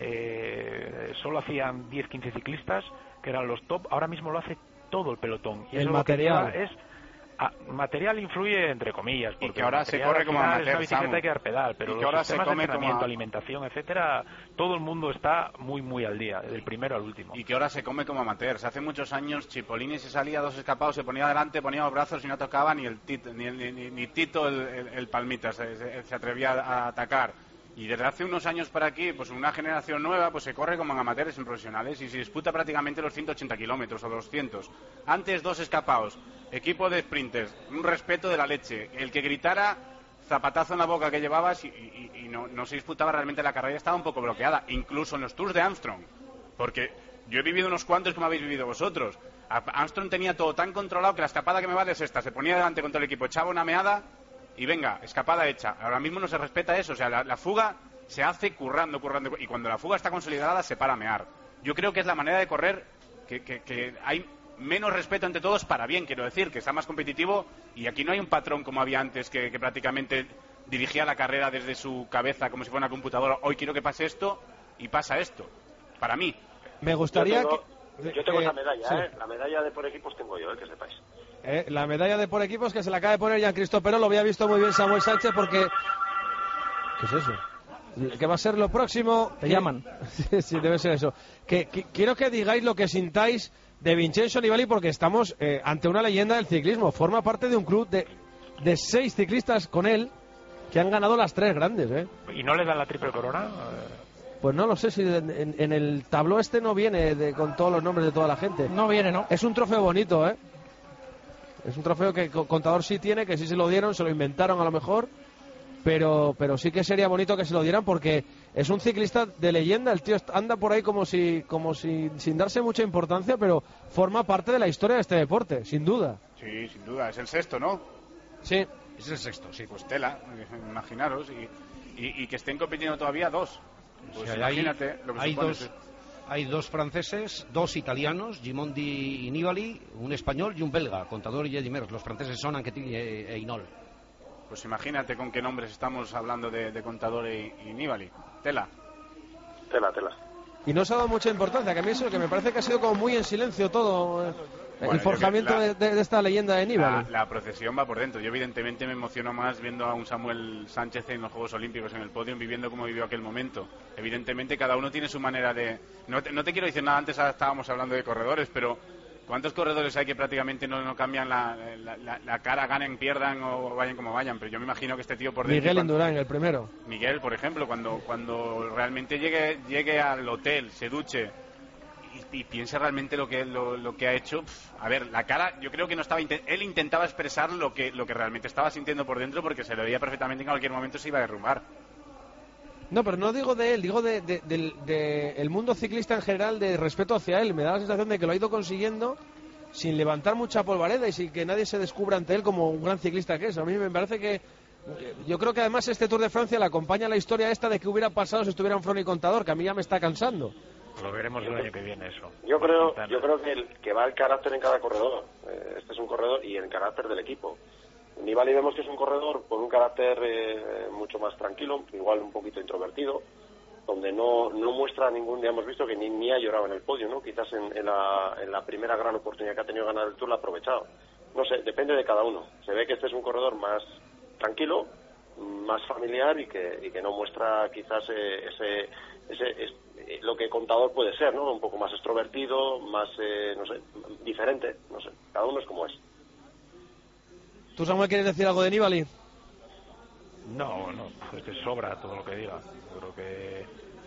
solo hacían 10, 15 ciclistas, que eran los top, ahora mismo lo hace todo el pelotón. Y el eso material lo que es material influye entre comillas, porque y que ahora se corre como amateur, una bicicleta hay que dar pedal, pero los ahora sistemas se come de entrenamiento, alimentación, etcétera, todo el mundo está muy al día, del primero al último. Y que ahora se come como amateur. Hace muchos años Cipollini se salía 2 escapados, se ponía adelante, ponía los brazos y no tocaba ni Tito el palmita se atrevía a atacar. Y desde hace unos años para aquí, pues una generación nueva, pues se corre como en amateurs, en profesionales, y se disputa prácticamente los 180 kilómetros o 200. Antes 2 escapados, equipo de sprinters, un respeto de la leche. El que gritara, zapatazo en la boca que llevabas y no se disputaba realmente la carrera, estaba un poco bloqueada, incluso en los Tours de Armstrong. Porque yo he vivido unos cuantos como habéis vivido vosotros. Armstrong tenía todo tan controlado que la escapada que me vale es esta, se ponía delante con todo el equipo, echaba una meada y venga, escapada hecha. Ahora mismo no se respeta eso, o sea, la fuga se hace currando, y cuando la fuga está consolidada se para a mear. Yo creo que es la manera de correr que hay menos respeto entre todos, para bien, quiero decir, que está más competitivo, y aquí no hay un patrón como había antes que prácticamente dirigía la carrera desde su cabeza como si fuera una computadora. Hoy quiero que pase esto y pasa esto, para mí. Me gustaría yo tengo esa medalla, sí. La medalla de por equipos tengo yo, que sepáis. La medalla de por equipos que se la acaba de poner Jean-Christophe Perot, lo había visto muy bien Samuel Sánchez, porque... ¿Qué es eso? ¿Qué va a ser lo próximo? Te llaman. Sí, debe ser eso. Quiero que digáis lo que sintáis de Vincenzo Nibali, porque estamos ante una leyenda del ciclismo. Forma parte de un club de 6 ciclistas con él que han ganado las 3 grandes, ¿Y no le dan la triple corona? Pues no lo sé, si en el tabló este no viene con todos los nombres de toda la gente. No viene, ¿no? Es un trofeo bonito, Es un trofeo que Contador sí tiene, que sí se lo dieron, se lo inventaron a lo mejor, pero sí que sería bonito que se lo dieran, porque es un ciclista de leyenda. El tío anda por ahí como si sin darse mucha importancia, pero forma parte de la historia de este deporte, sin duda. Sí, sin duda, es el 6º, ¿no? Sí. Es el 6º, sí. Pues tela, imaginaros, y que estén compitiendo todavía 2. Pues sí, imagínate lo que hay supone. Hay 2 franceses, 2 italianos, Gimondi y Nibali, un español y un belga, Contador y Eddy Merckx. Los franceses son Anquetil e Hinault. Pues imagínate con qué nombres estamos hablando de Contador y Nibali. Tela. Y no se ha dado mucha importancia, que a mí eso que me parece que ha sido como muy en silencio todo el forjamiento de esta leyenda de Nibali. La procesión va por dentro. Yo evidentemente me emociono más viendo a un Samuel Sánchez en los Juegos Olímpicos, en el podio, viviendo como vivió aquel momento. Evidentemente cada uno tiene su manera de... No te quiero decir nada, antes estábamos hablando de corredores, pero ¿cuántos corredores hay que prácticamente no cambian la cara, ganen, pierdan o vayan como vayan? Pero yo me imagino que este tío por dentro... Miguel Indurain, el primero. Miguel, por ejemplo, cuando realmente llegue al hotel, se duche y piense realmente lo que ha hecho. A ver, la cara, yo creo que no estaba... Él intentaba expresar lo que realmente estaba sintiendo por dentro, porque se lo veía perfectamente que en cualquier momento se iba a derrumbar. No, pero no digo de él, digo de el mundo ciclista en general, de respeto hacia él. Me da la sensación de que lo ha ido consiguiendo sin levantar mucha polvareda y sin que nadie se descubra ante él como un gran ciclista que es. A mí me parece que... Yo creo que además este Tour de Francia le acompaña la historia esta de que hubiera pasado si estuviera un Froome y Contador, que a mí ya me está cansando. Lo veremos el año que viene eso. Yo creo que va el carácter en cada corredor. Este es un corredor y el carácter del equipo. Nibali vemos que es un corredor con un carácter mucho más tranquilo, igual un poquito introvertido, donde no muestra ningún... Ya hemos visto que ni ha llorado en el podio, ¿no? Quizás en la primera gran oportunidad que ha tenido de ganar el Tour la ha aprovechado. No sé, depende de cada uno. Se ve que este es un corredor más tranquilo, más familiar y que no muestra quizás lo que Contador puede ser, ¿no? Un poco más extrovertido, más, no sé, diferente, no sé. Cada uno es como es. ¿Tú, Samuel, quieres decir algo de Nibali? No, es que sobra todo lo que diga. Yo creo que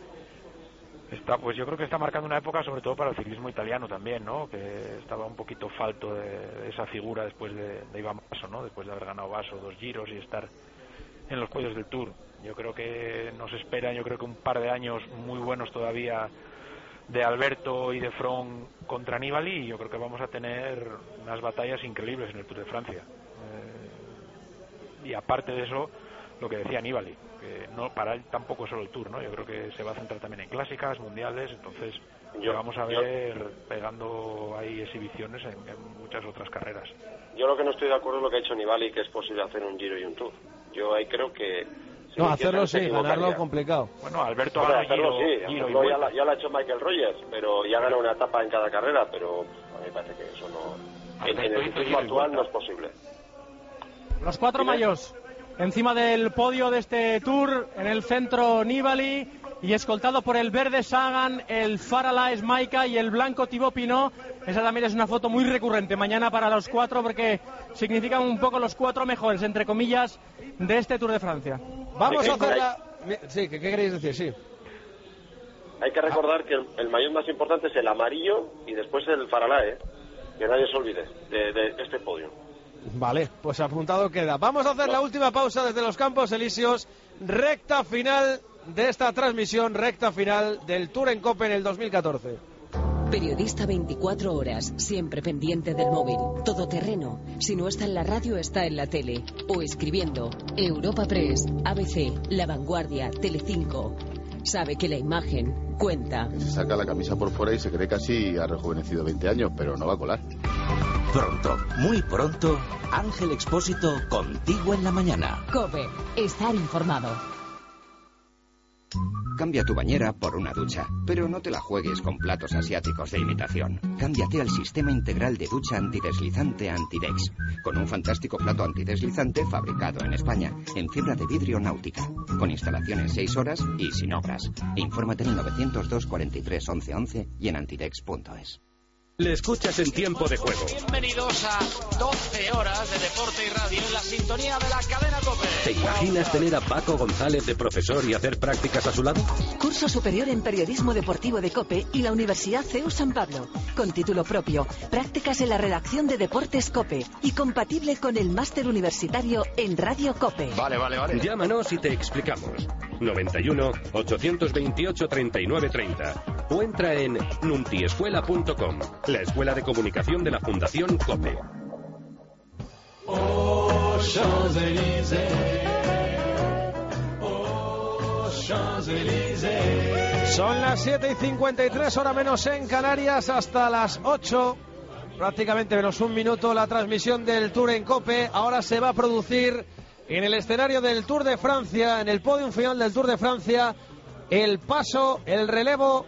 está marcando una época, sobre todo para el ciclismo italiano también, ¿no? Que estaba un poquito falto de esa figura después de Iván Basso, ¿no? Después de haber ganado Basso 2 giros y estar en los podios del Tour. Yo creo que nos esperan, un par de años muy buenos todavía de Alberto y de Froome contra Nibali, y yo creo que vamos a tener unas batallas increíbles en el Tour de Francia. Y aparte de eso, lo que decía Nibali, que no para él tampoco es solo el Tour, ¿no? Yo creo que se va a centrar también en clásicas, mundiales, entonces vamos a ver pegando ahí exhibiciones en muchas otras carreras. Yo lo que no estoy de acuerdo es lo que ha hecho Nibali, que es posible hacer un Giro y un Tour. Yo ahí creo que... No, hacerlo sí, ganarlo complicado. Bueno, Alberto ha ganado Giro ya lo ha hecho Michael Rogers, pero ya ganó una etapa en cada carrera, pero a mí me parece que eso no... En el ciclismo actual no es posible. Los 4 mayos encima del podio de este Tour, en el centro Nibali y escoltado por el verde Sagan, el Faralaes Maika y el blanco Thibaut Pinot. Esa también es una foto muy recurrente mañana para los 4 porque significan un poco los 4 mejores, entre comillas, de este Tour de Francia. Vamos a hacerla... Sí, ¿qué queréis decir? Sí. Hay que recordar que el maillot más importante es el amarillo y después el Faralaes, que nadie se olvide de este podio. Vale, pues apuntado queda. Vamos a hacer la última pausa desde los Campos Elíseos. Recta final de esta transmisión, recta final del Tour en Cope en el 2014. Periodista 24 horas, siempre pendiente del móvil, todoterreno. Si no está en la radio, está en la tele. O escribiendo. Europa Press, ABC, La Vanguardia, Telecinco. Sabe que la imagen cuenta. Se saca la camisa por fuera y se cree casi ha rejuvenecido 20 años, pero no va a colar. Pronto, muy pronto, Ángel Expósito contigo en la mañana. COPE, estar informado. Cambia tu bañera por una ducha, pero no te la juegues con platos asiáticos de imitación. Cámbiate al sistema integral de ducha antideslizante Antidex, con un fantástico plato antideslizante fabricado en España, en fibra de vidrio náutica, con instalación en 6 horas y sin obras. Infórmate en el 902 43 11 11 y en antidex.es. Le escuchas en Tiempo de Juego. Bienvenidos a 12 horas de deporte y radio en la sintonía de la cadena COPE. ¿Te imaginas tener a Paco González de profesor y hacer prácticas a su lado? Curso superior en periodismo deportivo de COPE y la Universidad CEU San Pablo. Con título propio, prácticas en la redacción de Deportes COPE y compatible con el máster universitario en Radio COPE. Vale. Llámanos y te explicamos. 91 828 3930 o entra en nuntiescuela.com, la escuela de comunicación de la Fundación COPE. Son las 7:53, hora menos en Canarias, hasta las 8, prácticamente menos un minuto, la transmisión del Tour en COPE. Ahora se va a producir en el escenario del Tour de Francia, en el podium final del Tour de Francia, el paso, el relevo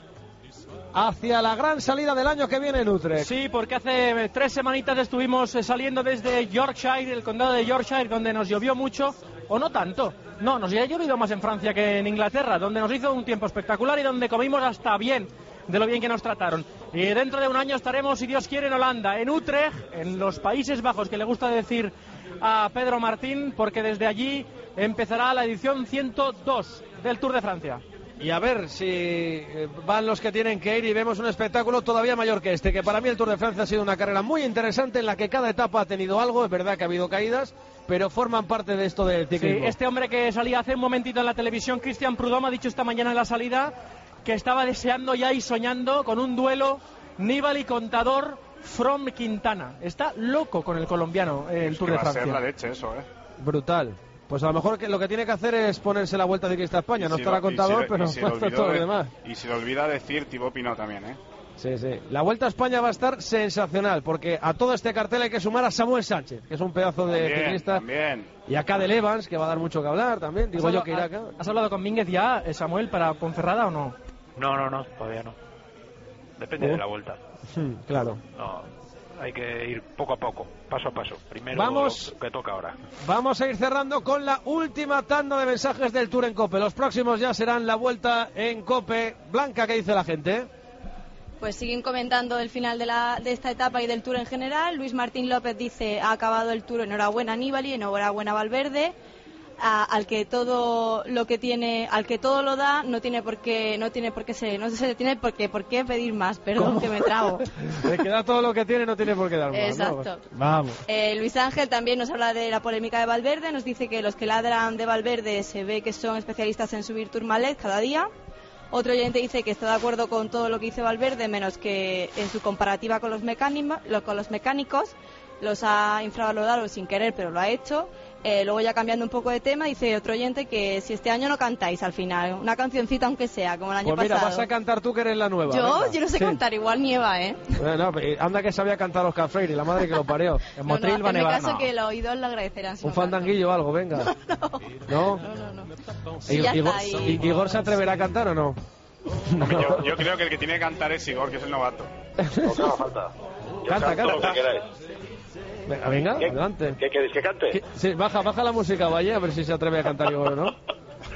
hacia la gran salida del año que viene en Utrecht. Sí, porque hace 3 semanitas estuvimos saliendo desde Yorkshire, el condado de Yorkshire, donde nos llovió mucho, o no tanto. No, nos ha llovido más en Francia que en Inglaterra, donde nos hizo un tiempo espectacular y donde comimos hasta bien, de lo bien que nos trataron. Y dentro de un año estaremos, si Dios quiere, en Holanda, en Utrecht, en los Países Bajos, que le gusta decir a Pedro Martín, porque desde allí empezará la edición 102 del Tour de Francia. Y a ver si van los que tienen que ir y vemos un espectáculo todavía mayor que este, que para mí el Tour de Francia ha sido una carrera muy interesante en la que cada etapa ha tenido algo. Es verdad que ha habido caídas, pero forman parte de esto del ciclismo. Sí, este hombre que salía hace un momentito en la televisión, Christian Prudhomme, ha dicho esta mañana en la salida que estaba deseando ya y soñando con un duelo Nibali Contador from Quintana. Está loco con el colombiano el Tour de Francia. Va a ser la leche eso, Brutal. Pues a lo mejor que lo que tiene que hacer es ponerse la Vuelta Ciclista a España, no estará Contador, pero todo lo demás. Y se le olvida decir Thibaut Pinot también, Sí, sí. La Vuelta a España va a estar sensacional, porque a todo este cartel hay que sumar a Samuel Sánchez, que es un pedazo de ciclista. También. Y a Cadel Evans, que va a dar mucho que hablar también. Digo yo que irá acá. ¿Has hablado con Mínguez ya, Samuel, para Ponferrada o no? No, todavía no. Depende de la vuelta. Claro. No. Hay que ir poco a poco, paso a paso. Primero vamos, lo que toca ahora. Vamos a ir cerrando con la última tanda de mensajes del Tour en COPE. Los próximos ya serán la Vuelta en COPE. Blanca, ¿qué dice la gente? Pues siguen comentando el final de esta etapa y del Tour en general. Luis Martín López dice: ha acabado el Tour, enhorabuena Nibali, enhorabuena Valverde. Al que todo lo que tiene, al que todo lo da, no tiene por qué por qué pedir más. Perdón, ¿cómo? Que me trago. El que da todo lo que tiene no tiene por qué dar más. Exacto. ¿No? Vamos. Luis Ángel también nos habla de la polémica de Valverde. Nos dice que los que ladran de Valverde se ve que son especialistas en subir Tourmalet cada día. Otro oyente dice que está de acuerdo con todo lo que dice Valverde, menos que en su comparativa con los mecánicos los ha infravalorado sin querer, pero lo ha hecho. Luego, ya cambiando un poco de tema, dice otro oyente que si este año no cantáis al final, una cancioncita aunque sea, como el año pues mira, pasado. Vas a cantar tú, que eres la nueva. Yo no sé cantar, igual nieva, Bueno, anda que sabía cantar Oscar Freire, la madre que lo parió. En Motril va a nevar. Caso que los oídos lo agradecerán. Un fandanguillo o algo, venga. No. Sí, ¿Igor se atreverá a cantar o no? Yo creo que el que tiene que cantar es Igor, que es el novato. No haga falta. Canta. Lo que queráis. Venga, adelante. ¿Qué queréis que cante? Sí, baja la música, vaya, a ver si se atreve a cantar Igor o no.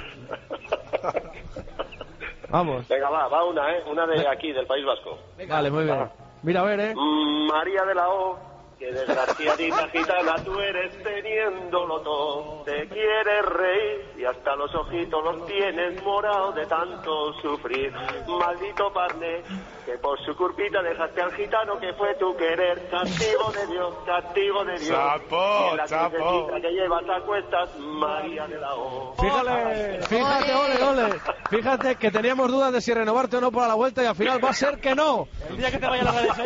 Vamos. Venga, va una de aquí, del País Vasco. Venga, vale, muy bien. Mira, a ver, María de la O, que desgraciadita gitana tú eres teniéndolo todo. Te quieres reír y hasta los ojitos los tienes morados de tanto sufrir. Maldito parné, que por su curpita dejaste al gitano que fue tu querer. Castigo de Dios, castigo de Dios. Chapo. Que llevas a cuestas, María de la O. Fíjate, ole. Fíjate que teníamos dudas de si renovarte o no para la Vuelta y al final va a ser que no. El día que te vaya la cabeza.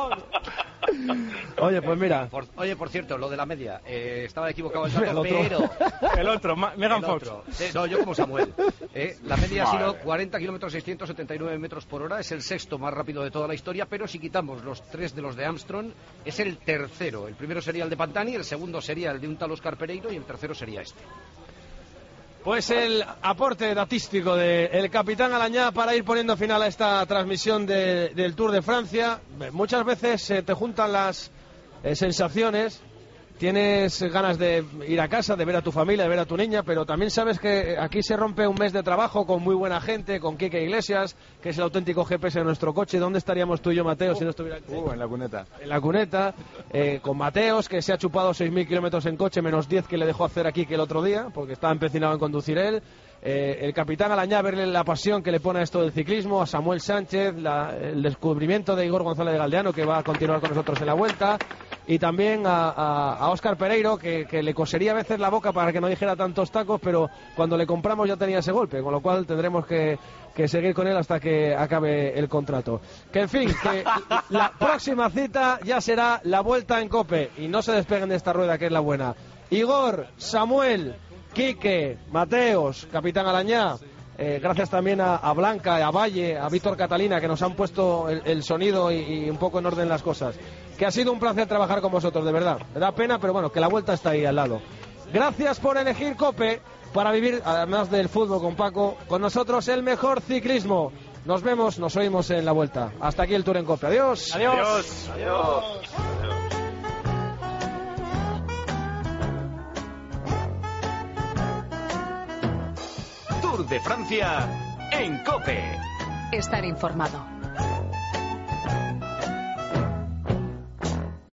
Oye, pues mira. Por cierto, lo de la media. Estaba equivocado el dato, pero... El otro, Megan Fox. No, yo como Samuel. La media ha sido 40 kilómetros 679 metros por hora. Es el sexto más rápido de toda la historia, pero si quitamos los 3 de los de Armstrong, es el tercero. El primero sería el de Pantani, el segundo sería el de un tal Oscar Pereiro y el tercero sería este. Pues el aporte datístico del capitán Alañá para ir poniendo final a esta transmisión del Tour de Francia. Muchas veces te juntan las sensaciones, tienes ganas de ir a casa, de ver a tu familia, de ver a tu niña, pero también sabes que aquí se rompe un mes de trabajo con muy buena gente, con Quique Iglesias, que es el auténtico GPS de nuestro coche. ¿Dónde estaríamos tú y yo, Mateo, si no estuviera aquí? En la cuneta. En la cuneta, con Mateos, que se ha chupado 6.000 kilómetros en coche, menos 10 que le dejó hacer aquí que el otro día, porque estaba empecinado en conducir él. El capitán Alañá, verle la pasión que le pone a esto del ciclismo, a Samuel Sánchez, el descubrimiento de Igor González de Galdeano, que va a continuar con nosotros en la Vuelta, y también a Óscar Pereiro, que le cosería a veces la boca para que no dijera tantos tacos, pero cuando le compramos ya tenía ese golpe, con lo cual tendremos que seguir con él hasta que acabe el contrato. Que en fin, que la próxima cita ya será la Vuelta en COPE, y no se despeguen de esta rueda que es la buena. Igor, Samuel, Quique, Mateos, capitán Alañá, Gracias también a Blanca, a Valle, a Víctor Catalina, que nos han puesto el sonido y un poco en orden las cosas. Que ha sido un placer trabajar con vosotros, de verdad. Me da pena, pero bueno, que la vuelta está ahí al lado. Gracias por elegir COPE para vivir, además del fútbol con Paco, con nosotros el mejor ciclismo. Nos vemos, nos oímos en la vuelta. Hasta aquí el Tour en COPE. Adiós. Adiós. Adiós. Tour de Francia en COPE. Estar informado.